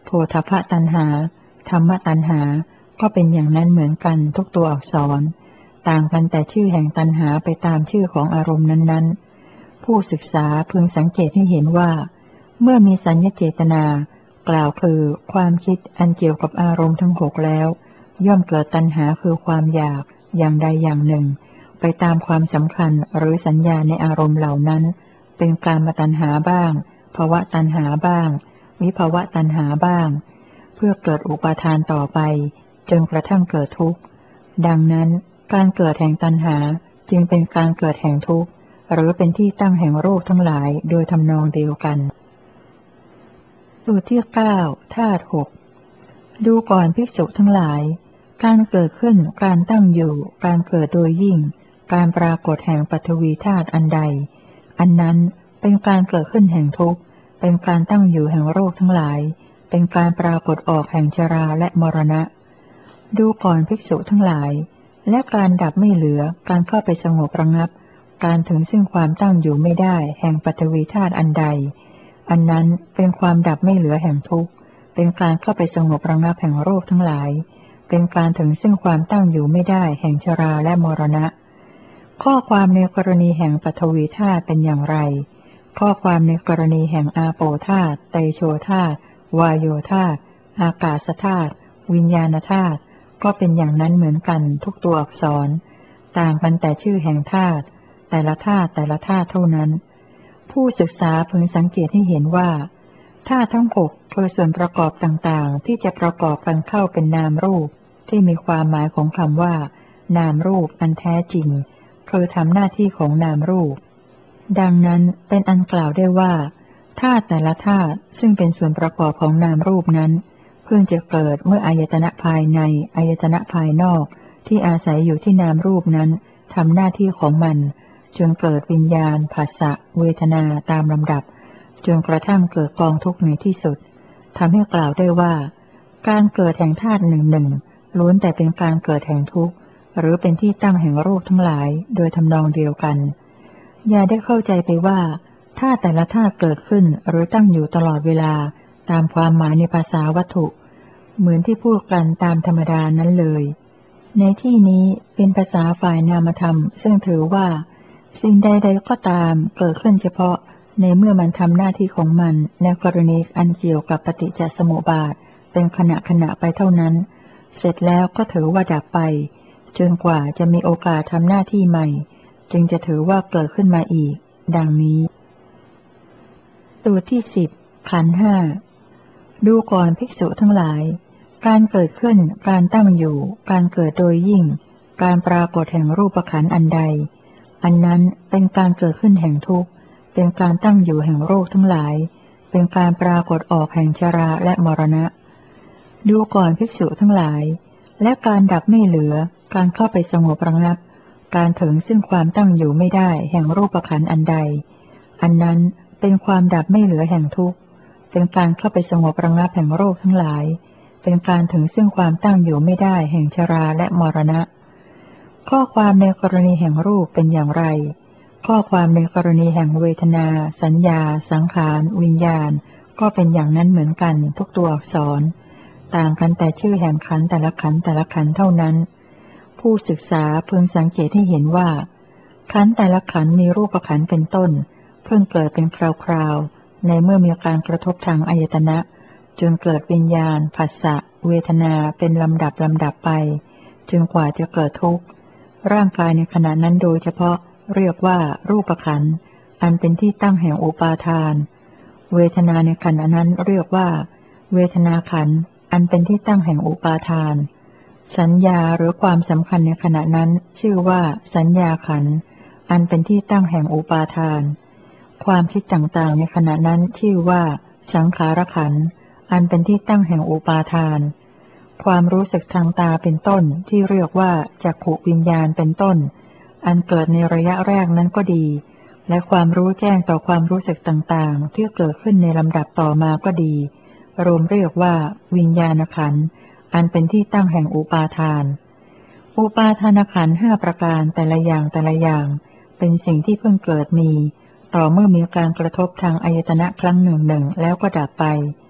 โพธพตัณหาธรรมตัณหาก็เป็นอย่างนั้นเหมือนกันทุกตัวอักษรต่างกันแต่ชื่อแห่งตัณหาไปตามชื่อของอารมณ์นั้นๆผู้ศึกษาพึงสังเกตให้เห็นว่าเมื่อมีสัญญเจตนากล่าวคือความคิดอันเกี่ยวกับอารมณ์ทั้งหกแล้วย่อมเกิดตัณหาคือความอยากอย่างใดอย่างหนึ่งไปตามความสำคัญหรือสัญญาในอารมณ์เหล่านั้นเป็นกามตัณหาบ้างภวตัณหาบ้างวิภวตัณหาบ้างเพื่อเกิดอุปาทานต่อไปจนกระทั่งเกิดทุกข์ดังนั้นการเกิดแห่งตัณหาจึงเป็นการเกิดแห่งทุกข์หรือเป็นที่ตั้งแห่งโรคทั้งหลายโดยทำนองเดียวกันสูตรที่เก้าธาตุหกดูก่อนภิกษุทั้งหลายการเกิดขึ้นการตั้งอยู่การเกิดโดยยิ่งการปรากฏแห่งปฐวีธาตุอันใดอันนั้นเป็นการเกิดขึ้นแห่งทุกข์เป็นการตั้งอยู่แห่งโรคทั้งหลายเป็นการปรากฏออกแห่งชราและมรณะดูก่อนภิกษุทั้งหลายและการดับไม่เหลือการเข้าไปสงบระงับการถึงซึ่งความตั้งอยู่ไม่ได้แห่งปฐวีธาตุอันใดอันนั้นเป็นความดับไม่เหลือแห่งทุกข์เป็นการเข้าไปสงบระงับแห่งโรคทั้งหลายเป็นการถึงซึ่งความตั้งอยู่ไม่ได้แห่งชราและมรณะข้อความในกรณีแห่งปฐวีธาตุเป็นอย่างไรข้อความในกรณีแห่งอาโปธาตุเตโชธาตุวายโยธาตุอากาศธาตุวิญญาณธาตุก็เป็นอย่างนั้นเหมือนกันทุกตัวอักษรต่างกันแต่ชื่อแห่งธาตุแต่ละธาตุแต่ละธาตุเท่านั้นผู้ศึกษาพึงสังเกตให้เห็นว่าธาตุทั้งหกคือส่วนประกอบต่างๆที่จะประกอบกันเข้าเป็นนามรูปที่มีความหมายของคำว่านามรูปอันแท้จริงคือทำหน้าที่ของนามรูปดังนั้นเป็นอันกล่าวได้ว่าธาตุแต่ละธาตุซึ่งเป็นส่วนประกอบของนามรูปนั้นเพิ่งจะเกิดเมื่ออายตนะภายในอายตนะภายนอกที่อาศัยอยู่ที่นามรูปนั้นทำหน้าที่ของมันจนเกิดวิญญาณผัสสะเวทนาตามลำดับจนกระทั่งเกิดกองทุกข์ในที่สุดทำให้กล่าวได้ว่าการเกิดแห่งธาตุหนึ่งหนึ่งล้วนแต่เป็นการเกิดแห่งทุกข์หรือเป็นที่ตั้งแห่งโรคทั้งหลายโดยทำนองเดียวกันอย่าได้เข้าใจไปว่าธาตุแต่ละธาตุเกิดขึ้นหรือตั้งอยู่ตลอดเวลาตามความหมายในภาษาวัตถุเหมือนที่พูดกันตามธรรมดานั้นเลยในที่นี้เป็นภาษาฝ่ายนามธรรมซึ่งถือว่าสิ่งใดๆก็ตามเกิดขึ้นเฉพาะในเมื่อมันทำหน้าที่ของมันในกรณีอันเกี่ยวกับปฏิจจสมุปบาทเป็นขณะขณะไปเท่านั้นเสร็จแล้วก็ถือว่าดับไปจนกว่าจะมีโอกาสทำหน้าที่ใหม่จึงจะถือว่าเกิดขึ้นมาอีกดังนี้ตัวที่สิบขันธ์ห้าดูก่อนภิกษุทั้งหลายการเกิดขึ้นการตั้งอยู่การเกิดโดยยิ่งการปรากฏแห่งรูปขันธ์อันใดอันนั้นเป็นการเกิดขึ้นแห่งทุกข์เป็นการตั้งอยู่แห่งโรคทั้งหลายเป็นการปรากฏออกแห่งชราและมรณะดูก่อนภิกษุทั้งหลายและการดับไม่เหลือการเข้าไปสงบระงับการถึงซึ่งความตั้งอยู่ไม่ได้แห่งรูปขันธ์อันใดอันนั้นเป็นความดับไม่เหลือแห่งทุกข์เป็นการเข้าไปสงบระงับแห่งโรคทั้งหลายเป็นการถึงซึ่งความตั้งอยู่ไม่ได้แห่งชราและมรณะข้อความในกรณีแห่งรูปเป็นอย่างไรข้อความในกรณีแห่งเวทนาสัญญาสังขารวิญญาณก็เป็นอย่างนั้นเหมือนกันทุกตัวอักษรต่างกันแต่ชื่อแห่งขันธ์แต่ละขันธ์แต่ละขันธ์เท่านั้นผู้ศึกษาพึงสังเกตให้เห็นว่าขันธ์แต่ละขันธ์มีรูปขันธ์เป็นต้นเพิ่งเกิดเป็นคราวๆในเมื่อมีการกระทบทางอายตนะจนเกิดวิญญาณผัสสะเวทนาเป็นลำดับลำดับไปจนกว่าจะเกิดทุกข์ร่างกายในขณะนั้นโดยเฉพาะเรียกว่ารูปขันธ์อันเป็นที่ตั้งแห่งอุปาทานเวทนาในขณะนั้นเรียกว่าเวทนาขันธ์อันเป็นที่ตั้งแห่งอุปาทานสัญญาหรือความสำคัญในขณะนั้นชื่อว่าสัญญาขันธ์อันเป็นที่ตั้งแห่งอุปาทานความคิดต่างๆในขณะนั้นชื่อว่าสังขารขันธ์อันเป็นที่ตั้งแห่งอุปาทานความรู้สึกทางตาเป็นต้นที่เรียกว่าจักขุวิญญาณเป็นต้นอันเกิดในระยะแรกนั้นก็ดีและความรู้แจ้งต่อความรู้สึกต่างๆที่เกิดขึ้นในลำดับต่อมาก็ดีรวมเรียกว่าวิญญาณขันธ์อันเป็นที่ตั้งแห่งอุปาทานอุปาทานขันธ์ห้าประการแต่ละอย่างแต่ละอย่างเป็นสิ่งที่เพิ่งเกิดมีต่อเมื่อมีการกระทบทางอายตนะครั้งหนึ่งหนึ่งแล้วก็ดับไป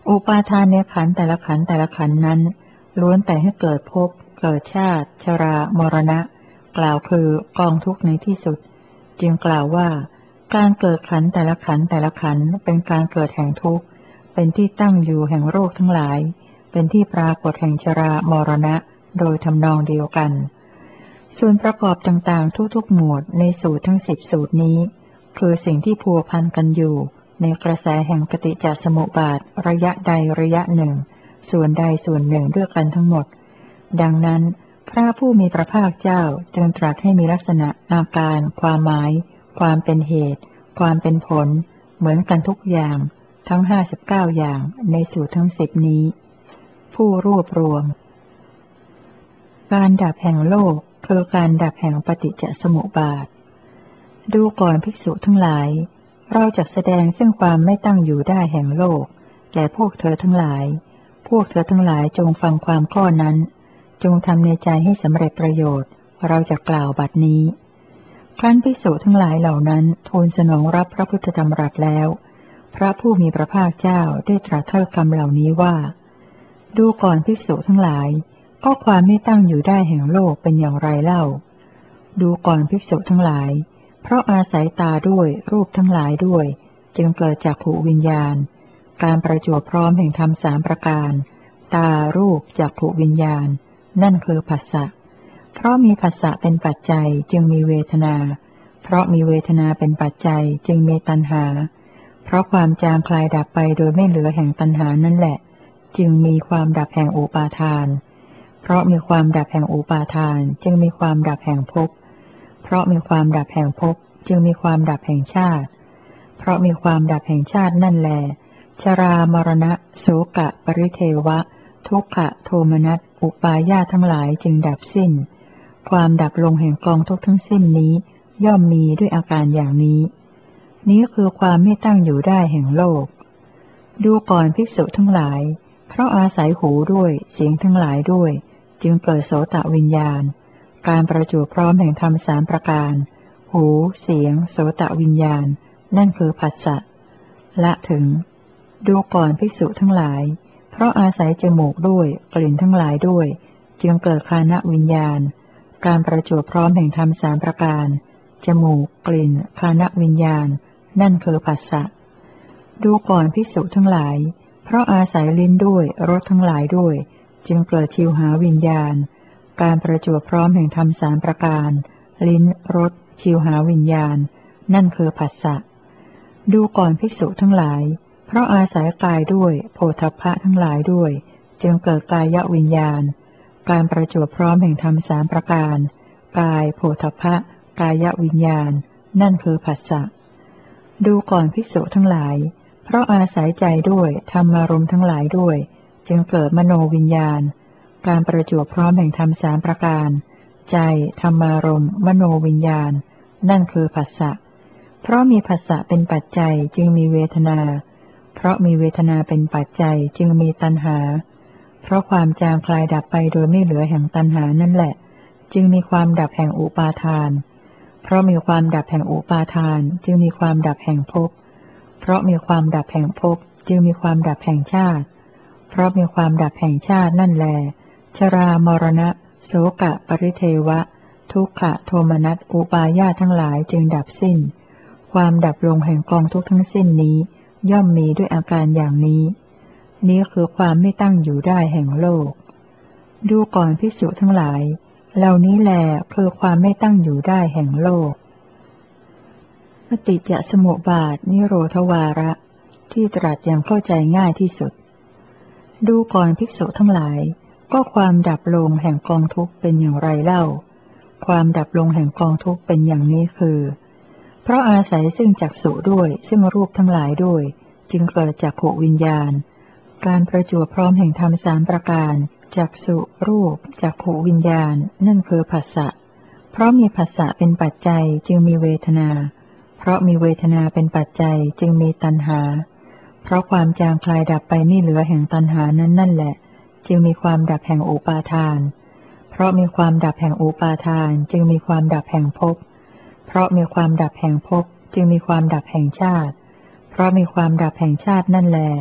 อุปาทานในขันธ์แต่ละขันธ์แต่ละขันธ์นั้นล้วนแต่ให้เกิดภพเกิดชาติชรามรณะกล่าวคือกองทุกข์ในที่สุดจึงกล่าวว่าการเกิดขันธ์แต่ละขันธ์แต่ละขันธ์เป็นการเกิดแห่งทุกข์เป็นที่ตั้งอยู่แห่งโรคทั้งหลายเป็นที่ปรากฏแห่งชรามรณะโดยทำนองเดียวกันส่วนประกอบต่างๆทุกๆหมวดในสูตรทั้งสิบสูตรนี้คือสิ่งที่พัวพันกันอยู่ในกระแสแห่งปฏิจจสมุปบาทระยะใดระยะหนึ่งส่วนใดส่วนหนึ่งด้วยกันทั้งหมดดังนั้นพระผู้มีพระภาคเจ้าจึงตรัสให้มีลักษณะอาการความหมายความเป็นเหตุความเป็นผลเหมือนกันทุกอย่างทั้งห้าสิบเก้าอย่างในสูตรทั้งสิบนี้ผู้รวบรวมการดับแห่งโลกคือการดับแห่งปฏิจจสมุปบาทดูก่อนภิกษุทั้งหลายเราจะแสดงซึ่งความไม่ตั้งอยู่ได้แห่งโลกแก่พวกเธอทั้งหลายพวกเธอทั้งหลายจงฟังความข้อนั้นจงทำในใจให้สำเร็จประโยชน์เราจะกล่าวบัดนี้ครั้นภิกษุทั้งหลายเหล่านั้นทูลสนองรับพระพุทธดำรัสแล้วพระผู้มีพระภาคเจ้าได้ตรัสถ้อยคำเหล่านี้ว่าดูก่อนภิกษุทั้งหลายก็ความไม่ตั้งอยู่ได้แห่งโลกเป็นอย่างไรเล่าดูก่อนภิกษุทั้งหลายเพราะอาศัยตาด้วยรูปทั้งหลายด้วยจึงเกิดจักขุวิญญาณการประจวบพร้อมแห่งธรรมสามประการตารูปจักขุวิญญาณนั่นคือผัสสะเพราะมีผัสสะเป็นปัจจัยจึงมีเวทนาเพราะมีเวทนาเป็นปัจจัยจึงมีตัณหาเพราะความจางคลายดับไปโดยไม่เหลือแห่งตัณหานั่นแหละจึงมีความดับแห่งอุปาทานเพราะมีความดับแห่งอุปาทานจึงมีความดับแห่งภพเพราะมีความดับแห่งภพจึงมีความดับแห่งชาติเพราะมีความดับแห่งชาตินั่นแลชรามรณะโสกะปริเทวะทุกขะโทมนัสอุปาญาตทั้งหลายจึงดับสิ้นความดับลงแห่งกองทุกข์ทั้งสิ้นนี้ย่อมมีด้วยอาการอย่างนี้นี้คือความไม่ตั้งอยู่ได้แห่งโลกดูก่อนภิกษุทั้งหลายเพราะอาศัยหูด้วยเสียงทั้งหลายด้วยจึงเกิดโสตวิญญาณการประจวบพร้อมแห่งธรรมสามประการหูเสียงโสตวิญญาณนั่นคือผัสสะละถึงดูก่อนภิกษุทั้งหลายเพราะอาศัยจมูกด้วยกลิ่นทั้งหลายด้วยจึงเกิดฆานวิญญาณการประจวบพร้อมแห่งธรรมสามประการจมูกกลิ่นฆานวิญญาณนั่นคือผัสสะดูก่อนภิกษุทั้งหลายเพราะอาศัยลิ้นด้วยรสทั้งหลายด้วยจึงเกิดชิวหาวิญญาณการประจวบพร้อมแห่งธรรมสามประการลิ้นรสชิวหาวิญญาณนั่นคือผัสสะดูก่อนภิกษุทั้งหลายเพราะอาศัยกายด้วยโผฏฐัพพะทั้งหลายด้วยจึงเกิดกายวิญญาณการประจวบพร้อมแห่งธรรมสามประการกายโผฏฐัพพะกายวิญญาณนั่นคือผัสสะดูก่อนภิกษุทั้งหลายเพราะอาศัยใจด้วยธรรมารมณ์ทั้งหลายด้วยจึงเกิดมโนวิญญาณการประจวบพร้อมแห่งธรรมสามประการใจธรรมารมณ์มโนวิญญาณนั่นคือผัสสะเพราะมีผัสสะเป็นปัจจัยจึงมีเวทนาเพราะมีเวทนาเป็นปัจจัยจึงมีตัณหาเพราะความจางคลายดับไปโดยไม่เหลือแห่งตัณหานั่นแหละจึงมีความดับแห่งอุปาทานเพราะมีความดับแห่งอุปาทานจึงมีความดับแห่งภพเพราะมีความดับแห่งภพจึงมีความดับแห่งชาติเพราะมีความดับแห่งชาตินั่นแลชรามรณะโสกะปริเทวะทุกขะโทมนัสอุปาญาตทั้งหลายจึงดับสิ้นความดับลงแห่งกองทุกข์ทั้งสิ้นนี้ย่อมมีด้วยอาการอย่างนี้นี้คือความไม่ตั้งอยู่ได้แห่งโลกดูก่อนภิกษุทั้งหลายเหล่านี้แลคือความไม่ตั้งอยู่ได้แห่งโลกปฏิจจสมุปบาทนิโรธวาระที่ตรัสอย่างเข้าใจง่ายที่สุดดูก่อนภิกษุทั้งหลายก็ความดับลงแห่งกองทุกข์เป็นอย่างไรเล่าความดับลงแห่งกองทุกข์เป็นอย่างนี้คือเพราะอาศัยซึ่งจักษุด้วยซึ่งรูปทั้งหลายด้วยจึงเกิดจักขุวิญญาณการประจวบพร้อมแห่งธรรมสามประการจักษุรูปจักขุวิญญาณนั่นคือผัสสะเพราะมีผัสสะเป็นปัจจัยจึงมีเวทนาเพราะมีเวทนาเป็นปัจจัยจึงมีตัณหาเพราะความจางคลายดับไปไม่เหลือแห่งตัณหานั้นนั่นแหละจึงมีความดับแห่งอุปาทานเพราะมีความดับแห่งอุปาทานจึงมีความดับแห่งภพเพราะมีความดับแห่งภพจึงมีความดับแห่งชาติเพราะมีความดับแห่งชาตินั่นแล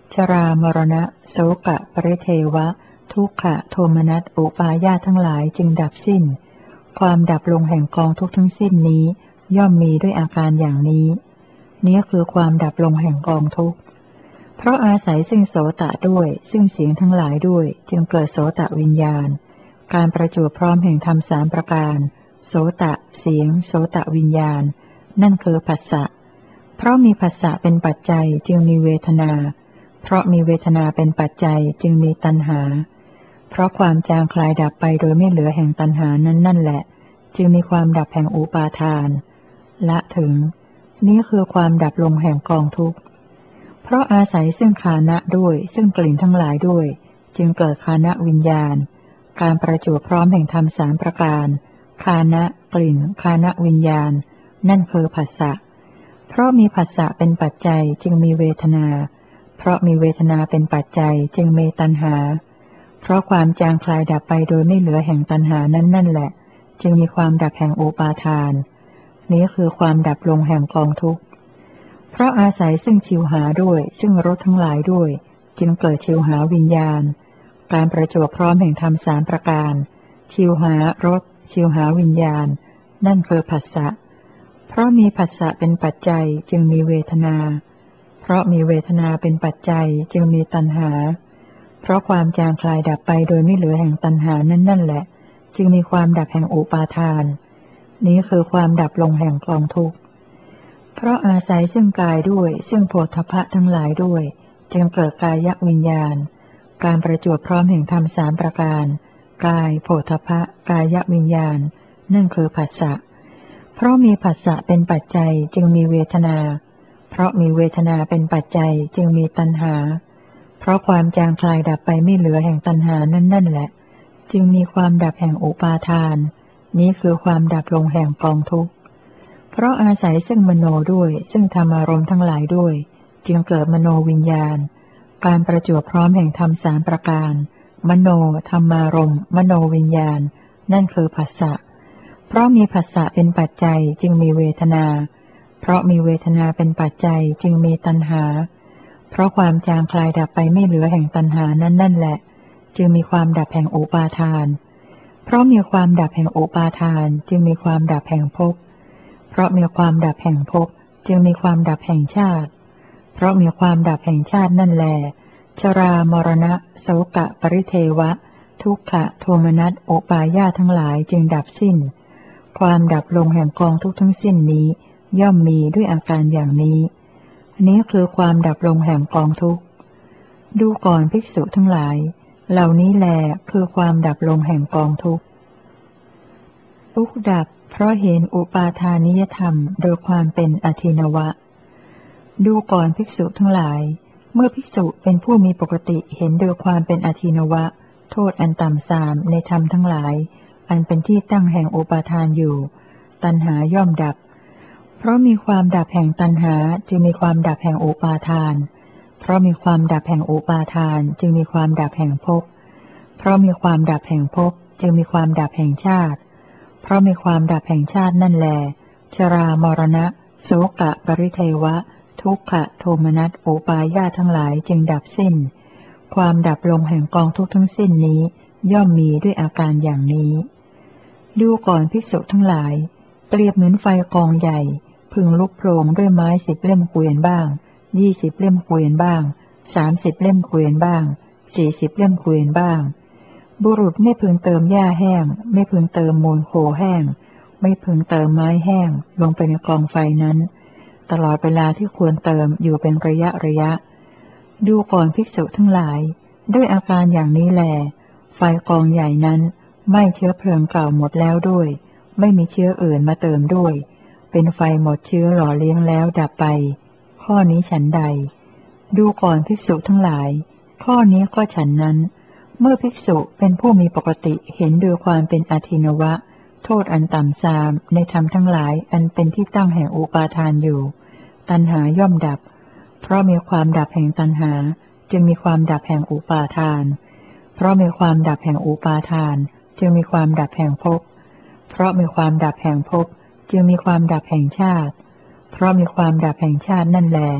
ชรามรณะโสกะปริเทวะทุกขะโทมนัสอุปาญาตทั้งหลายจึงดับสิ้นความดับลงแห่งกองทุกข์ทั้งสิ้นนี้ย่อมมีด้วยอาการอย่างนี้นี้คือความดับลงแห่งกองทุกข์เพราะอาศัยซึ่งโสตะด้วยซึ่งเสียงทั้งหลายด้วยจึงเกิดโสตะวิญญาณการประจวบพร้อมแห่งธรรมสามประการโสตะเสียงโสตะวิญญาณนั่นคือผัสสะเพราะมีผัสสะเป็นปัจจัยจึงมีเวทนาเพราะมีเวทนาเป็นปัจจัยจึงมีตัณหาเพราะความจางคลายดับไปโดยไม่เหลือแห่งตัณหานั้นนั่นแหละจึงมีความดับแห่งอุปาทานละถึงนี้คือความดับลงแห่งกองทุกข์เพราะอาศัยซึ่งฆานะด้วยซึ่งกลิ่นทั้งหลายด้วยจึงเกิดฆานะวิญญาณการประจวบพร้อมแห่งธรรมสามประการฆานะกลิ่นฆานะวิญญาณนั่นคือผัสสะเพราะมีผัสสะเป็นปัจจัยจึงมีเวทนาเพราะมีเวทนาเป็นปัจจัยจึงมีตัณหาเพราะความจางคลายดับไปโดยไม่เหลือแห่งตัณหานั้นนั่นแหละจึงมีความดับแห่งอุปาทานนี้คือความดับลงแห่งกองทุกข์เพราะอาศัยซึ่งชิวหาด้วยซึ่งรสทั้งหลายด้วยจึงเกิดชิวหาวิญญาณการประจวบพร้อมแห่งธรรมสามประการชิวหารสชิวหาวิญญาณนั่นคือผัสสะเพราะมีผัสสะเป็นปัจจัยจึงมีเวทนาเพราะมีเวทนาเป็นปัจจัยจึงมีตัณหาเพราะความจางคลายดับไปโดยไม่เหลือแห่งตัณหานั้นนั่นแหละจึงมีความดับแห่งอุปาทานนี้คือความดับลงแห่งกองทุกข์เพราะอาศัยซึ่งกายด้วยซึ่งโผฏฐัพพะทั้งหลายด้วยจึงเกิดกายวิญญาณการประจวบพร้อมแห่งธรรมสามประการกายโผฏฐัพพะกายวิญญาณนั่นคือผัสสะเพราะมีผัสสะเป็นปัจจัยจึงมีเวทนาเพราะมีเวทนาเป็นปัจจัยจึงมีตัณหาเพราะความจางคลายดับไปไม่เหลือแห่งตัณหานั่นนั่นแหละจึงมีความดับแห่งอุปาทานนี้คือความดับลงแห่งกองทุกข์เพราะอาศัยซึ่งมโนด้วยซึ่งธรรมารมณ์ทั้งหลายด้วยจึงเกิดมโนวิญญาณการประจวบพร้อมแห่งธรรมสามประการมโนธรรมารมณ์มโนวิญญาณนั่นคือผัสสะเพราะมีผัสสะเป็นปัจจัยจึงมีเวทนาเพราะมีเวทนาเป็นปัจจัยจึงมีตัณหาเพราะความจางคลายดับไปไม่เหลือแห่งตัณหานั้นนั่นแหละจึงมีความดับแห่งอุปาทานเพราะมีความดับแห่งอุปาทานจึงมีความดับแห่งภพเพราะมีความดับแห่งภพจึงมีความดับแห่งชาติเพราะมีความดับแห่งชาตินั่นแลชรามรณะโสกะปริเทวะทุกขะโทมนัสอุปาญาตทั้งหลายจึงดับสิ้นความดับลงแห่งกองทุกข์ทั้งสิ้นนี้ย่อมมีด้วยอาการอย่างนี้นี้คือความดับลงแห่งกองทุกข์ดูก่อนภิกษุทั้งหลายเหล่านี้แลคือความดับลงแห่งกองทุกข์ทุกข์ดับเพราะเห็นอุปาทานิยธรรมโดยความเป็นอธินวะดูก่อนภิกษุทั้งหลายเมื่อภิกษุเป็นผู้มีปกติเห็นโดยความเป็นอธินวะโทษอันต่ำทรามในธรรมทั้งหลายอันเป็นที่ตั้งแห่งอุปาทานอยู่ตัณหาย่อมดับเพราะมีความดับแห่งตัณหาจึงมีความดับแห่งอุปาทานเพราะมีความดับแห่งอุปาทานจึงมีความดับแห่งภพเพราะมีความดับแห่งภพจึงมีความดับแห่งชาติเพราะมีความดับแห่งชาตินั่นแลชรามรณะโสกะปริเทวะทุกขะโทมนัสอุปาญาตทั้งหลายจึงดับสิ้นความดับลงแห่งกองทุกข์ทั้งสิ้นนี้ย่อมมีด้วยอาการอย่างนี้ดูก่อนภิกษุทั้งหลายเปรียบเหมือนไฟกองใหญ่พึงลุกโผล่ด้วยไม้สิบเล่มเกวียนบ้างยี่สิบเล่มเกวียนบ้างสามสิบเล่มเกวียนบ้างสี่สิบเล่มเกวียนบ้างบุรุษไม่พึงเติมหญ้าแห้งไม่พึงเติมมูลโคแห้งไม่พึงเติมไม้แห้งลงไปในกองไฟนั้นตลอดเวลาที่ควรเติมอยู่เป็นระยะระยะดูก่อนภิกษุทั้งหลายด้วยอาการอย่างนี้แลไฟกองใหญ่นั้นไม่เชื้อเพลิงเก่าหมดแล้วด้วยไม่มีเชื้ออื่นมาเติมด้วยเป็นไฟหมดเชื้อหล่อเลี้ยงแล้วดับไปข้อนี้ฉันใดดูก่อนภิกษุทั้งหลายข้อนี้ก็ฉันนั้นเมื่อภิกษุเป็นผู้มีปกติเห็นโดยความเป็นอธินวะโทษอันต่ำทรามในธรรมทั้งหลายอันเป็นที่ตั้งแห่งอุปาทานอยู่ตัณหาย่อมดับเพราะมีความดับแห่งตัณหาจึงมีความดับแห่งอุปาทานเพราะมีความดับแห่งอุปาทานจึงมีความดับแห่งภพเพราะมีความดับแห่งภพจึงมีความดับแห่งชาติเพราะมีความดับแห่งชาตินั่นแล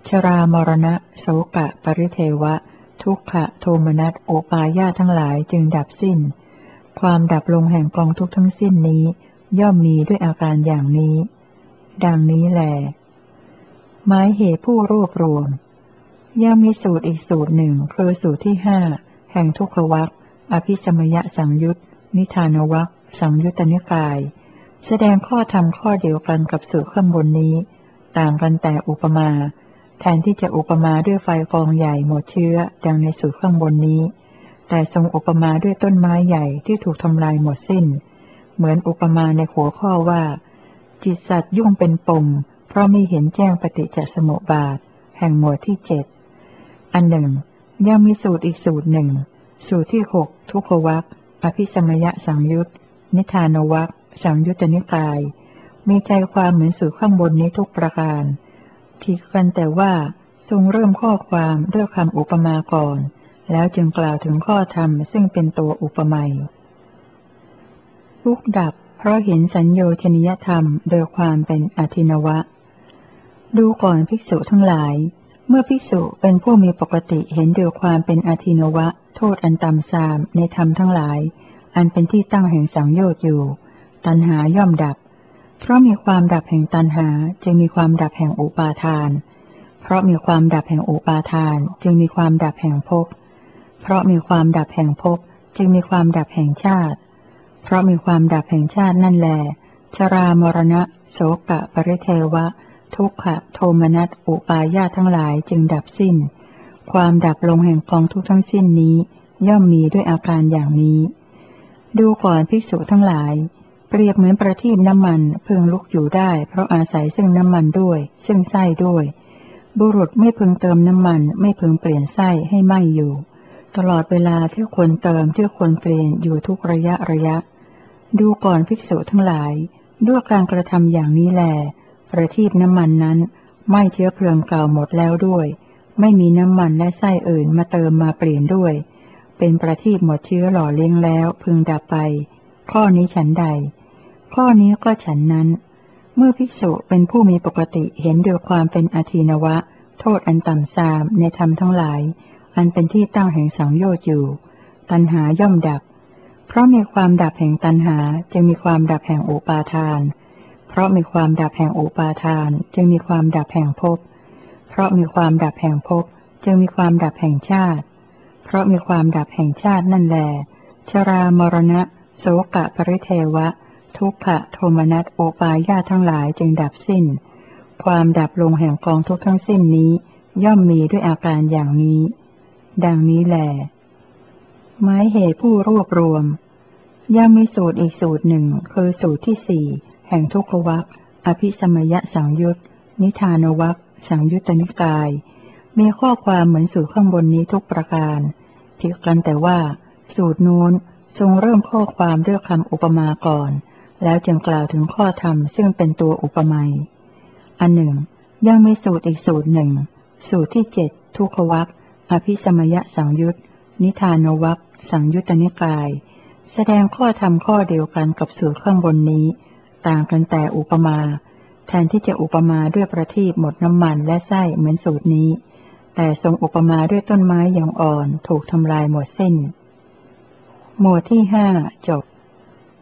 ชรามรณะโสกะปริเทวะทุกขะโทมนัสโอปายาทั้งหลายจึงดับสิ้นความดับลงแห่งกองทุกข์ทั้งสิ้นนี้ย่อมมีด้วยอาการอย่างนี้ดังนี้แลหมายเหตุผู้รวบรวมยังมีสูตรอีกสูตรหนึ่งคือสูตรที่ห้าแห่งทุกขวรรคอภิสมยสังยุตนิทานวรรคสังยุตตนิกายแสดงข้อธรรมข้อเดียวกันกับสูตรข้างบนนี้ต่างกันแต่อุปมาแทนที่จะอุปมาด้วยไฟกองใหญ่หมดเชื้อดังในสูตรข้างบนนี้แต่ทรงอุปมาด้วยต้นไม้ใหญ่ที่ถูกทำลายหมดสิ้นเหมือนอุปมาในหัวข้อว่าจิตสัตว์ยุ่งเป็นปมเพราะไม่เห็นแจ้งปฏิจจสมุปบาทแห่งหมวดที่เจ็ดอันหนึ่งยังมีสูตรอีกสูตรหนึ่งสูตรที่หกทุกขวรรคอภิสมยสังยุตนิทานวรรคสังยุตตนิกายมีใจความเหมือนสูตรข้างบนนี้ทุกประการผิดกันแต่ว่าทรงเริ่มข้อความด้วยคำอุปมาก่อนแล้วจึงกล่าวถึงข้อธรรมซึ่งเป็นตัวอุปไมยทุกข์ดับเพราะเห็นสัญโยชนิยธรรมโดยความเป็นอธินวะดูก่อนภิกษุทั้งหลายเมื่อภิกษุเป็นผู้มีปกติเห็นโดยความเป็นอธินวะโทษอันต่ำทรามในธรรมทั้งหลายอันเป็นที่ตั้งแห่งสังโยชน์อยู่ตัณหาย่อมดับเพราะมีความดับแห่งตัณหาจึงมีความดับแห่งอุปาทานเพราะมีความดับแห่งอุปาทานจึงมีความดับแห่งภพเพราะมีความดับแห่งภพจึงมีความดับแห่งชาติเพราะมีความดับแห่งชาตินั่นแลชรามรณะโสกะปริเทวะทุกขะโทมนัสอุปายาทั้งหลายจึงดับสิ้นความดับลงแห่งกองทุกข์ทั้งสิ้นนี้ย่อมมีด้วยอาการอย่างนี้ดูก่อนภิกษุทั้งหลายเปรียบเหมือนประทีปน้ำมันพึงลุกอยู่ได้เพราะอาศัยซึ่งน้ำมันด้วยซึ่งไส้ด้วยบุรุษไม่พึงเติมน้ำมันไม่พึงเปลี่ยนไส้ให้ไหม้อยู่ตลอดเวลาที่ควรเติมที่ควรเปลี่ยนอยู่ทุกระยะระยะดูก่อนภิกษุทั้งหลายด้วยการกระทำอย่างนี้แลประทีปน้ำมันนั้นไหม้เชื้อเพลิงเก่าหมดแล้วด้วยไม่มีน้ำมันและไส้อื่นมาเติมมาเปลี่ยนด้วยเป็นประทีปหมดเชื้อหล่อเลี้ยงแล้วพึงดับไปข้อนี้ฉันใดข้อนี้ก็ฉันนั้นเมื่อภิกษุเป็นผู้มีปกติเห็นโดยความเป็นอธีนวะโทษอันต่ำทรามในธรรมทั้งหลายอันเป็นที่ตั้งแห่งสังโยชน์อยู่ตัณหาย่อมดับเพราะมีความดับแห่งตัณหาจึงมีความดับแห่งอุปาทานเพราะมีความดับแห่งอุปาทานจึงมีความดับแห่งภพเพราะมีความดับแห่งภพจึงมีความดับแห่งชาติเพราะมีความดับแห่งชาตินั่นแลชรามรณะโสกะปริเทวะทุกขะโทมนัสโอปายาทั้งหลายจึงดับสิ้นความดับลงแห่งกองทุกข์ทั้งสิ้นนี้ย่อมมีด้วยอาการอย่างนี้ดังนี้แลหมายเหตุผู้รวบรวมยังมีสูตรอีกสูตรหนึ่งคือสูตรที่สี่แห่งทุกขวรรคอภิสมยสังยุตนิทานวรรคสังยุตตนิกายมีข้อความเหมือนสูตรข้างบนนี้ทุกประการผิดกันแต่ว่าสูตรนู้นทรงเริ่มข้อความด้วยคำอุปมาก่อนแล้วจึงกล่าวถึงข้อธรรมซึ่งเป็นตัวอุปไมยอันหนึ่งยังมีสูตรอีกสูตรหนึ่งสูตรที่เจ็ดทุกขวรรคอภิสมยสังยุตนิทานวรรคสังยุตตนิกายแสดงข้อธรรมข้อเดียวกันกับสูตรข้างบนนี้ต่างกันแต่อุปมาแทนที่จะอุปมาด้วยประทีปหมดน้ำมันและไส้เหมือนสูตรนี้แต่ทรงอุปมาด้วยต้นไม้อย่างอ่อนถูกทำลายหมดสิ้นหมวดที่ห้าจบ